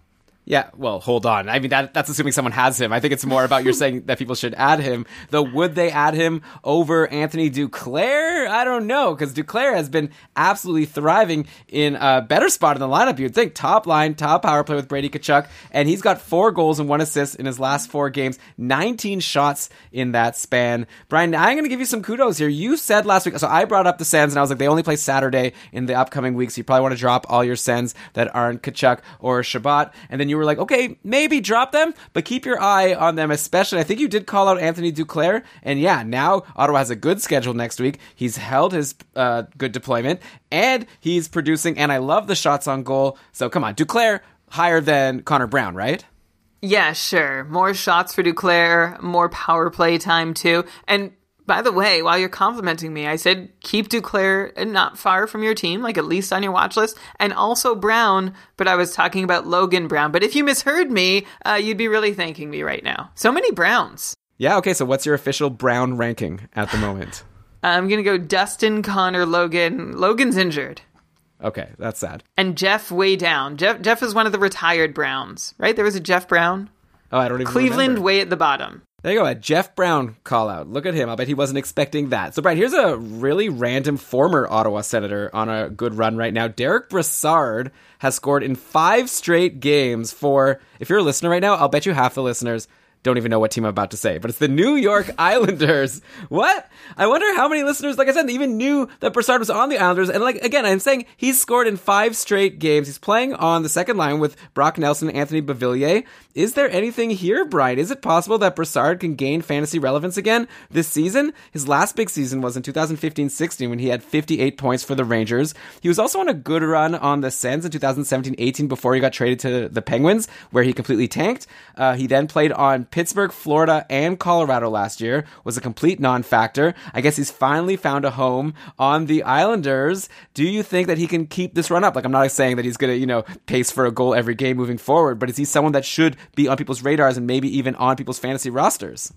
Yeah, well, hold on. I mean, that's assuming someone has him. I think it's more about you're saying that people should add him. Though, would they add him over Anthony Duclair? I don't know, because Duclair has been absolutely thriving in a better spot in the lineup, you'd think. Top line, top power play with Brady Tkachuk, and he's got 4 goals and 1 assist in his last 4 games, 19 shots in that span. Brian, I'm going to give you some kudos here. You said last week, so I brought up the Sens, and I was like, they only play Saturday in the upcoming week, so you probably want to drop all your Sens that aren't Tkachuk or Shabbat, and then you were like, okay, maybe drop them, but keep your eye on them, especially. I think you did call out Anthony Duclair, and yeah, now Ottawa has a good schedule next week. He's held his good deployment, and he's producing, and I love the shots on goal. So come on, Duclair higher than Connor Brown, right? Yeah, sure. More shots for Duclair, more power play time too, and by the way, while you're complimenting me, I said keep Duclair not far from your team, like at least on your watch list, and also Brown, but I was talking about Logan Brown. But if you misheard me, you'd be really thanking me right now. So many Browns. Yeah, okay, so what's your official Brown ranking at the moment? I'm going to go Dustin, Connor, Logan. Logan's injured. Okay, that's sad. And Jeff way down. Jeff is one of the retired Browns, right? There was a Jeff Brown. Oh, I don't even Cleveland remember. way at the bottom. There you go, a Jeff Brown call out. Look at him. I bet he wasn't expecting that. So, Brian, here's a really random former Ottawa Senator on a good run right now. Derek Brassard has scored in 5 straight games for, if you're a listener right now, I'll bet you half the listeners don't even know what team I'm about to say, but it's the New York Islanders. What? I wonder how many listeners, like I said, even knew that Brassard was on the Islanders. And like, again, I'm saying he's scored in 5 straight games. He's playing on the second line with Brock Nelson and Anthony Beauvillier. Is there anything here, Brian? Is it possible that Brassard can gain fantasy relevance again this season? His last big season was in 2015-16 when he had 58 points for the Rangers. He was also on a good run on the Sens in 2017-18 before he got traded to the Penguins, where he completely tanked. He then played on Pittsburgh, Florida, and Colorado last year, was a complete non-factor. I guess he's finally found a home on the Islanders. Do you think that he can keep this run up? Like, I'm not saying that he's going to, pace for a goal every game moving forward, but is he someone that should be on people's radars and maybe even on people's fantasy rosters?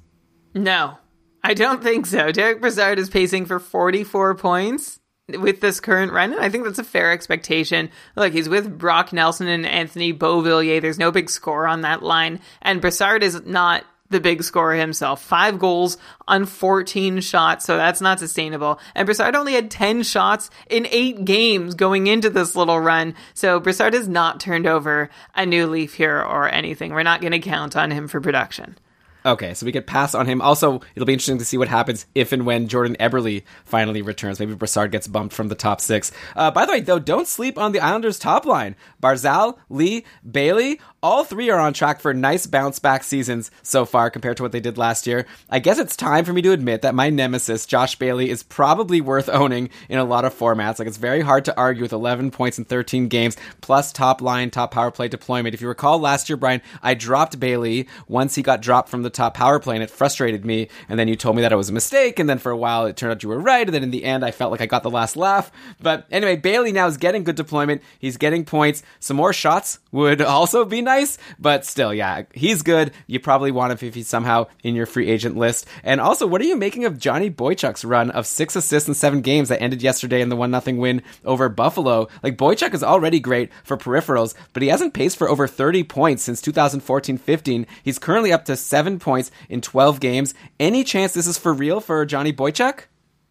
No, I don't think so. Derek Brassard is pacing for 44 points with this current run, and I think that's a fair expectation. Look, he's with Brock Nelson and Anthony Beauvillier. There's no big score on that line, and Brassard is not the big scorer himself. 5 goals on 14 shots, so that's not sustainable. And Brassard only had 10 shots in 8 games going into this little run, so Brassard has not turned over a new leaf here or anything. We're not going to count on him for production. Okay, so we could pass on him. Also, it'll be interesting to see what happens if and when Jordan Eberle finally returns. Maybe Brassard gets bumped from the top 6. By the way, though, don't sleep on the Islanders' top line. Barzal, Lee, Bailey, all 3 are on track for nice bounce-back seasons so far compared to what they did last year. I guess it's time for me to admit that my nemesis, Josh Bailey, is probably worth owning in a lot of formats. Like, it's very hard to argue with 11 points in 13 games, plus top line, top power play deployment. If you recall last year, Brian, I dropped Bailey once he got dropped from the top power play, and it frustrated me, and then you told me that it was a mistake, and then for a while it turned out you were right, and then in the end I felt like I got the last laugh. But anyway, Bailey now is getting good deployment, he's getting points, some more shots would also be nice, but still, yeah, he's good. You probably want him if he's somehow in your free agent list. And also, what are you making of Johnny Boychuk's run of 6 assists in 7 games that ended yesterday in the 1-0 win over Buffalo? Like, Boychuk is already great for peripherals, but he hasn't paced for over 30 points since 2014-15. He's currently up to 7 points in 12 games. Any chance this is for real for Johnny Boychuk?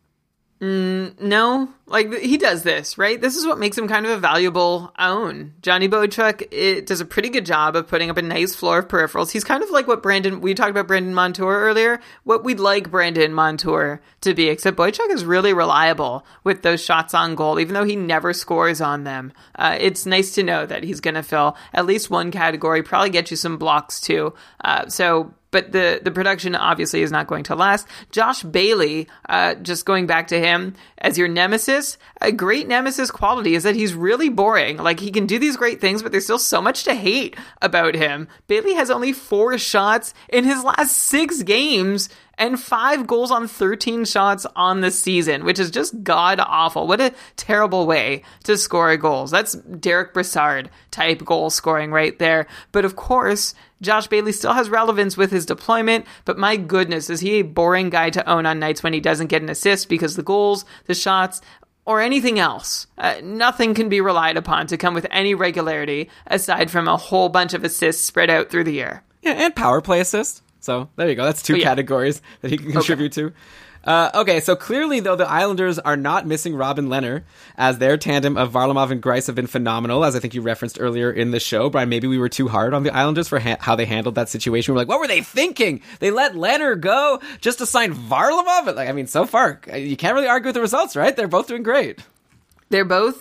No, like, he does this, right? This is what makes him kind of a valuable own. Johnny Boychuk does a pretty good job of putting up a nice floor of peripherals. He's kind of like what we talked about Brandon Montour earlier, what we'd like Brandon Montour to be, except Boychuk is really reliable with those shots on goal, even though he never scores on them. It's nice to know that he's going to fill at least one category, probably get you some blocks too. But the production obviously is not going to last. Josh Bailey, just going back to him as your nemesis, a great nemesis quality is that he's really boring. Like, he can do these great things, but there's still so much to hate about him. Bailey has only 4 shots in his last 6 games and 5 goals on 13 shots on the season, which is just god-awful. What a terrible way to score goals. That's Derek Brassard type goal scoring right there. But of course, Josh Bailey still has relevance with his deployment, but my goodness, is he a boring guy to own on nights when he doesn't get an assist, because the goals, the shots, or anything else. Nothing can be relied upon to come with any regularity aside from a whole bunch of assists spread out through the year. Yeah, and power play assist. So there you go. That's two categories that he can contribute to. Okay, so clearly, though, the Islanders are not missing Robin Lehner, as their tandem of Varlamov and Greiss have been phenomenal, as I think you referenced earlier in the show. Brian, maybe we were too hard on the Islanders for how they handled that situation. We're like, what were they thinking? They let Lehner go just to sign Varlamov? Like, I mean, so far, you can't really argue with the results, right? They're both doing great. They're both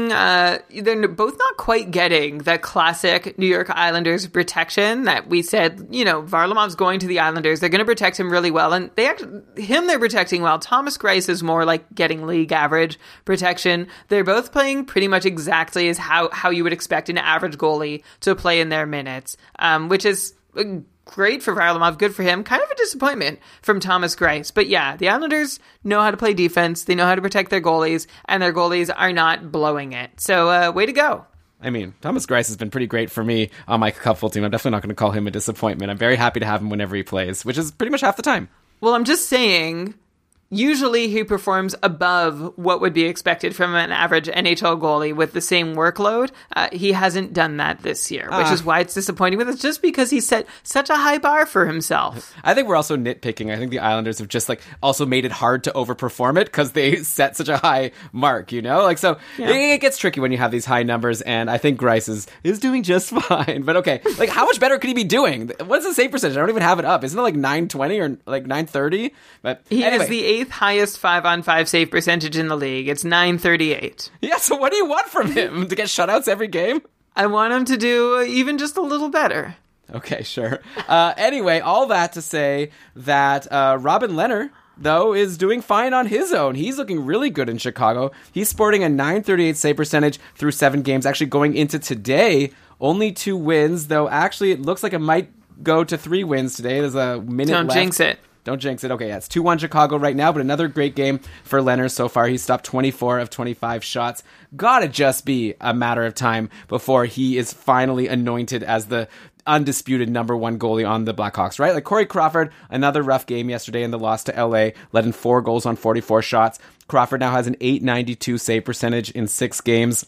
they're both not quite getting that classic New York Islanders protection that we said, Varlamov's going to the Islanders. They're going to protect him really well. And they're protecting well. Thomas Greiss is more like getting league average protection. They're both playing pretty much exactly as how you would expect an average goalie to play in their minutes, which is great for Varlamov, good for him. Kind of a disappointment from Thomas Greiss. But yeah, the Islanders know how to play defense. They know how to protect their goalies, and their goalies are not blowing it. So, way to go. I mean, Thomas Greiss has been pretty great for me on my Cupful team. I'm definitely not going to call him a disappointment. I'm very happy to have him whenever he plays, which is pretty much half the time. Well, I'm just saying, usually he performs above what would be expected from an average NHL goalie with the same workload. He hasn't done that this year, which is why it's disappointing. But it's just because he set such a high bar for himself. I think we're also nitpicking. I think the Islanders have just also made it hard to overperform it because they set such a high mark, So it gets tricky when you have these high numbers, and I think Greiss is doing just fine. But okay, how much better could he be doing? What's the save percentage? I don't even have it up. Isn't it like 920 or like 930? But he anyway. is the 8th highest 5-on-5 save percentage in the league. It's 938. Yeah, so what do you want from him? To get shutouts every game? I want him to do even just a little better. Okay, sure. Anyway, all that to say that Robin Lehner, though, is doing fine on his own. He's looking really good in Chicago. He's sporting a 938 save percentage through 7 games. Actually, going into today, only 2 wins, though actually it looks like it might go to 3 wins today. There's a minute left. Don't jinx it. Don't jinx it. Okay, yeah, it's 2-1 Chicago right now, but another great game for Lehner so far. He's stopped 24 of 25 shots. Gotta just be a matter of time before he is finally anointed as the undisputed number 1 goalie on the Blackhawks, right? Like Corey Crawford, another rough game yesterday in the loss to LA, led in 4 goals on 44 shots. Crawford now has an 892 save percentage in 6 games.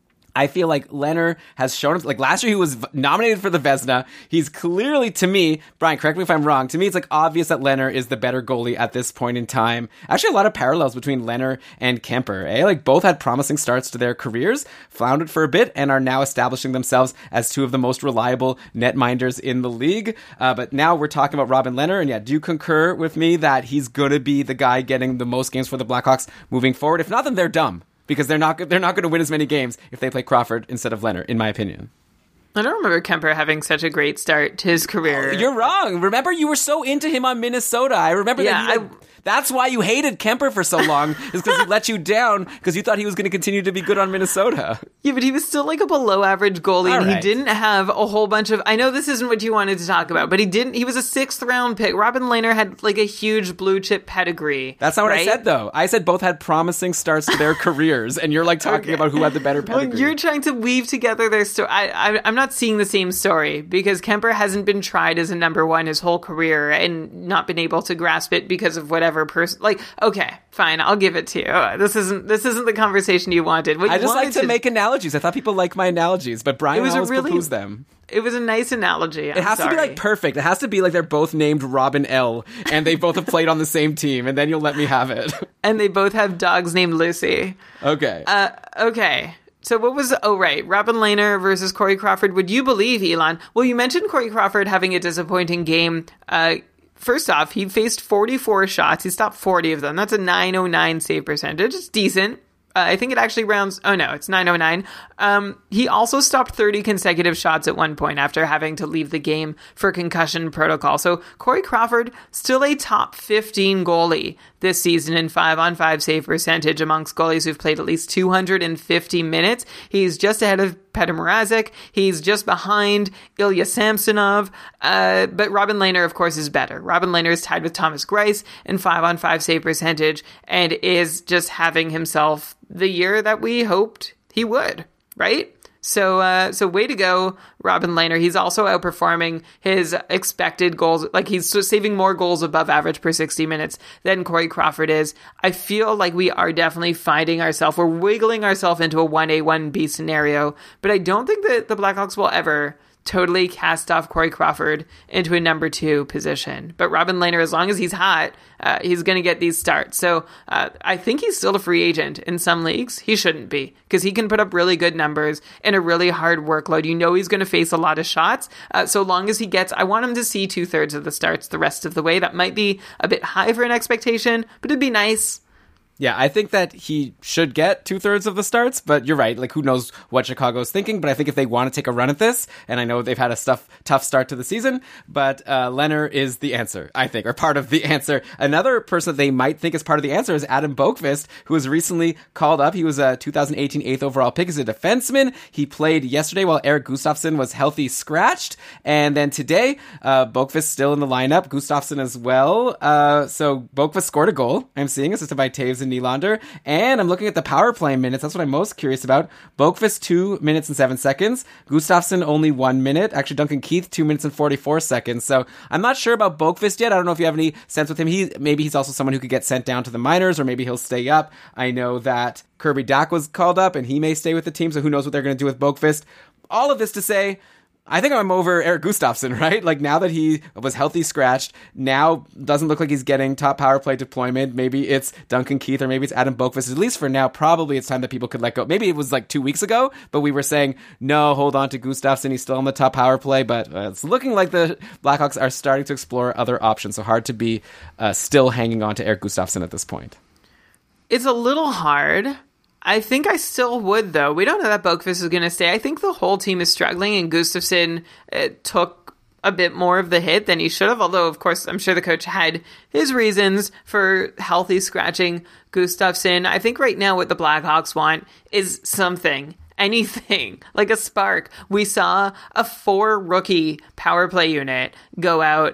I feel like Lehner has shown, last year he was nominated for the Vezina. He's clearly, to me, Brian, correct me if I'm wrong, to me it's obvious that Lehner is the better goalie at this point in time. Actually, a lot of parallels between Lehner and Kemper, eh? Both had promising starts to their careers, floundered for a bit, and are now establishing themselves as 2 of the most reliable netminders in the league. But now we're talking about Robin Lehner, and yeah, do you concur with me that he's going to be the guy getting the most games for the Blackhawks moving forward? If not, then they're dumb. Because they're not going to win as many games if they play Crawford instead of Lehner, in my opinion. I don't remember Kemper having such a great start to his career. Oh, you're wrong. Remember, you were so into him on Minnesota. I remember that. That's why you hated Kemper for so long, is because he let you down because you thought he was going to continue to be good on Minnesota. Yeah, but he was still a below average goalie, and right. He didn't have a whole bunch of... I know this isn't what you wanted to talk about, but he was a 6th round pick. Robin Lehner had a huge blue chip pedigree. That's not what I said, though. I said both had promising starts to their careers, and you're talking about who had the better pedigree. Well, you're trying to weave together their story. I'm not seeing the same story, because Kemper hasn't been tried as a number 1 his whole career and not been able to grasp it because of whatever person... okay, fine, I'll give it to you. This isn't the conversation you wanted. I just like to make analogies. I thought people like my analogies, but Brian always proposed them. It was a nice analogy. It has to be perfect. It has to be they're both named Robin L. and they both have played on the same team, and then you'll let me have it. And they both have dogs named Lucy. Okay. Okay. So what was... Oh, right. Robin Lehner versus Corey Crawford. Would you believe, Elon? Well, you mentioned Corey Crawford having a disappointing game. First off, he faced 44 shots. He stopped 40 of them. That's a 909 save percentage. It's decent. I think it actually rounds... Oh, no, it's 909. He also stopped 30 consecutive shots at one point after having to leave the game for concussion protocol. So Corey Crawford, still a top 15 goalie this season in 5-on-5 save percentage amongst goalies who've played at least 250 minutes. He's just ahead of Petr Mrazek. He's just behind Ilya Samsonov. But Robin Lehner, of course, is better. Robin Lehner is tied with Thomas Greiss in 5-on-5 save percentage and is just having himself the year that we hoped he would, right? So way to go, Robin Lehner. He's also outperforming his expected goals. Like, he's saving more goals above average per 60 minutes than Corey Crawford is. I feel like we are definitely finding ourselves. We're wiggling ourselves into a 1A, 1B scenario. But I don't think that the Blackhawks will ever totally cast off Corey Crawford into a number 2 position. But Robin Lehner, as long as he's hot, he's going to get these starts. So I think he's still a free agent in some leagues. He shouldn't be, because he can put up really good numbers in a really hard workload. You know he's going to face a lot of shots. So long as he gets, I want him to see 2/3 of the starts the rest of the way. That might be a bit high for an expectation, but it'd be nice. Yeah, I think that he should get 2/3 of the starts, but you're right. Like, who knows what Chicago's thinking? But I think if they want to take a run at this, and I know they've had a tough start to the season, but Lehner is the answer, I think, or part of the answer. Another person that they might think is part of the answer is Adam Boqvist, who was recently called up. He was a 2018 8th overall pick as a defenseman. He played yesterday while Erik Gustafsson was healthy scratched, and then today, Boqvist still in the lineup, Gustafsson as well. So Boqvist scored a goal, I'm seeing, assisted by Taves and Nylander, and I'm looking at the power play minutes. That's what I'm most curious about. Boqvist 2 minutes and 7 seconds. Gustafsson only 1 minute. Actually, Duncan Keith 2 minutes and 44 seconds. So I'm not sure about Boqvist yet. I don't know if you have any sense with him. Maybe he's also someone who could get sent down to the minors, or maybe he'll stay up. I know that Kirby Dach was called up, and he may stay with the team. So who knows what they're going to do with Boqvist. All of this to say, I think I'm over Erik Gustafsson, right? Like, now that he was healthy scratched, now doesn't look like he's getting top power play deployment. Maybe it's Duncan Keith, or maybe it's Adam Boqvist. At least for now, probably it's time that people could let go. Maybe it was like 2 weeks ago, but we were saying, no, hold on to Gustafsson. He's still on the top power play, but it's looking like the Blackhawks are starting to explore other options. So hard to be still hanging on to Erik Gustafsson at this point. It's a little hard. I think I still would, though. We don't know that Boqvist is going to stay. I think the whole team is struggling, and Gustafsson took a bit more of the hit than he should have. Although, of course, I'm sure the coach had his reasons for healthy scratching Gustafsson. I think right now what the Blackhawks want is something. Anything, like a spark. We saw a 4-rookie power play unit go out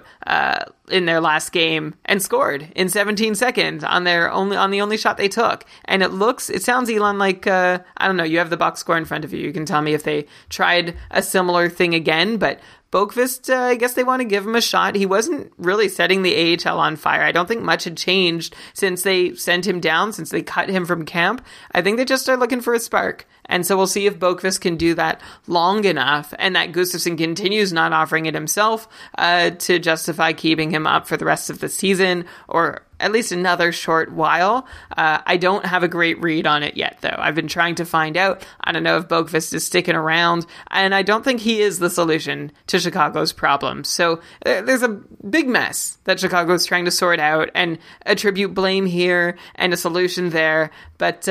in their last game and scored in 17 seconds on the only shot they took. And it sounds, Elon, like, I don't know, you have the box score in front of you. You can tell me if they tried a similar thing again, but Boqvist, I guess they want to give him a shot. He wasn't really setting the AHL on fire. I don't think much had changed since they sent him down, since they cut him from camp. I think they just are looking for a spark. And so we'll see if Boqvist can do that long enough, and that Gustafsson continues not offering it himself to justify keeping him up for the rest of the season, or at least another short while. I don't have a great read on it yet, though. I've been trying to find out. I don't know if Boqvist is sticking around, and I don't think he is the solution to Chicago's problems. So there's a big mess that Chicago's trying to sort out, and attribute blame here and a solution there. But,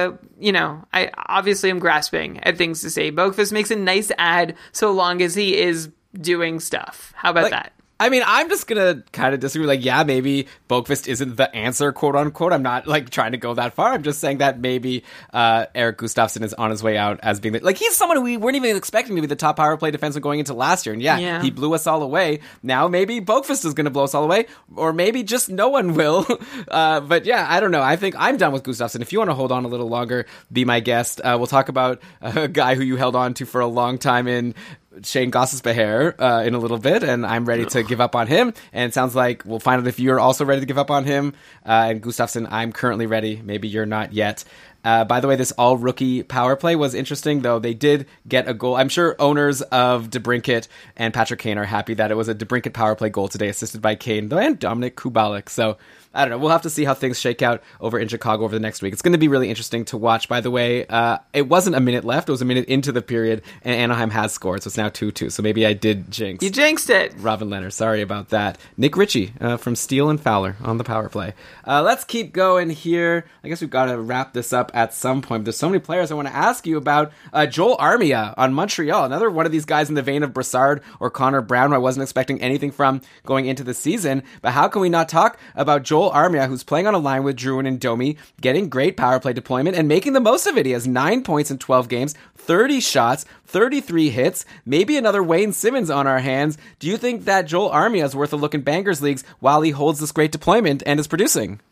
I obviously am grasping at things to say. Boqvist makes a nice ad so long as he is doing stuff. How about that? I mean, I'm just going to kind of disagree. Like, yeah, maybe Boqvist isn't the answer, quote unquote. I'm not like trying to go that far. I'm just saying that maybe Erik Gustafsson is on his way out as being like, he's someone who we weren't even expecting to be the top power play defenseman going into last year. And yeah, he blew us all away. Now maybe Boqvist is going to blow us all away, or maybe just no one will. But yeah, I don't know. I think I'm done with Gustafsson. If you want to hold on a little longer, be my guest. We'll talk about a guy who you held on to for a long time in Shane Gostisbehere in a little bit, and I'm ready to give up on him. And it sounds like we'll find out if you're also ready to give up on him. And Gustafsson, I'm currently ready. Maybe you're not yet. By the way, this all-rookie power play was interesting, though. They did get a goal. I'm sure owners of DeBrincat and Patrick Kane are happy that it was a DeBrincat power play goal today, assisted by Kane, though, and Dominic Kubalik. So, I don't know. We'll have to see how things shake out over in Chicago over the next week. It's going to be really interesting to watch, by the way. It wasn't a minute left. It was a minute into the period, and Anaheim has scored, so it's now 2-2. So maybe I did jinx. You jinxed it. Robin Lehner. Sorry about that. Nick Ritchie from Steele and Fowler on the power play. Let's keep going here. I guess we've got to wrap this up at some point. There's so many players I want to ask you about. Joel Armia on Montreal. Another one of these guys in the vein of Brassard or Connor Brown, who I wasn't expecting anything from going into the season. But how can we not talk about Joel Armia, who's playing on a line with Drouin and Domi, getting great power play deployment and making the most of it? He has 9 points in 12 games, 30 shots, 33 hits, maybe another Wayne Simmons on our hands. Do you think that Joel Armia is worth a look in Bangers leagues while he holds this great deployment and is producing?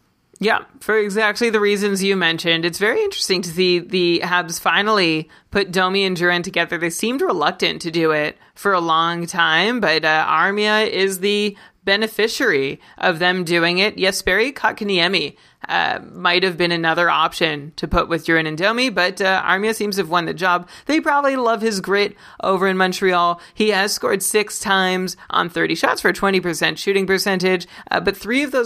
Yeah, for exactly the reasons you mentioned. It's very interesting to see the Habs finally put Domi and Duran together. They seemed reluctant to do it for a long time, but Armia is the beneficiary of them doing it. Jesperi Kotkaniemi might have been another option to put with Duran and Domi, but Armia seems to have won the job. They probably love his grit over in Montreal. He has scored 6 times on 30 shots for a 20% shooting percentage, but 3 of those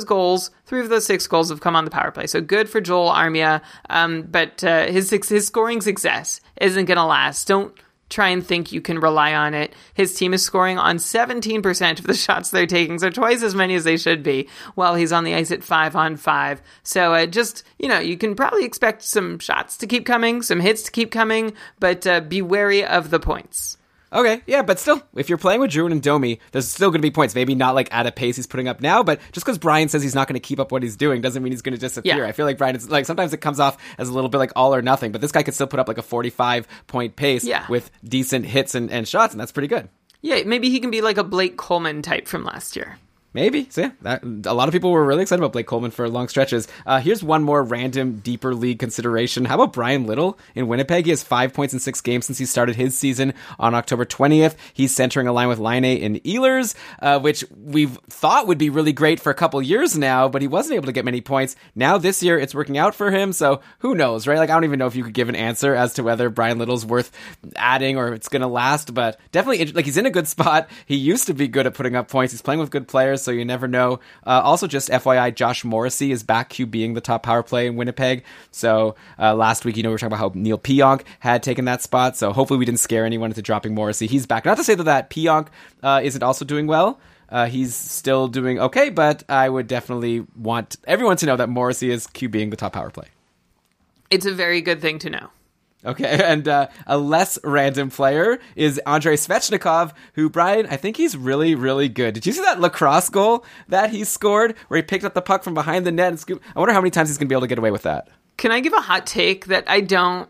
6 goals have come on the power play. So good for Joel Armia, but his scoring success isn't going to last. Don't try and think you can rely on it. His team is scoring on 17% of the shots they're taking, so twice as many as they should be, while he's on the ice at 5-on-5. So you can probably expect some shots to keep coming, some hits to keep coming, but be wary of the points. Okay, yeah, but still, if you're playing with Drouin and Domi, there's still going to be points. Maybe not like at a pace he's putting up now, but just because Brian says he's not going to keep up what he's doing doesn't mean he's going to disappear. Yeah. I feel like Brian is like, sometimes it comes off as a little bit like all or nothing, but this guy could still put up like a 45-point pace with decent hits and shots, and that's pretty good. Yeah, maybe he can be like a Blake Coleman type from last year. Maybe. So yeah, a lot of people were really excited about Blake Coleman for long stretches. Here's one more random, deeper league consideration. How about Brian Little in Winnipeg? He has 5 points in 6 games since he started his season on October 20th. He's centering a line with Laine and Ehlers, which we've thought would be really great for a couple years now, but he wasn't able to get many points. Now this year, it's working out for him, so who knows, right? Like, I don't even know if you could give an answer as to whether Brian Little's worth adding or it's going to last, but definitely, like, he's in a good spot. He used to be good at putting up points. He's playing with good players, so you never know. Also, just FYI, Josh Morrissey is back QBing the top power play in Winnipeg. So last week, we were talking about how Neil Pionk had taken that spot. So hopefully we didn't scare anyone into dropping Morrissey. He's back. Not to say that Pionk isn't also doing well. He's still doing okay, but I would definitely want everyone to know that Morrissey is QBing the top power play. It's a very good thing to know. Okay, and a less random player is Andrei Svechnikov, who, Brian, I think he's really, really good. Did you see that lacrosse goal that he scored where he picked up the puck from behind the net and scooped? I wonder how many times he's going to be able to get away with that. Can I give a hot take that I don't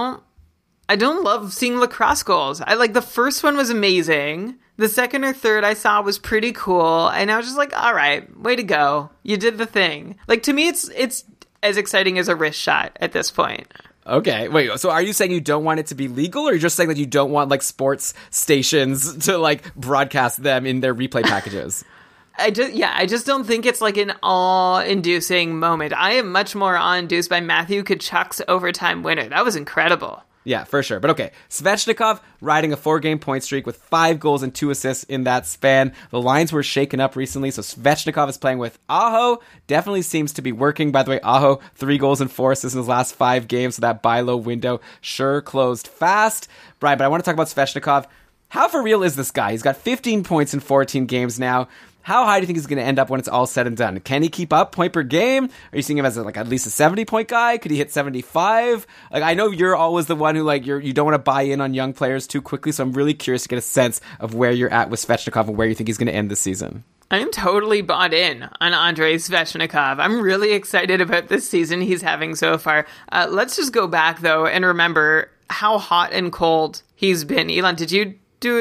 love seeing lacrosse goals. I like the first one was amazing. The second or third I saw was pretty cool, and I was just like, all right, way to go. You did the thing. Like, to me, it's as exciting as a wrist shot at this point. Okay, wait, so are you saying you don't want it to be legal, or you're just saying that you don't want, like, sports stations to, like, broadcast them in their replay packages? I just don't think it's, like, an awe-inducing moment. I am much more awe-induced by Matthew Tkachuk's overtime winner. That was incredible. Yeah, for sure. But okay, Svechnikov riding a 4-game point streak with 5 goals and 2 assists in that span. The lines were shaken up recently, so Svechnikov is playing with Aho. Definitely seems to be working. By the way, Aho, 3 goals and 4 assists in his last 5 games, so that buy low window sure closed fast. Brian, but I want to talk about Svechnikov. How for real is this guy? He's got 15 points in 14 games now. How high do you think he's going to end up when it's all said and done? Can he keep up point per game? Are you seeing him as at least a 70-point guy? Could he hit 75? Like, I know you're always the one who you don't want to buy in on young players too quickly, so I'm really curious to get a sense of where you're at with Svechnikov and where you think he's going to end the season. I am totally bought in on Andrei Svechnikov. I'm really excited about this season he's having so far. Let's just go back, though, and remember how hot and cold he's been. Elon, did you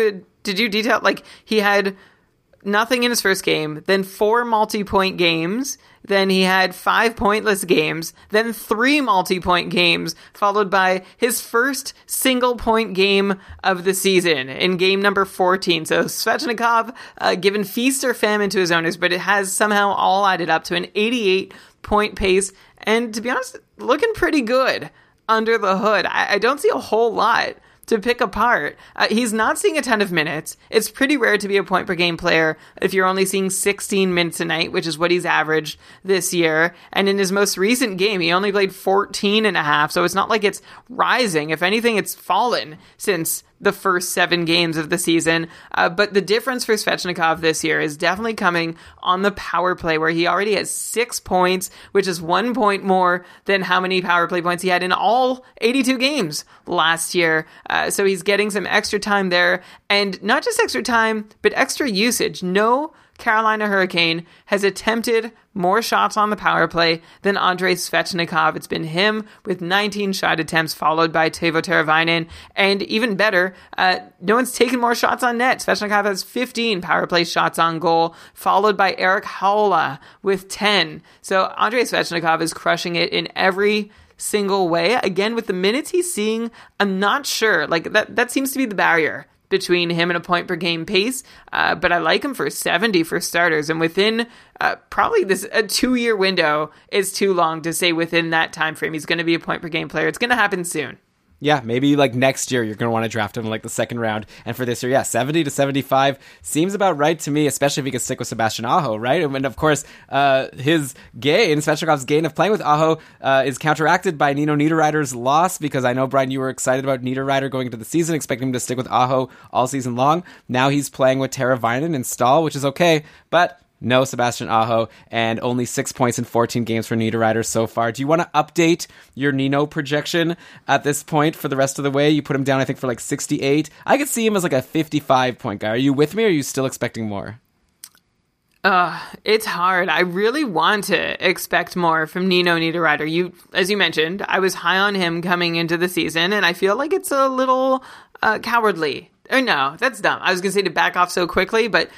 detail? Like, he had nothing in his first game, then 4 multi-point games, then he had 5 pointless games, then 3 multi-point games, followed by his first single-point game of the season in game number 14. So Svechnikov given feast or famine to his owners, but it has somehow all added up to an 88-point pace, and to be honest, looking pretty good under the hood. I don't see a whole lot to pick apart. He's not seeing a ton of minutes. It's pretty rare to be a point-per-game player if you're only seeing 16 minutes a night, which is what he's averaged this year. And in his most recent game, he only played 14 and a half, so it's not like it's rising. If anything, it's fallen since the first 7 games of the season. But the difference for Svechnikov this year is definitely coming on the power play, where he already has 6 points, which is 1 point more than how many power play points he had in all 82 games last year. So he's getting some extra time there, and not just extra time, but extra usage. No Carolina Hurricane has attempted more shots on the power play than Andrei Svechnikov. It's been him with 19 shot attempts, followed by Teuvo Teravainen. And even better, no one's taken more shots on net. Svechnikov has 15 power play shots on goal, followed by Erik Haula with 10. So Andrei Svechnikov is crushing it in every single way. Again, with the minutes he's seeing, I'm not sure. Like that seems to be the barrier between him and a point per game pace, but I like him for 70 for starters, and within probably a 2-year window is too long to say within that time frame he's going to be a point per game player. It's going to happen soon. Yeah, maybe like next year you're going to want to draft him in like the second round. And for this year, 70 to 75 seems about right to me, especially if he can stick with Sebastian Aho, right? And of course, Svechnikov's gain of playing with Aho is counteracted by Nino Niederreiter's loss, because I know, Brian, you were excited about Niederreiter going into the season, expecting him to stick with Aho all season long. Now he's playing with Teravainen and Stahl, which is okay, but no Sebastian Aho, and only 6 points in 14 games for Niederreiter so far. Do you want to update your Nino projection at this point for the rest of the way? You put him down, I think, for like 68. I could see him as like a 55-point guy. Are you with me, or are you still expecting more? It's hard. I really want to expect more from Nino Niederreiter. As you mentioned, I was high on him coming into the season, and I feel like it's a little cowardly. Or no, that's dumb. I was going to say to back off so quickly, but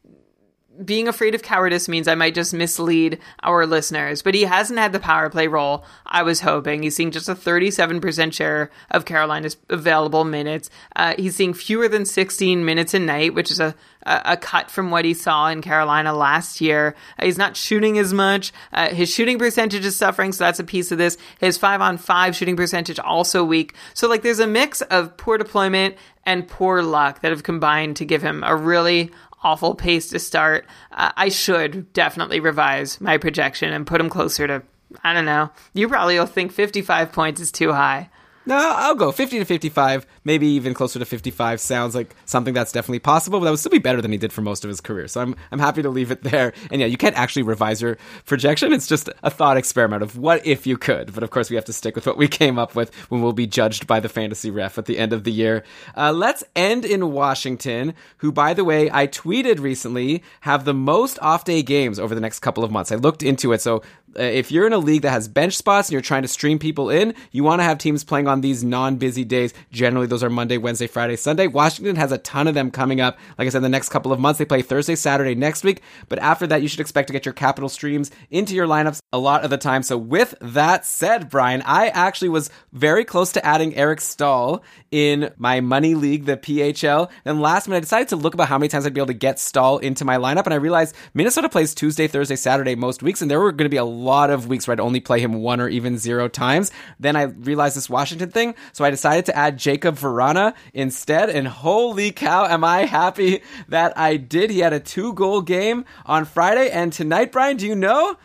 being afraid of cowardice means I might just mislead our listeners. But he hasn't had the power play role I was hoping. He's seeing just a 37% share of Carolina's available minutes. He's seeing fewer than 16 minutes a night, which is a cut from what he saw in Carolina last year. He's not shooting as much. His shooting percentage is suffering, so that's a piece of this. His 5-on-5 shooting percentage also weak. So like there's a mix of poor deployment and poor luck that have combined to give him a really awful pace to start. I should definitely revise my projection and put him closer to, I don't know. You probably will think 55 points is too high. No, I'll go 50 to 55, maybe even closer to 55 sounds like something that's definitely possible, but that would still be better than he did for most of his career. So I'm happy to leave it there. And yeah, you can't actually revise your projection. It's just a thought experiment of what if you could. But of course, we have to stick with what we came up with when we'll be judged by the fantasy ref at the end of the year. Let's end in Washington, who, by the way, I tweeted recently, have the most off-day games over the next couple of months. I looked into it. So if you're in a league that has bench spots and you're trying to stream people in, you want to have teams playing on these non-busy days. Generally, those are Monday, Wednesday, Friday, Sunday. Washington has a ton of them coming up. Like I said, the next couple of months, they play Thursday, Saturday next week. But after that, you should expect to get your capital streams into your lineups a lot of the time. So with that said, Brian, I actually was very close to adding Eric Stahl in my money league, the PHL. Then last minute, I decided to look about how many times I'd be able to get Stahl into my lineup. And I realized Minnesota plays Tuesday, Thursday, Saturday most weeks. And there were going to be a lot of weeks where I'd only play him 1 or even 0 times. Then I realized this Washington thing, so I decided to add Jacob Vrana instead, and holy cow, am I happy that I did. He had a 2-goal game on Friday, and tonight, Brian, do you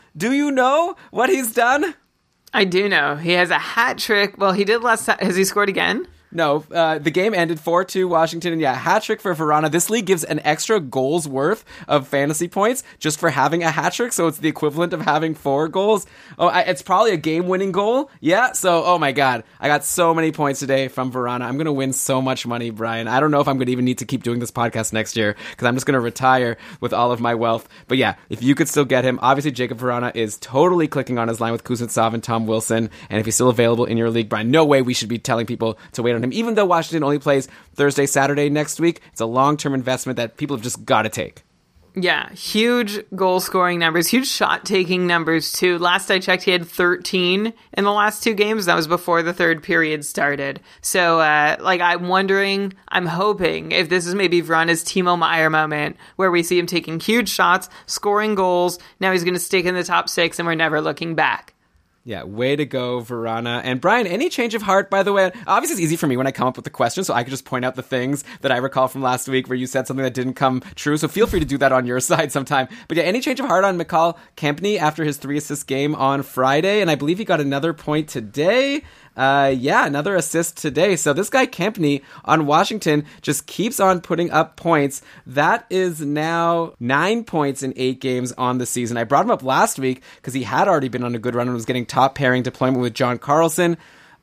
know what he's done? I do know. He has a hat trick. Well, he did last time. Has he scored again? No, the game ended 4-2 Washington, and yeah, hat trick for Vrana. This league gives an extra goal's worth of fantasy points just for having a hat trick, so it's the equivalent of having 4 goals. It's probably a game-winning goal. Yeah, so, oh my god, I got so many points today from Vrana. I'm going to win so much money, Brian. I don't know if I'm going to even need to keep doing this podcast next year, because I'm just going to retire with all of my wealth. But yeah, if you could still get him, obviously Jacob Vrana is totally clicking on his line with Kuznetsov and Tom Wilson, and if he's still available in your league, Brian, no way we should be telling people to wait on him, even though Washington only plays Thursday, Saturday next week. It's a long-term investment that people have just got to take. Yeah, huge goal-scoring numbers, huge shot-taking numbers, too. Last I checked, he had 13 in the last 2 games. That was before the third period started. So, I'm hoping if this is maybe Vrana's Timo Meier moment, where we see him taking huge shots, scoring goals, now he's going to stick in the top 6, and we're never looking back. Yeah, way to go, Vrana. And Brian, any change of heart, by the way? Obviously, it's easy for me when I come up with the question, so I could just point out the things that I recall from last week where you said something that didn't come true, so feel free to do that on your side sometime. But yeah, any change of heart on Mikhail Kempny after his 3-assist game on Friday? And I believe he got another point today. Another assist today. So this guy Kempny on Washington just keeps on putting up points. That is now 9 points in 8 games on the season. I brought him up last week because he had already been on a good run and was getting top pairing deployment with John Carlson.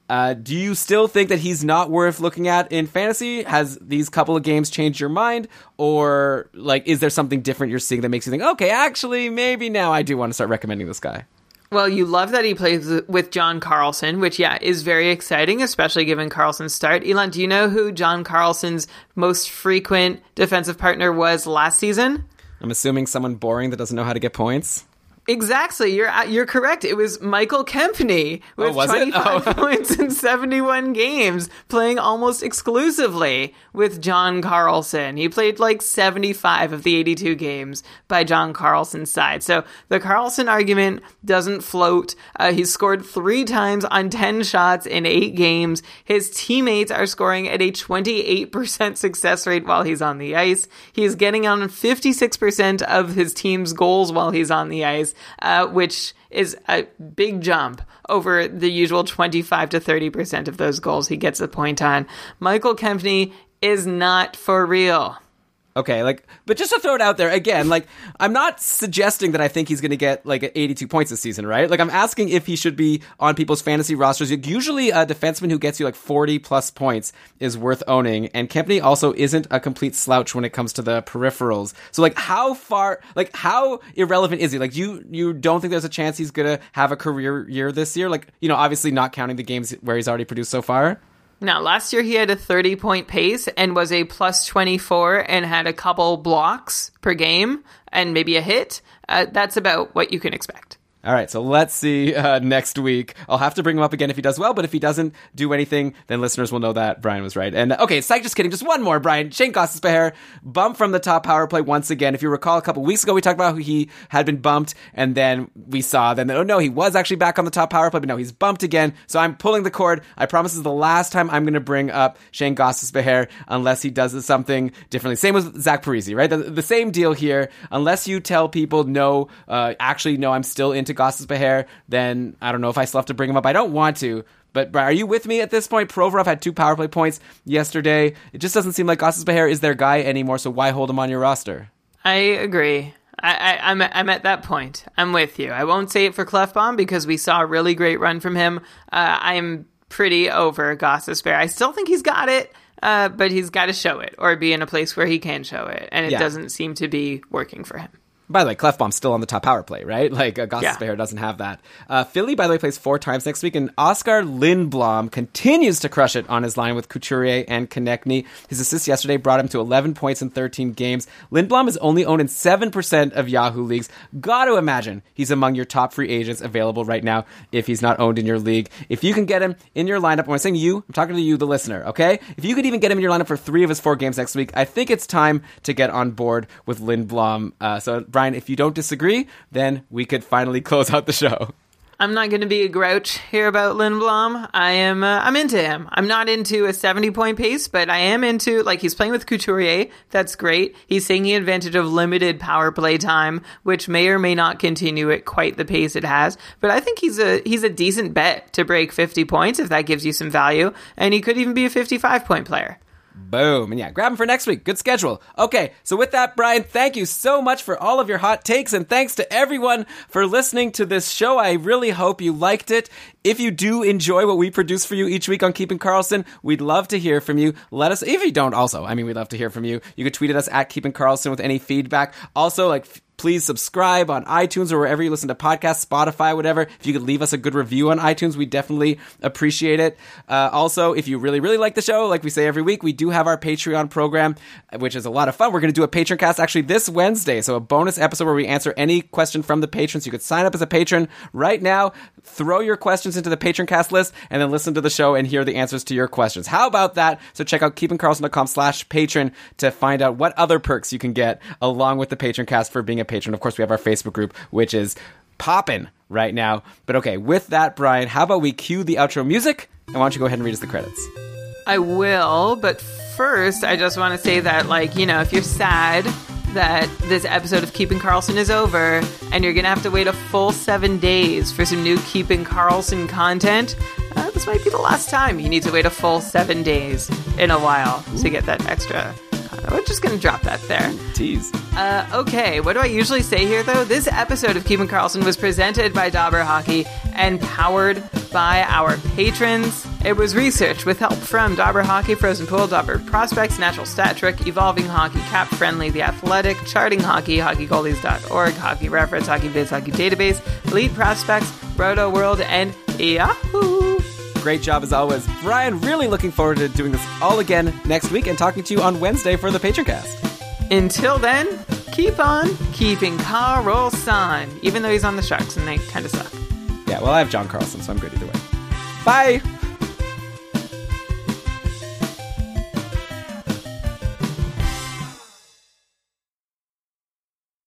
Do you still think that he's not worth looking at in fantasy? Has these couple of games changed your mind? Or, like, is there something different you're seeing that makes you think, okay, actually, maybe now I do want to start recommending this guy? Well, you love that he plays with John Carlson, which, is very exciting, especially given Carlson's start. Elon, do you know who John Carlson's most frequent defensive partner was last season? I'm assuming someone boring that doesn't know how to get points. Exactly. You're correct. It was Michael Kempney with 25 points in 71 games, playing almost exclusively with John Carlson. He played like 75 of the 82 games by John Carlson's side. So the Carlson argument doesn't float. He's scored 3 times on 10 shots in 8 games. His teammates are scoring at a 28% success rate while he's on the ice. He's getting on 56% of his team's goals while he's on the ice. Which is a big jump over the usual 25 to 30% of those goals he gets a point on. Michael Kempney is not for real. Okay, but just to throw it out there again, I'm not suggesting that I think he's going to get 82 points this season, right? I'm asking if he should be on people's fantasy rosters. Usually a defenseman who gets you 40 plus points is worth owning, and Kempney also isn't a complete slouch when it comes to the peripherals. So how irrelevant is he? You don't think there's a chance he's going to have a career year this year? Obviously not counting the games where he's already produced so far. Now, last year he had a 30-point pace and was a plus 24 and had a couple blocks per game and maybe a hit. That's about what you can expect. All right, so let's see next week. I'll have to bring him up again if he does well, but if he doesn't do anything, then listeners will know that Brian was right. And okay, psych, just kidding. Just one more, Brian. Shane Gostisbehere bumped from the top power play once again. If you recall, a couple weeks ago, we talked about how he had been bumped, and then we saw he was actually back on the top power play, but no, he's bumped again. So I'm pulling the cord. I promise this is the last time I'm going to bring up Shane Gostisbehere unless he does something differently. Same with Zach Parise, right? The same deal here. Unless you tell people, no, I'm still into Gostisbehere, then I don't know if I still have to bring him up. I don't want to, but are you with me at this point? Provorov had 2 power play points yesterday. It just doesn't seem like Gostisbehere is their guy anymore, so why hold him on your roster? I agree. I'm at that point. I'm with you. I won't say it for Klefbom because we saw a really great run from him. I'm pretty over Gostisbehere. I still think he's got it, but he's got to show it or be in a place where he can show it, and it doesn't seem to be working for him. By the way, Klefbom's still on the top power play, right? Gostisbehere doesn't have that. Philly, by the way, plays 4 times next week, and Oscar Lindblom continues to crush it on his line with Couturier and Konechny. His assist yesterday brought him to 11 points in 13 games. Lindblom is only owned in 7% of Yahoo leagues. Got to imagine he's among your top free agents available right now if he's not owned in your league. If you can get him in your lineup, when I'm saying you, I'm talking to you, the listener, okay? If you could even get him in your lineup for 3 of his 4 games next week, I think it's time to get on board with Lindblom. So Brian, if you don't disagree, then we could finally close out the show. I'm not going to be a grouch here about Lindblom. I'm into him. I'm not into a 70-point pace, but I am into, he's playing with Couturier. That's great. He's taking advantage of limited power play time, which may or may not continue at quite the pace it has. But I think he's a decent bet to break 50 points if that gives you some value. And he could even be a 55-point player. Boom. And grab him for next week. Good schedule. Okay, so with that, Brian, thank you so much for all of your hot takes, and thanks to everyone for listening to this show. I really hope you liked it. If you do enjoy what we produce for you each week on Keeping Karlsson, we'd love to hear from you. Let us, if you don't also, we'd love to hear from you. You could tweet at us at Keeping Karlsson with any feedback. Also, please subscribe on iTunes or wherever you listen to podcasts, Spotify, whatever. If you could leave us a good review on iTunes, we definitely appreciate it. Also, if you really, really like the show, like we say every week, we do have our Patreon program, which is a lot of fun. We're going to do a Patreon cast actually this Wednesday. So a bonus episode where we answer any question from the patrons. You could sign up as a patron right now, throw your questions into the Patreon cast list, and then listen to the show and hear the answers to your questions. How about that? So check out keepingkarlsson.com/patron to find out what other perks you can get along with the Patreon cast for being a patron. Of course, we have our Facebook group, which is popping right now. But okay, with that, Brian, how about we cue the outro music? And why don't you go ahead and read us the credits? I will, but first, I just want to say that, if you're sad that this episode of Keeping Karlsson is over and you're going to have to wait a full 7 days for some new Keeping Karlsson content, this might be the last time you need to wait a full 7 days in a while to get that extra. We're just going to drop that there. Tease. Okay, what do I usually say here, though? This episode of Keeping Karlsson was presented by Dauber Hockey and powered by our patrons. It was researched with help from Dobber Hockey, Frozen Pool, Dobber Prospects, Natural Stat Trick, Evolving Hockey, Cap Friendly, The Athletic, Charting Hockey, HockeyGoldies.org, Hockey Reference, Hockey Viz, Hockey Database, Elite Prospects, Roto World, and Yahoo! Great job as always. Brian, really looking forward to doing this all again next week and talking to you on Wednesday for the Patroncast. Until then, keep on keeping Carlson, even though he's on the Sharks and they kind of suck. Yeah, well, I have John Carlson, so I'm good either way. Bye!